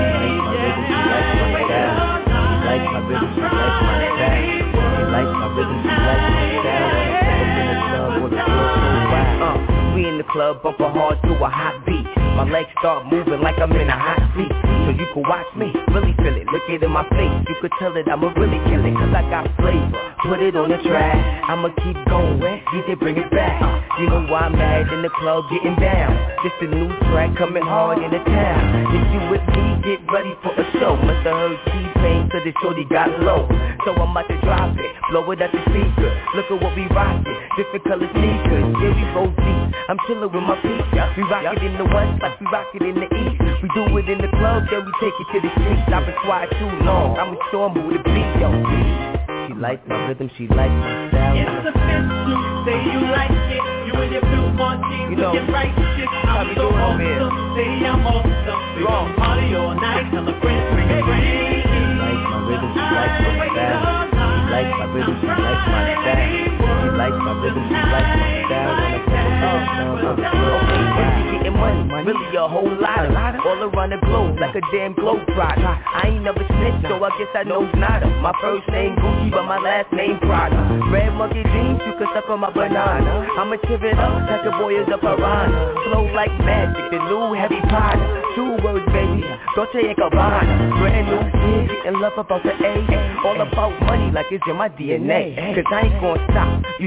She likes my rhythm, she likes my style. She likes my rhythm, she likes my style. When I step up in the club, all the girls so wild. We in the club, bumper hard to a hot beat. My legs start moving like I'm in a hot seat. So you can watch me, really feel it. Look it in my face, you could tell that I'ma really kill it. 'Cause I got flavor, put it on the track. I'ma keep going, DJ bring it back. You know why I'm mad in the club getting down. Just a new track coming hard in the town. If you with me, get ready for a show. Must have heard T-Pain 'cause it shorty got low. So I'm about to drop it, blow it at the speaker. Look at what we rockin', different color sneakers. Yeah, we go deep, I'm chillin' with my feet. We rock it in the west like we rock it in the east. We do it in the club, then we take it to the streets. I've been quiet too long, I'ma show 'em who the beat, yo. She likes my rhythm, she likes my style. It's a fifth to say you like it. You and your blue on jeans looking right shit. I'm so awesome, say I'm awesome. We gon' party all night, celebrate, bring it rain. She likes my rhythm, she likes my style. She likes my rhythm, she likes my style. She likes my rhythm, she likes my style. When I come up, she getting money, really a whole lot of all around the globe, like a damn globetrotter. I ain't never snitched, so I guess I know nada. My first name Gucci, but my last name Prada. Red monkey jeans, you can suck on my banana. I'ma tear it up, like a boy is a piranha. Flow like magic, the new heavy Potter. 2 words, baby, Dolce & Gabbana. Brand new kid, getting love about the A. All about money like it's in my DNA. 'Cause I ain't gon' stop, you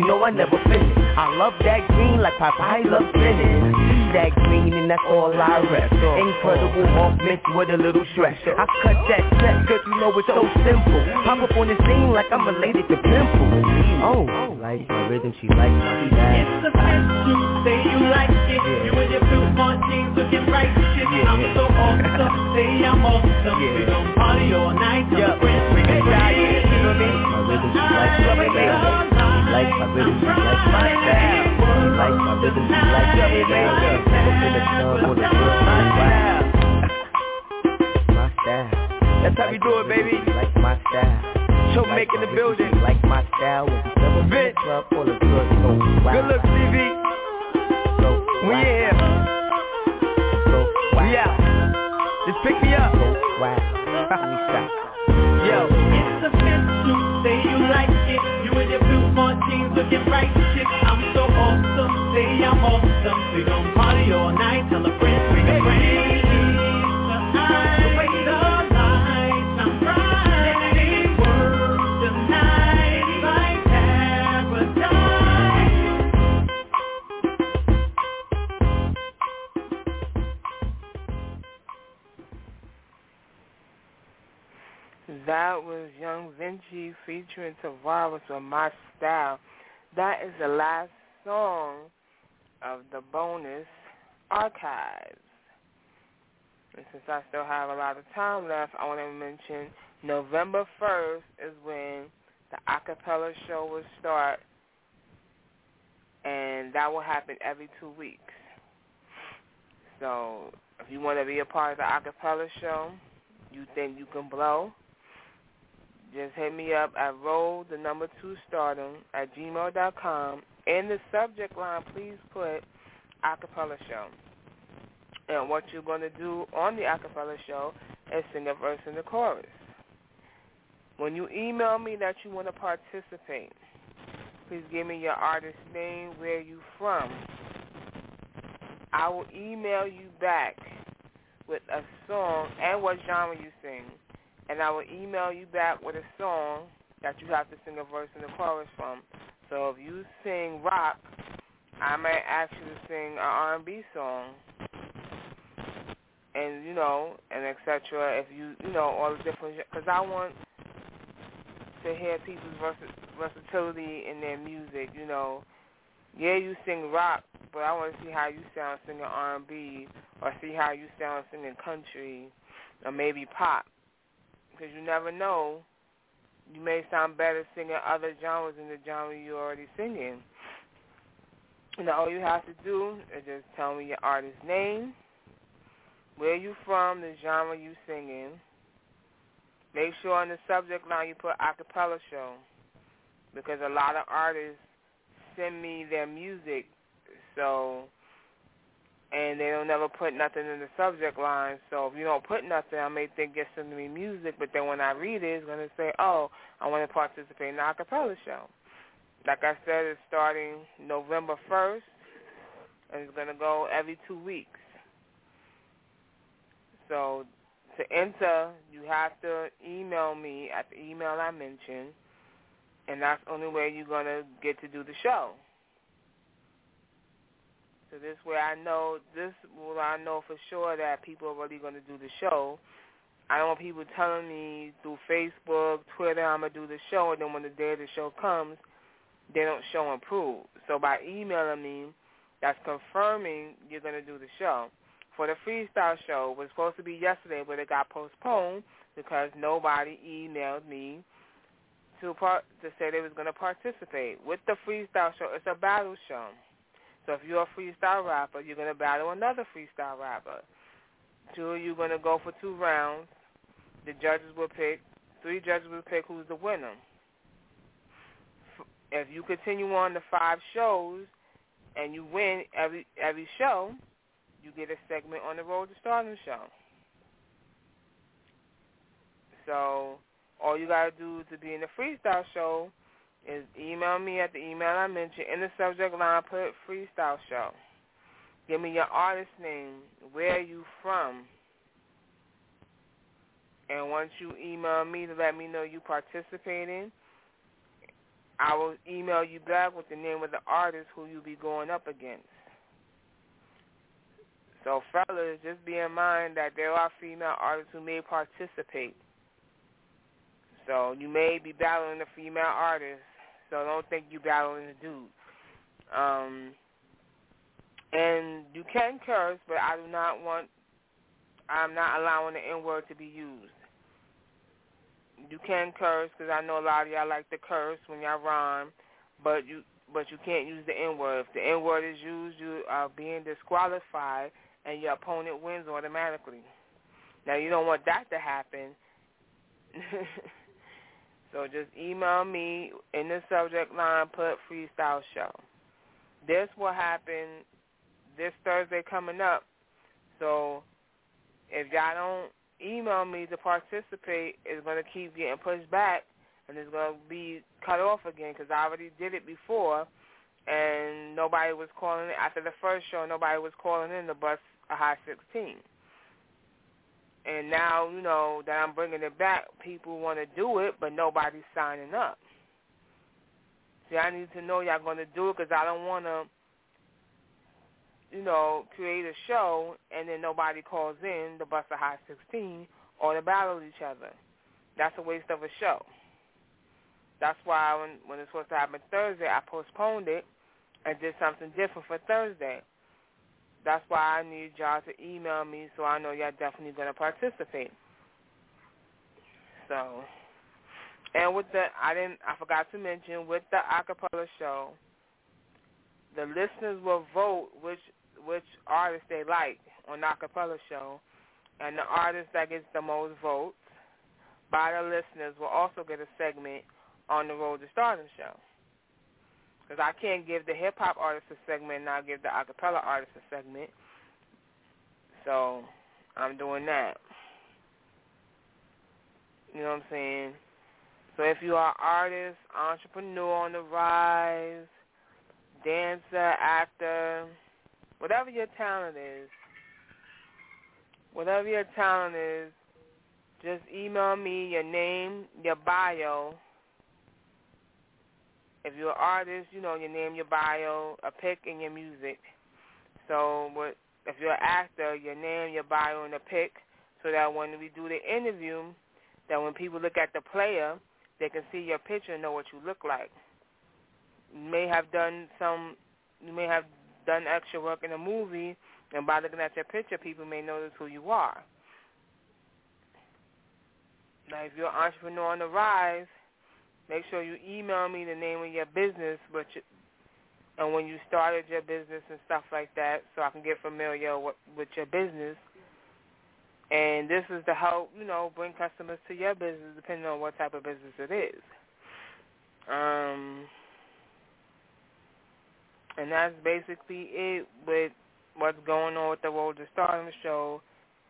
know I never finish. I love that green like Popeye loves spinach. See that green and that's all I rep. Incredible Hulk mixed with a little Shrek. I cut that check cause you know it's so simple. Pop up on the scene like I'm related to Pimple. Oh, like my rhythm, she likes my style. It's a bitch, you say you like it. You and your blue smart jeans looking right shit. I'm so awesome, say I'm awesome. We gon' party all night till the friends bring it right. You know what I mean? My rhythm, she likes my baby. She likes my rhythm, she likes my style. She likes my rhythm, she likes my baby. Up in the club on the floor, my style. My style. That's how we do it, baby. She likes my style. Show making the building. She like my style. When we step up in the club, all the girls go wild. Good look, TV. So we in here. So we out. Just pick me up. So wild. We stop. Yo. It's a bitch, you say you like it. You and your blue smart jeans looking right shit. I'm so awesome, say I'm awesome. We gon' party all night till the friends bring it rain. That was Young Vinci featuring Tavares with My Style. That is the last song of the bonus archives. And since I still have a lot of time left, I want to mention November 1st is when the acapella show will start, and that will happen every 2 weeks. So if you want to be a part of the acapella show, you think you can blow, just hit me up at roll2stardom@gmail.com. In the subject line, please put acapella show. And what you're going to do on the acapella show is sing a verse in the chorus. When you email me that you want to participate, please give me your artist name, where you from. I will email you back with a song and what genre you sing. And I will email you back with a song that you have to sing a verse and a chorus from. So if you sing rock, I might ask you to sing an R&B song, and and etc. If you all the different, because I want to hear people's versatility in their music. Yeah, you sing rock, but I want to see how you sound singing R&B, or see how you sound singing country, or maybe pop. Because you never know, you may sound better singing other genres than the genre you're already singing. All you have to do is just tell me your artist name, where you from, the genre you singing. Make sure on the subject line you put acapella show, because a lot of artists send me their music, and they don't never put nothing in the subject line. So if you don't put nothing, I may think you're sending me music, but then when I read it, it's going to say, oh, I want to participate in the acapella show. Like I said, it's starting November 1st, and it's going to go every 2 weeks. So to enter, you have to email me at the email I mentioned, and that's the only way you're going to get to do the show. So this way I know for sure that people are really going to do the show. I don't want people telling me through Facebook, Twitter, I'm going to do the show, and then when the day of the show comes, they don't show and prove. So by emailing me, that's confirming you're going to do the show. For the freestyle show, it was supposed to be yesterday, but it got postponed because nobody emailed me to say they was going to participate. With the freestyle show, it's a battle show. So if you're a freestyle rapper, you're going to battle another freestyle rapper. You're going to go for 2 rounds. The judges will pick, 3 judges will pick who's the winner. If you continue on the 5 shows and you win every show, you get a segment on the Road to Stardom show. So all you got to do to be in the freestyle show is email me at the email I mentioned. In the subject line, put freestyle show. Give me your artist name, where you from. And once you email me to let me know you participating, I will email you back with the name of the artist who you'll be going up against. So, fellas, just be in mind that there are female artists who may participate. So you may be battling a female artist, so don't think you're battling a dude. And you can curse, but I'm not allowing the N-word to be used. You can curse, because I know a lot of y'all like to curse when y'all rhyme, but you can't use the N-word. If the N-word is used, you are being disqualified, and your opponent wins automatically. Now, you don't want that to happen. So just email me in the subject line, put freestyle show. This will happen this Thursday coming up. So if y'all don't email me to participate, it's going to keep getting pushed back, and it's going to be cut off again, because I already did it before, and nobody was calling in. After the first show, nobody was calling in to bust a high 16. And now, you know, that I'm bringing it back, people want to do it, but nobody's signing up. See, I need to know y'all going to do it, because I don't want to, you know, create a show and then nobody calls in to bust a high 16 or to battle each other. That's a waste of a show. That's why when it's supposed to happen Thursday, I postponed it and did something different for Thursday. That's why I need y'all to email me so I know y'all definitely going to participate. So, and with I forgot to mention, with the acapella show, the listeners will vote which artist they like on the acapella show, and the artist that gets the most votes by the listeners will also get a segment on the Road to Stardom show. Because I can't give the hip-hop artist a segment and I'll give the acapella artist a segment. So I'm doing that. You know what I'm saying? So if you are an artist, entrepreneur on the rise, dancer, actor, whatever your talent is, just email me your name, your bio. If you're an artist, you know, your name, your bio, a pic, and your music. So if you're an actor, your name, your bio, and a pic, so that when we do the interview, that when people look at the player, they can see your picture and know what you look like. You may have done extra work in a movie, and by looking at your picture, people may notice who you are. Now, if you're an entrepreneur on the rise, make sure you email me the name of your business, and when you started your business and stuff like that, so I can get familiar with your business. And this is to help, you know, bring customers to your business, depending on what type of business it is. And that's basically it with what's going on with the Road to Stardom show.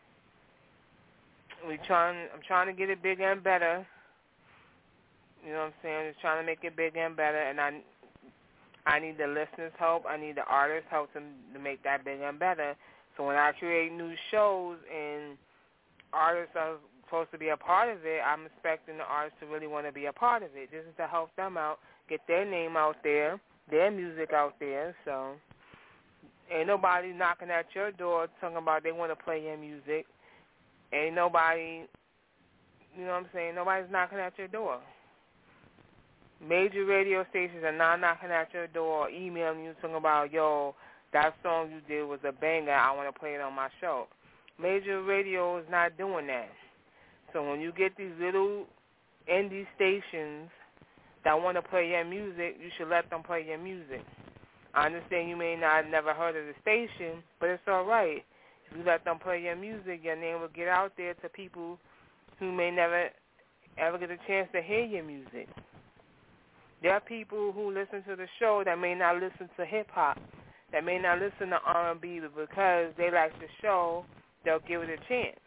I'm trying to get it bigger and better. You know what I'm saying? Just trying to make it bigger and better, and I need the listeners' help. I need the artists' help to make that bigger and better. So when I create new shows and artists are supposed to be a part of it, I'm expecting the artists to really want to be a part of it. This is to help them out, get their name out there, their music out there. So ain't nobody knocking at your door talking about they want to play your music. Ain't nobody, you know what I'm saying, nobody's knocking at your door. Major radio stations are not knocking at your door, emailing you talking about, yo, that song you did was a banger, I want to play it on my show. Major radio is not doing that. So when you get these little indie stations that want to play your music, you should let them play your music. I understand you may not have never heard of the station, but it's all right. If you let them play your music, your name will get out there to people who may never ever get a chance to hear your music. There are people who listen to the show that may not listen to hip-hop, that may not listen to R&B, but because they like the show, they'll give it a chance.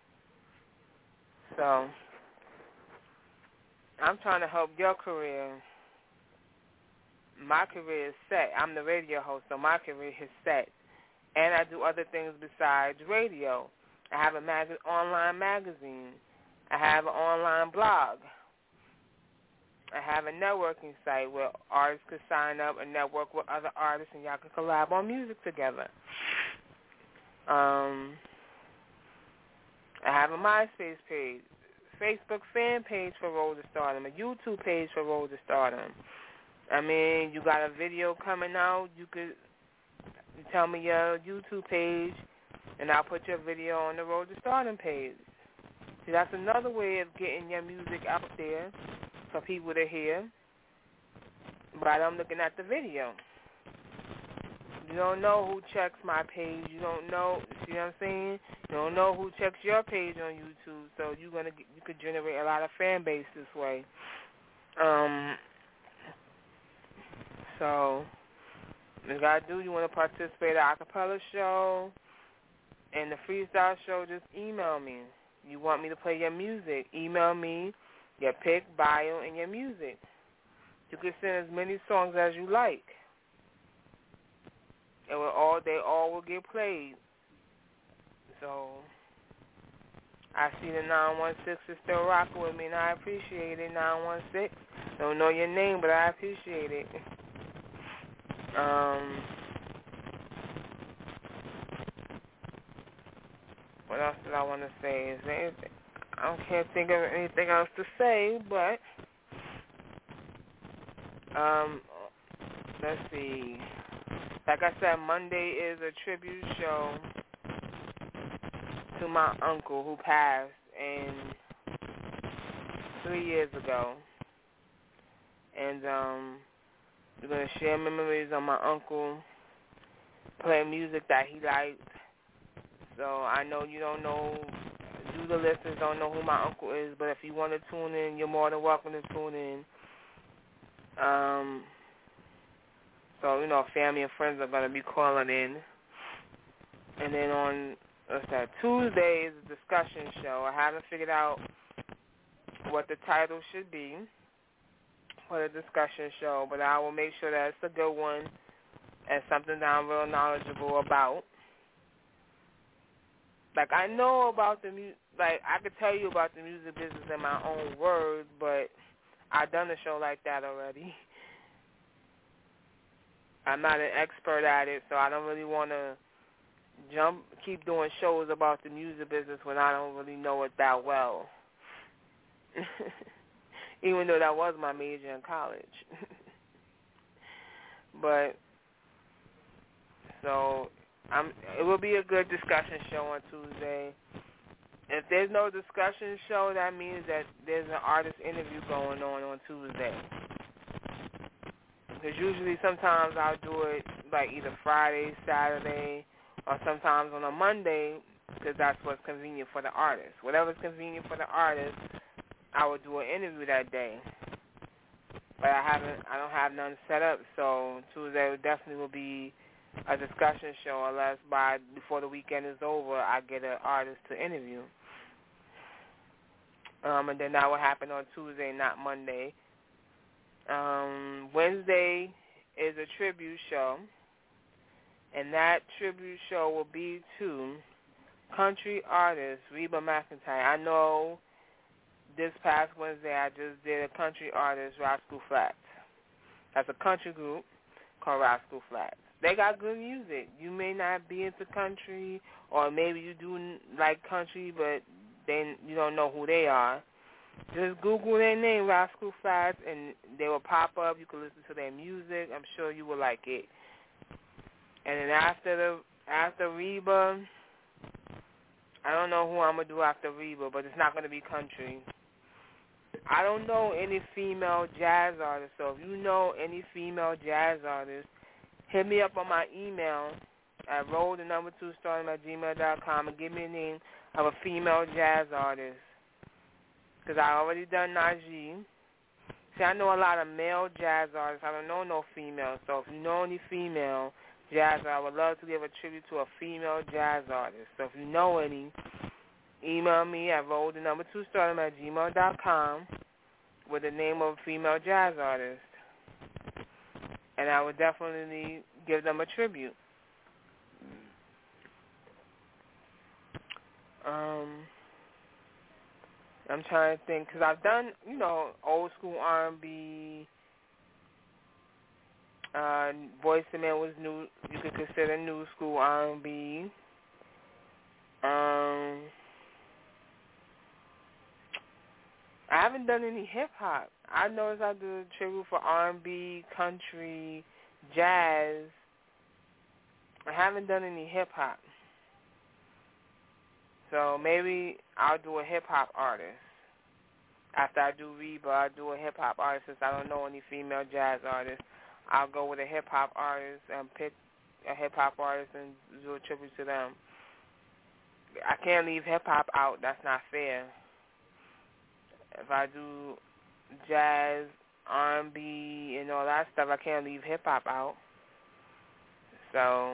So I'm trying to help your career. My career is set. I'm the radio host, so my career is set. And I do other things besides radio. I have an online magazine. I have an online blog. I have a networking site where artists could sign up and network with other artists, and y'all could collab on music together. I have a MySpace page, Facebook fan page for Road to Stardom, a YouTube page for Road to Stardom. I mean, you got a video coming out, you could tell me your YouTube page, and I'll put your video on the Road to Stardom page. See, that's another way of getting your music out there for people to hear by them looking at the video. You don't know who checks my page. You don't know, see what I'm saying? You don't know who checks your page on YouTube, so you could generate a lot of fan base this way. So, you got to do, you want to participate at the acapella show and the freestyle show, just email me. You want me to play your music, email me your pic, bio, and your music. You can send as many songs as you like. They all will get played. So, I see the 916 is still rocking with me, and I appreciate it, 916. Don't know your name, but I appreciate it. What else did I want to say? Is there anything? I can't think of anything else to say, but let's see. Like I said, Monday is a tribute show to my uncle who passed 3 years ago. And we're going to share memories of my uncle, play music that he liked. So I know you don't know, the listeners don't know who my uncle is, but if you want to tune in, you're more than welcome to tune in. So, family and friends are going to be calling in. And then on, Tuesday is a discussion show. I haven't figured out what the title should be for the discussion show, but I will make sure that it's a good one and something that I'm real knowledgeable about. Like, I know about the music, like, I could tell you about the music business in my own words, but I've done a show like that already. I'm not an expert at it, so I don't really want to keep doing shows about the music business when I don't really know it that well. Even though that was my major in college. But, so, it will be a good discussion show on Tuesday. If there's no discussion show, that means that there's an artist interview going on Tuesday. Because usually sometimes I'll do it like either Friday, Saturday, or sometimes on a Monday, because that's what's convenient for the artist. Whatever's convenient for the artist, I will do an interview that day. But I don't have none set up, so Tuesday definitely will be a discussion show, unless before the weekend is over, I get an artist to interview. And then that will happen on Tuesday, not Monday. Wednesday is a tribute show, and that tribute show will be to country artist Reba McEntire. I know this past Wednesday I just did a country artist, Rascal Flatts. That's a country group called Rascal Flatts. They got good music. You may not be into country, or maybe you do like country, but then you don't know who they are. Just Google their name, Rascal Flatts, and they will pop up. You can listen to their music. I'm sure you will like it. And then after Reba, I don't know who I'm going to do after Reba, but it's not going to be country. I don't know any female jazz artists, so if you know any female jazz artists, hit me up on my email at roll2stardom@gmail.com and give me a name of a female jazz artist. Because I already done Najee. See, I know a lot of male jazz artists. I don't know no female. So if you know any female jazz artists, I would love to give a tribute to a female jazz artist. So if you know any, email me at roll2stardom@gmail.com with the name of a female jazz artist. And I would definitely give them a tribute. I'm trying to think, because I've done, old school R&B. Boyz II Men was new. You could consider new school R&B. I haven't done any hip hop. I noticed I do a tribute for R&B, country, jazz. I haven't done any hip hop. So maybe I'll do a hip hop artist. After I do Reba, I'll do a hip hop artist. Since I don't know any female jazz artists, I'll go with a hip hop artist and pick a hip hop artist and do a tribute to them. I can't leave hip hop out. That's not fair. If I do jazz, R&B, and all that stuff, I can't leave hip hop out. So,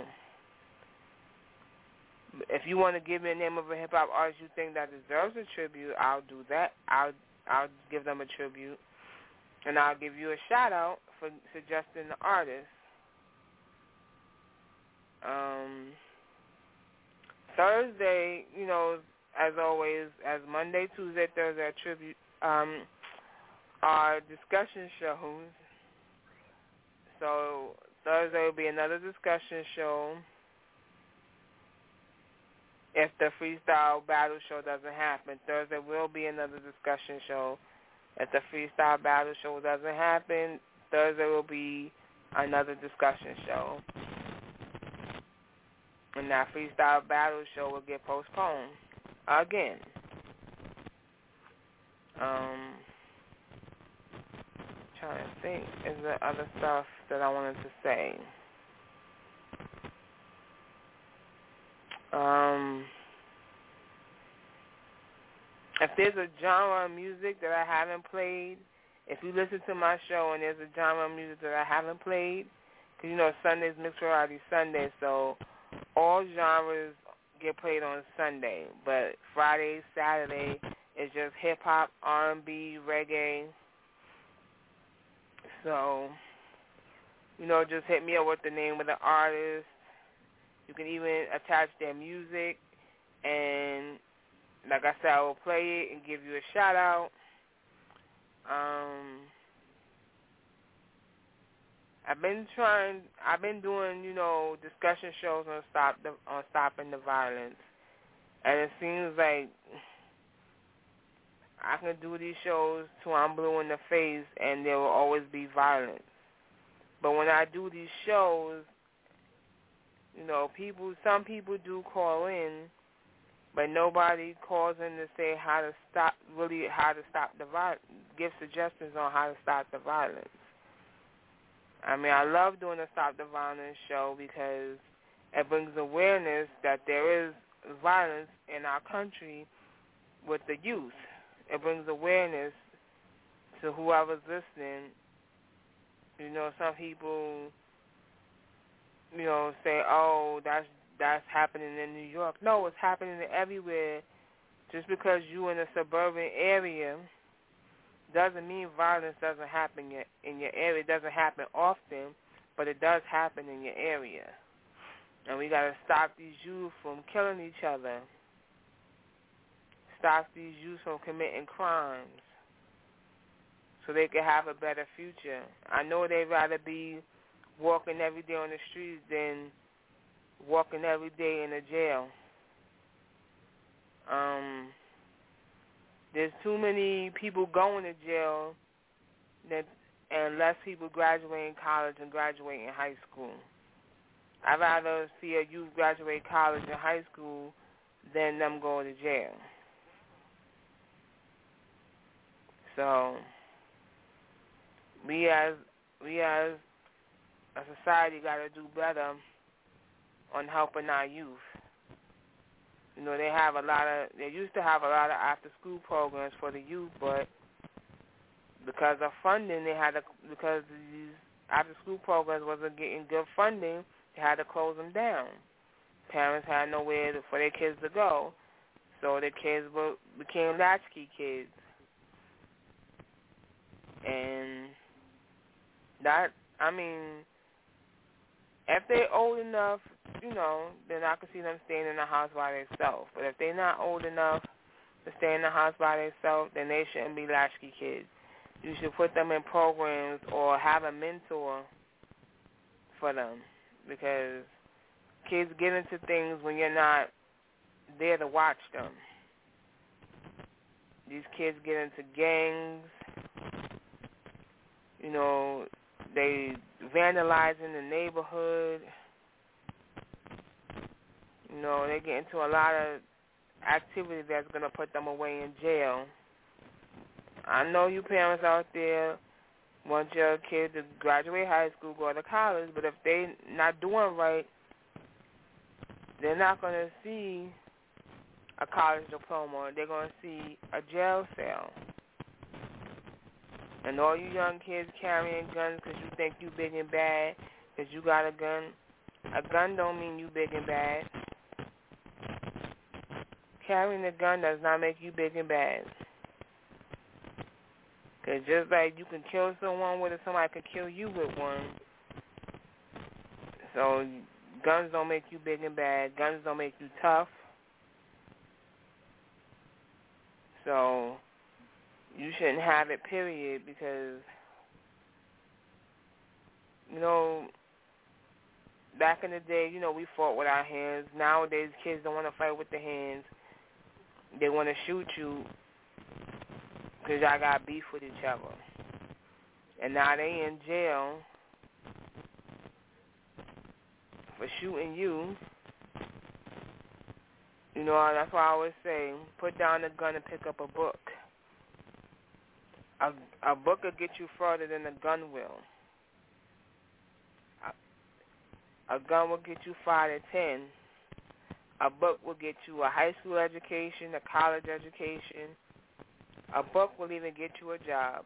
if you want to give me a name of a hip hop artist you think that deserves a tribute, I'll do that. I'll give them a tribute, and I'll give you a shout out for suggesting the artist. Thursday, as always, as Monday, Tuesday, Thursday are tribute, are discussion shows. So Thursday will be another discussion show if the freestyle battle show doesn't happen. Thursday will be another discussion show. If the freestyle battle show doesn't happen, Thursday will be another discussion show. And that freestyle battle show will get postponed again. Trying to think, is there other stuff that I wanted to say? If there's a genre of music that I haven't played, if you listen to my show and there's a genre of music that I haven't played, because Sunday's Mixed Variety Sunday, so all genres get played on Sunday, but Friday, Saturday is just hip-hop, R&B, reggae. So, just hit me up with the name of the artist. You can even attach their music, and like I said, I will play it and give you a shout-out. I've been doing, discussion shows on stopping the violence, and it seems like I can do these shows till I'm blue in the face, and there will always be violence. But when I do these shows, some people do call in, but nobody calls in to say how to stop the violence, give suggestions on how to stop the violence. I mean, I love doing a Stop the Violence show because it brings awareness that there is violence in our country with the youth. It brings awareness to whoever's listening. Some people, say, oh, that's happening in New York. No, it's happening everywhere. Just because you're in a suburban area doesn't mean violence doesn't happen in your area. It doesn't happen often, but it does happen in your area. And we got to stop these youth from killing each other. Stop these youth from committing crimes so they can have a better future. I know they'd rather be walking every day on the streets than walking every day in a jail. There's too many people going to jail and less people graduating college and graduating high school. I'd rather see a youth graduate college and high school than them going to jail. So we as a society got to do better on helping our youth. They used to have a lot of after-school programs for the youth, but because of funding, because these after-school programs wasn't getting good funding, they had to close them down. Parents had nowhere for their kids to go, so their kids became latchkey kids. And if they're old enough, then I can see them staying in the house by themselves. But if they're not old enough to stay in the house by themselves, then they shouldn't be latchkey kids. You should put them in programs or have a mentor for them, because kids get into things when you're not there to watch them. These kids get into gangs, you know, they vandalize in the neighborhood, you know, they get into a lot of activity that's going to put them away in jail. I know you parents out there want your kids to graduate high school, go to college, but if they not doing right, they're not going to see a college diploma. They're going to see a jail cell. And all you young kids carrying guns because you think you big and bad, because you got a gun don't mean you big and bad. Carrying a gun does not make you big and bad. Because just like you can kill someone with it, somebody can kill you with one. So guns don't make you big and bad. Guns don't make you tough. So you shouldn't have it, period, because, you know, back in the day, you know, we fought with our hands. Nowadays, kids don't want to fight with their hands. They want to shoot you because y'all got beef with each other. And now they in jail for shooting you. You know, that's why I always say, put down the gun and pick up a book. A book will get you further than a gun will. A gun will get you 5 to 10. A book will get you a high school education, a college education. A book will even get you a job.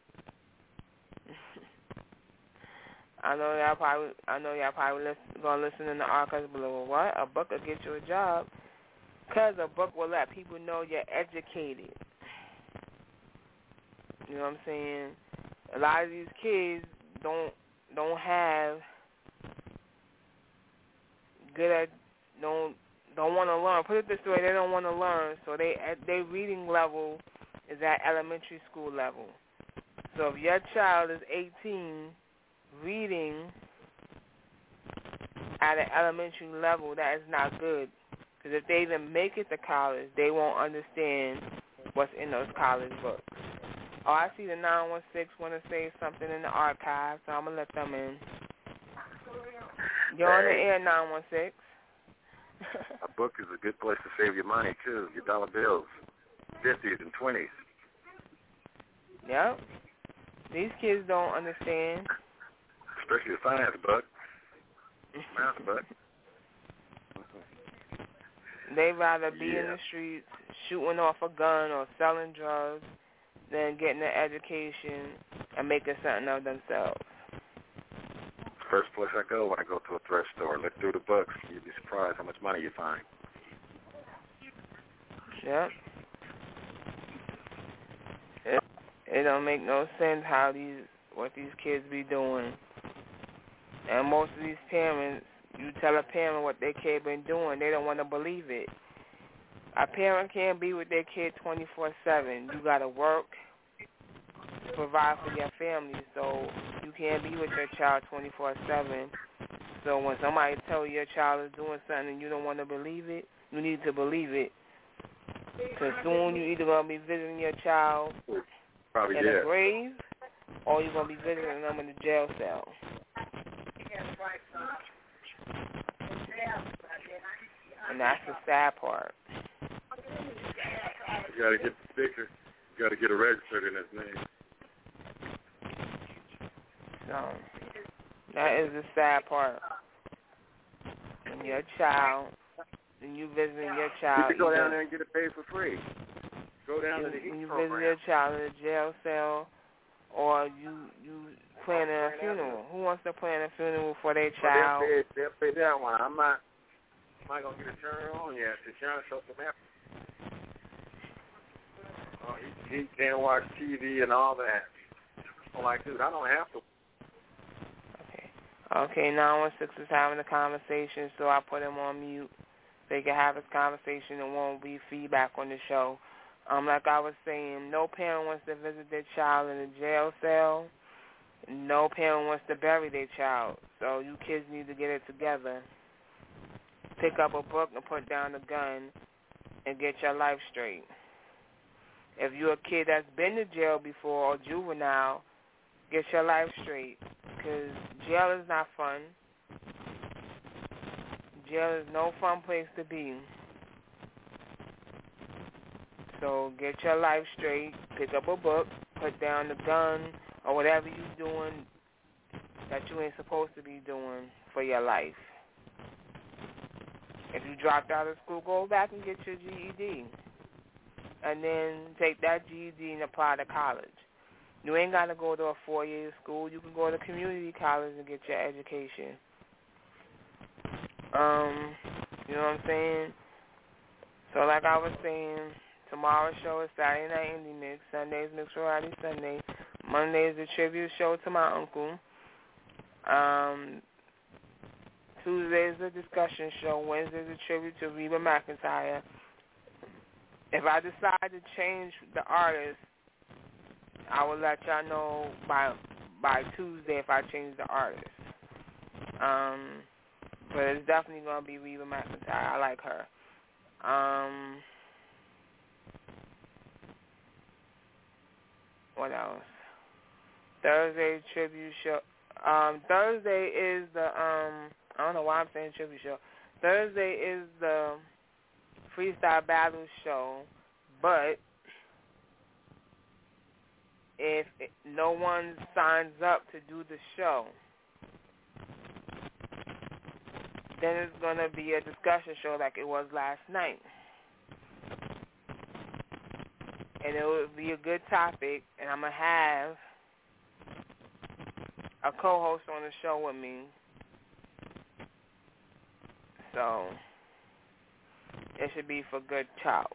I know y'all probably gonna listen in the archives below. What? A book will get you a job? Because a book will let people know you're educated. You know what I'm saying? A lot of these kids don't have don't want to learn. Put it this way, they don't want to learn. So their reading level is at elementary school level. So if your child is 18 reading at an elementary level, that is not good. Because if they even make it to college, they won't understand what's in those college books. Oh, I see the 916 want to say something in the archive, so I'm going to let them in. You're on the air, 916. A book is a good place to save your money, too, your dollar bills, 50s and 20s. Yep. These kids don't understand. Especially a science book. Math book. They'd rather be in the streets shooting off a gun or selling drugs than getting an education and making something of themselves. First place I go when I go to a thrift store. Look through the books. You'd be surprised how much money you find. Yep. It don't make no sense what these kids be doing. And most of these parents, you tell a parent what their kid been doing, they don't want to believe it. A parent can't be with their kid 24/7. You got to work, provide for your family, so you can't be with your child 24/7. So when somebody tells you your child is doing something and you don't want to believe it, you need to believe it. Because soon you're either going to be visiting your child in a grave or you're going to be visiting them in the jail cell. And that's the sad part. You got to get the sticker. You got to get it registered in his name. So that is the sad part. When your child, when you visiting your child, you can go down there and get it paid for free. Go down to the when you program. visit your child in a jail cell, or you planning a funeral. Who wants to plan a funeral for their child? Well, they'll pay that one. I'm not gonna get it turned on yet. The insurance something happened. Oh, he can't watch TV and all that. I'm like, dude, I don't have to. Okay, 916 is having a conversation, so I put him on mute. They can have his conversation and won't be feedback on the show. Like I was saying, no parent wants to visit their child in a jail cell. No parent wants to bury their child. So you kids need to get it together. Pick up a book and put down the gun and get your life straight. If you're a kid that's been to jail before or juvenile, get your life straight, because jail is not fun. Jail is no fun place to be. So get your life straight, pick up a book, put down the gun, or whatever you're doing that you ain't supposed to be doing for your life. If you dropped out of school, go back and get your GED. And then take that GED and apply to college. You ain't got to go to a 4-year school. You can go to community college and get your education. You know what I'm saying? So like I was saying, tomorrow's show is Saturday Night Indie Mix. Sunday's Mix Variety Sunday. Monday is a tribute show to my uncle. Tuesday is a discussion show. Wednesday is a tribute to Reba McEntire. If I decide to change the artist, I will let y'all know by Tuesday if I change the artist. But it's definitely going to be Reba McEntire. I like her. What else? Thursday tribute show. Thursday is the I don't know why I'm saying tribute show. Thursday is the freestyle battle show, but if no one signs up to do the show, then it's going to be a discussion show like it was last night. And it will be a good topic, and I'm going to have a co-host on the show with me. So it should be for good talk.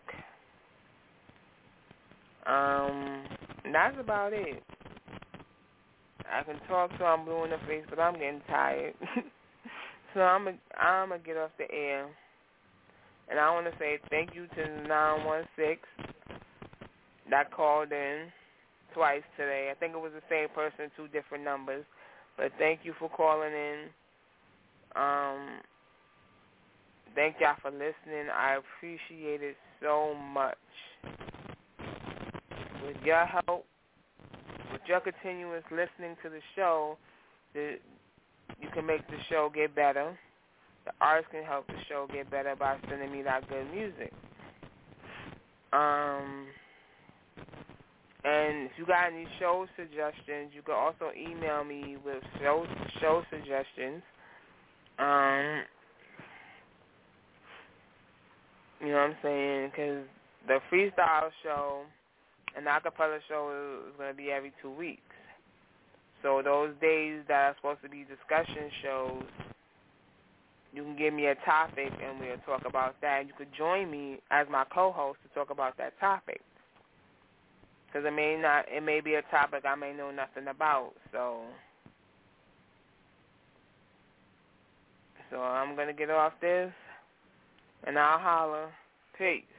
That's about it. I can talk till I'm blue in the face, but I'm getting tired. So I'm gonna get off the air. And I want to say thank you to the 916 that called in twice today. I think it was the same person, 2 different numbers. But thank you for calling in. Thank y'all for listening. I appreciate it so much. With your help, with your continuous listening to the show, you can make the show get better. The artists can help the show get better by sending me that good music. And if you got any show suggestions, you can also email me with show suggestions. You know what I'm saying? Because the freestyle show and the acapella show is going to be every 2 weeks. So those days that are supposed to be discussion shows, you can give me a topic and we'll talk about that. You could join me as my co-host to talk about that topic. Because it may be a topic I may know nothing about. So I'm going to get off this, and I'll holler. Peace.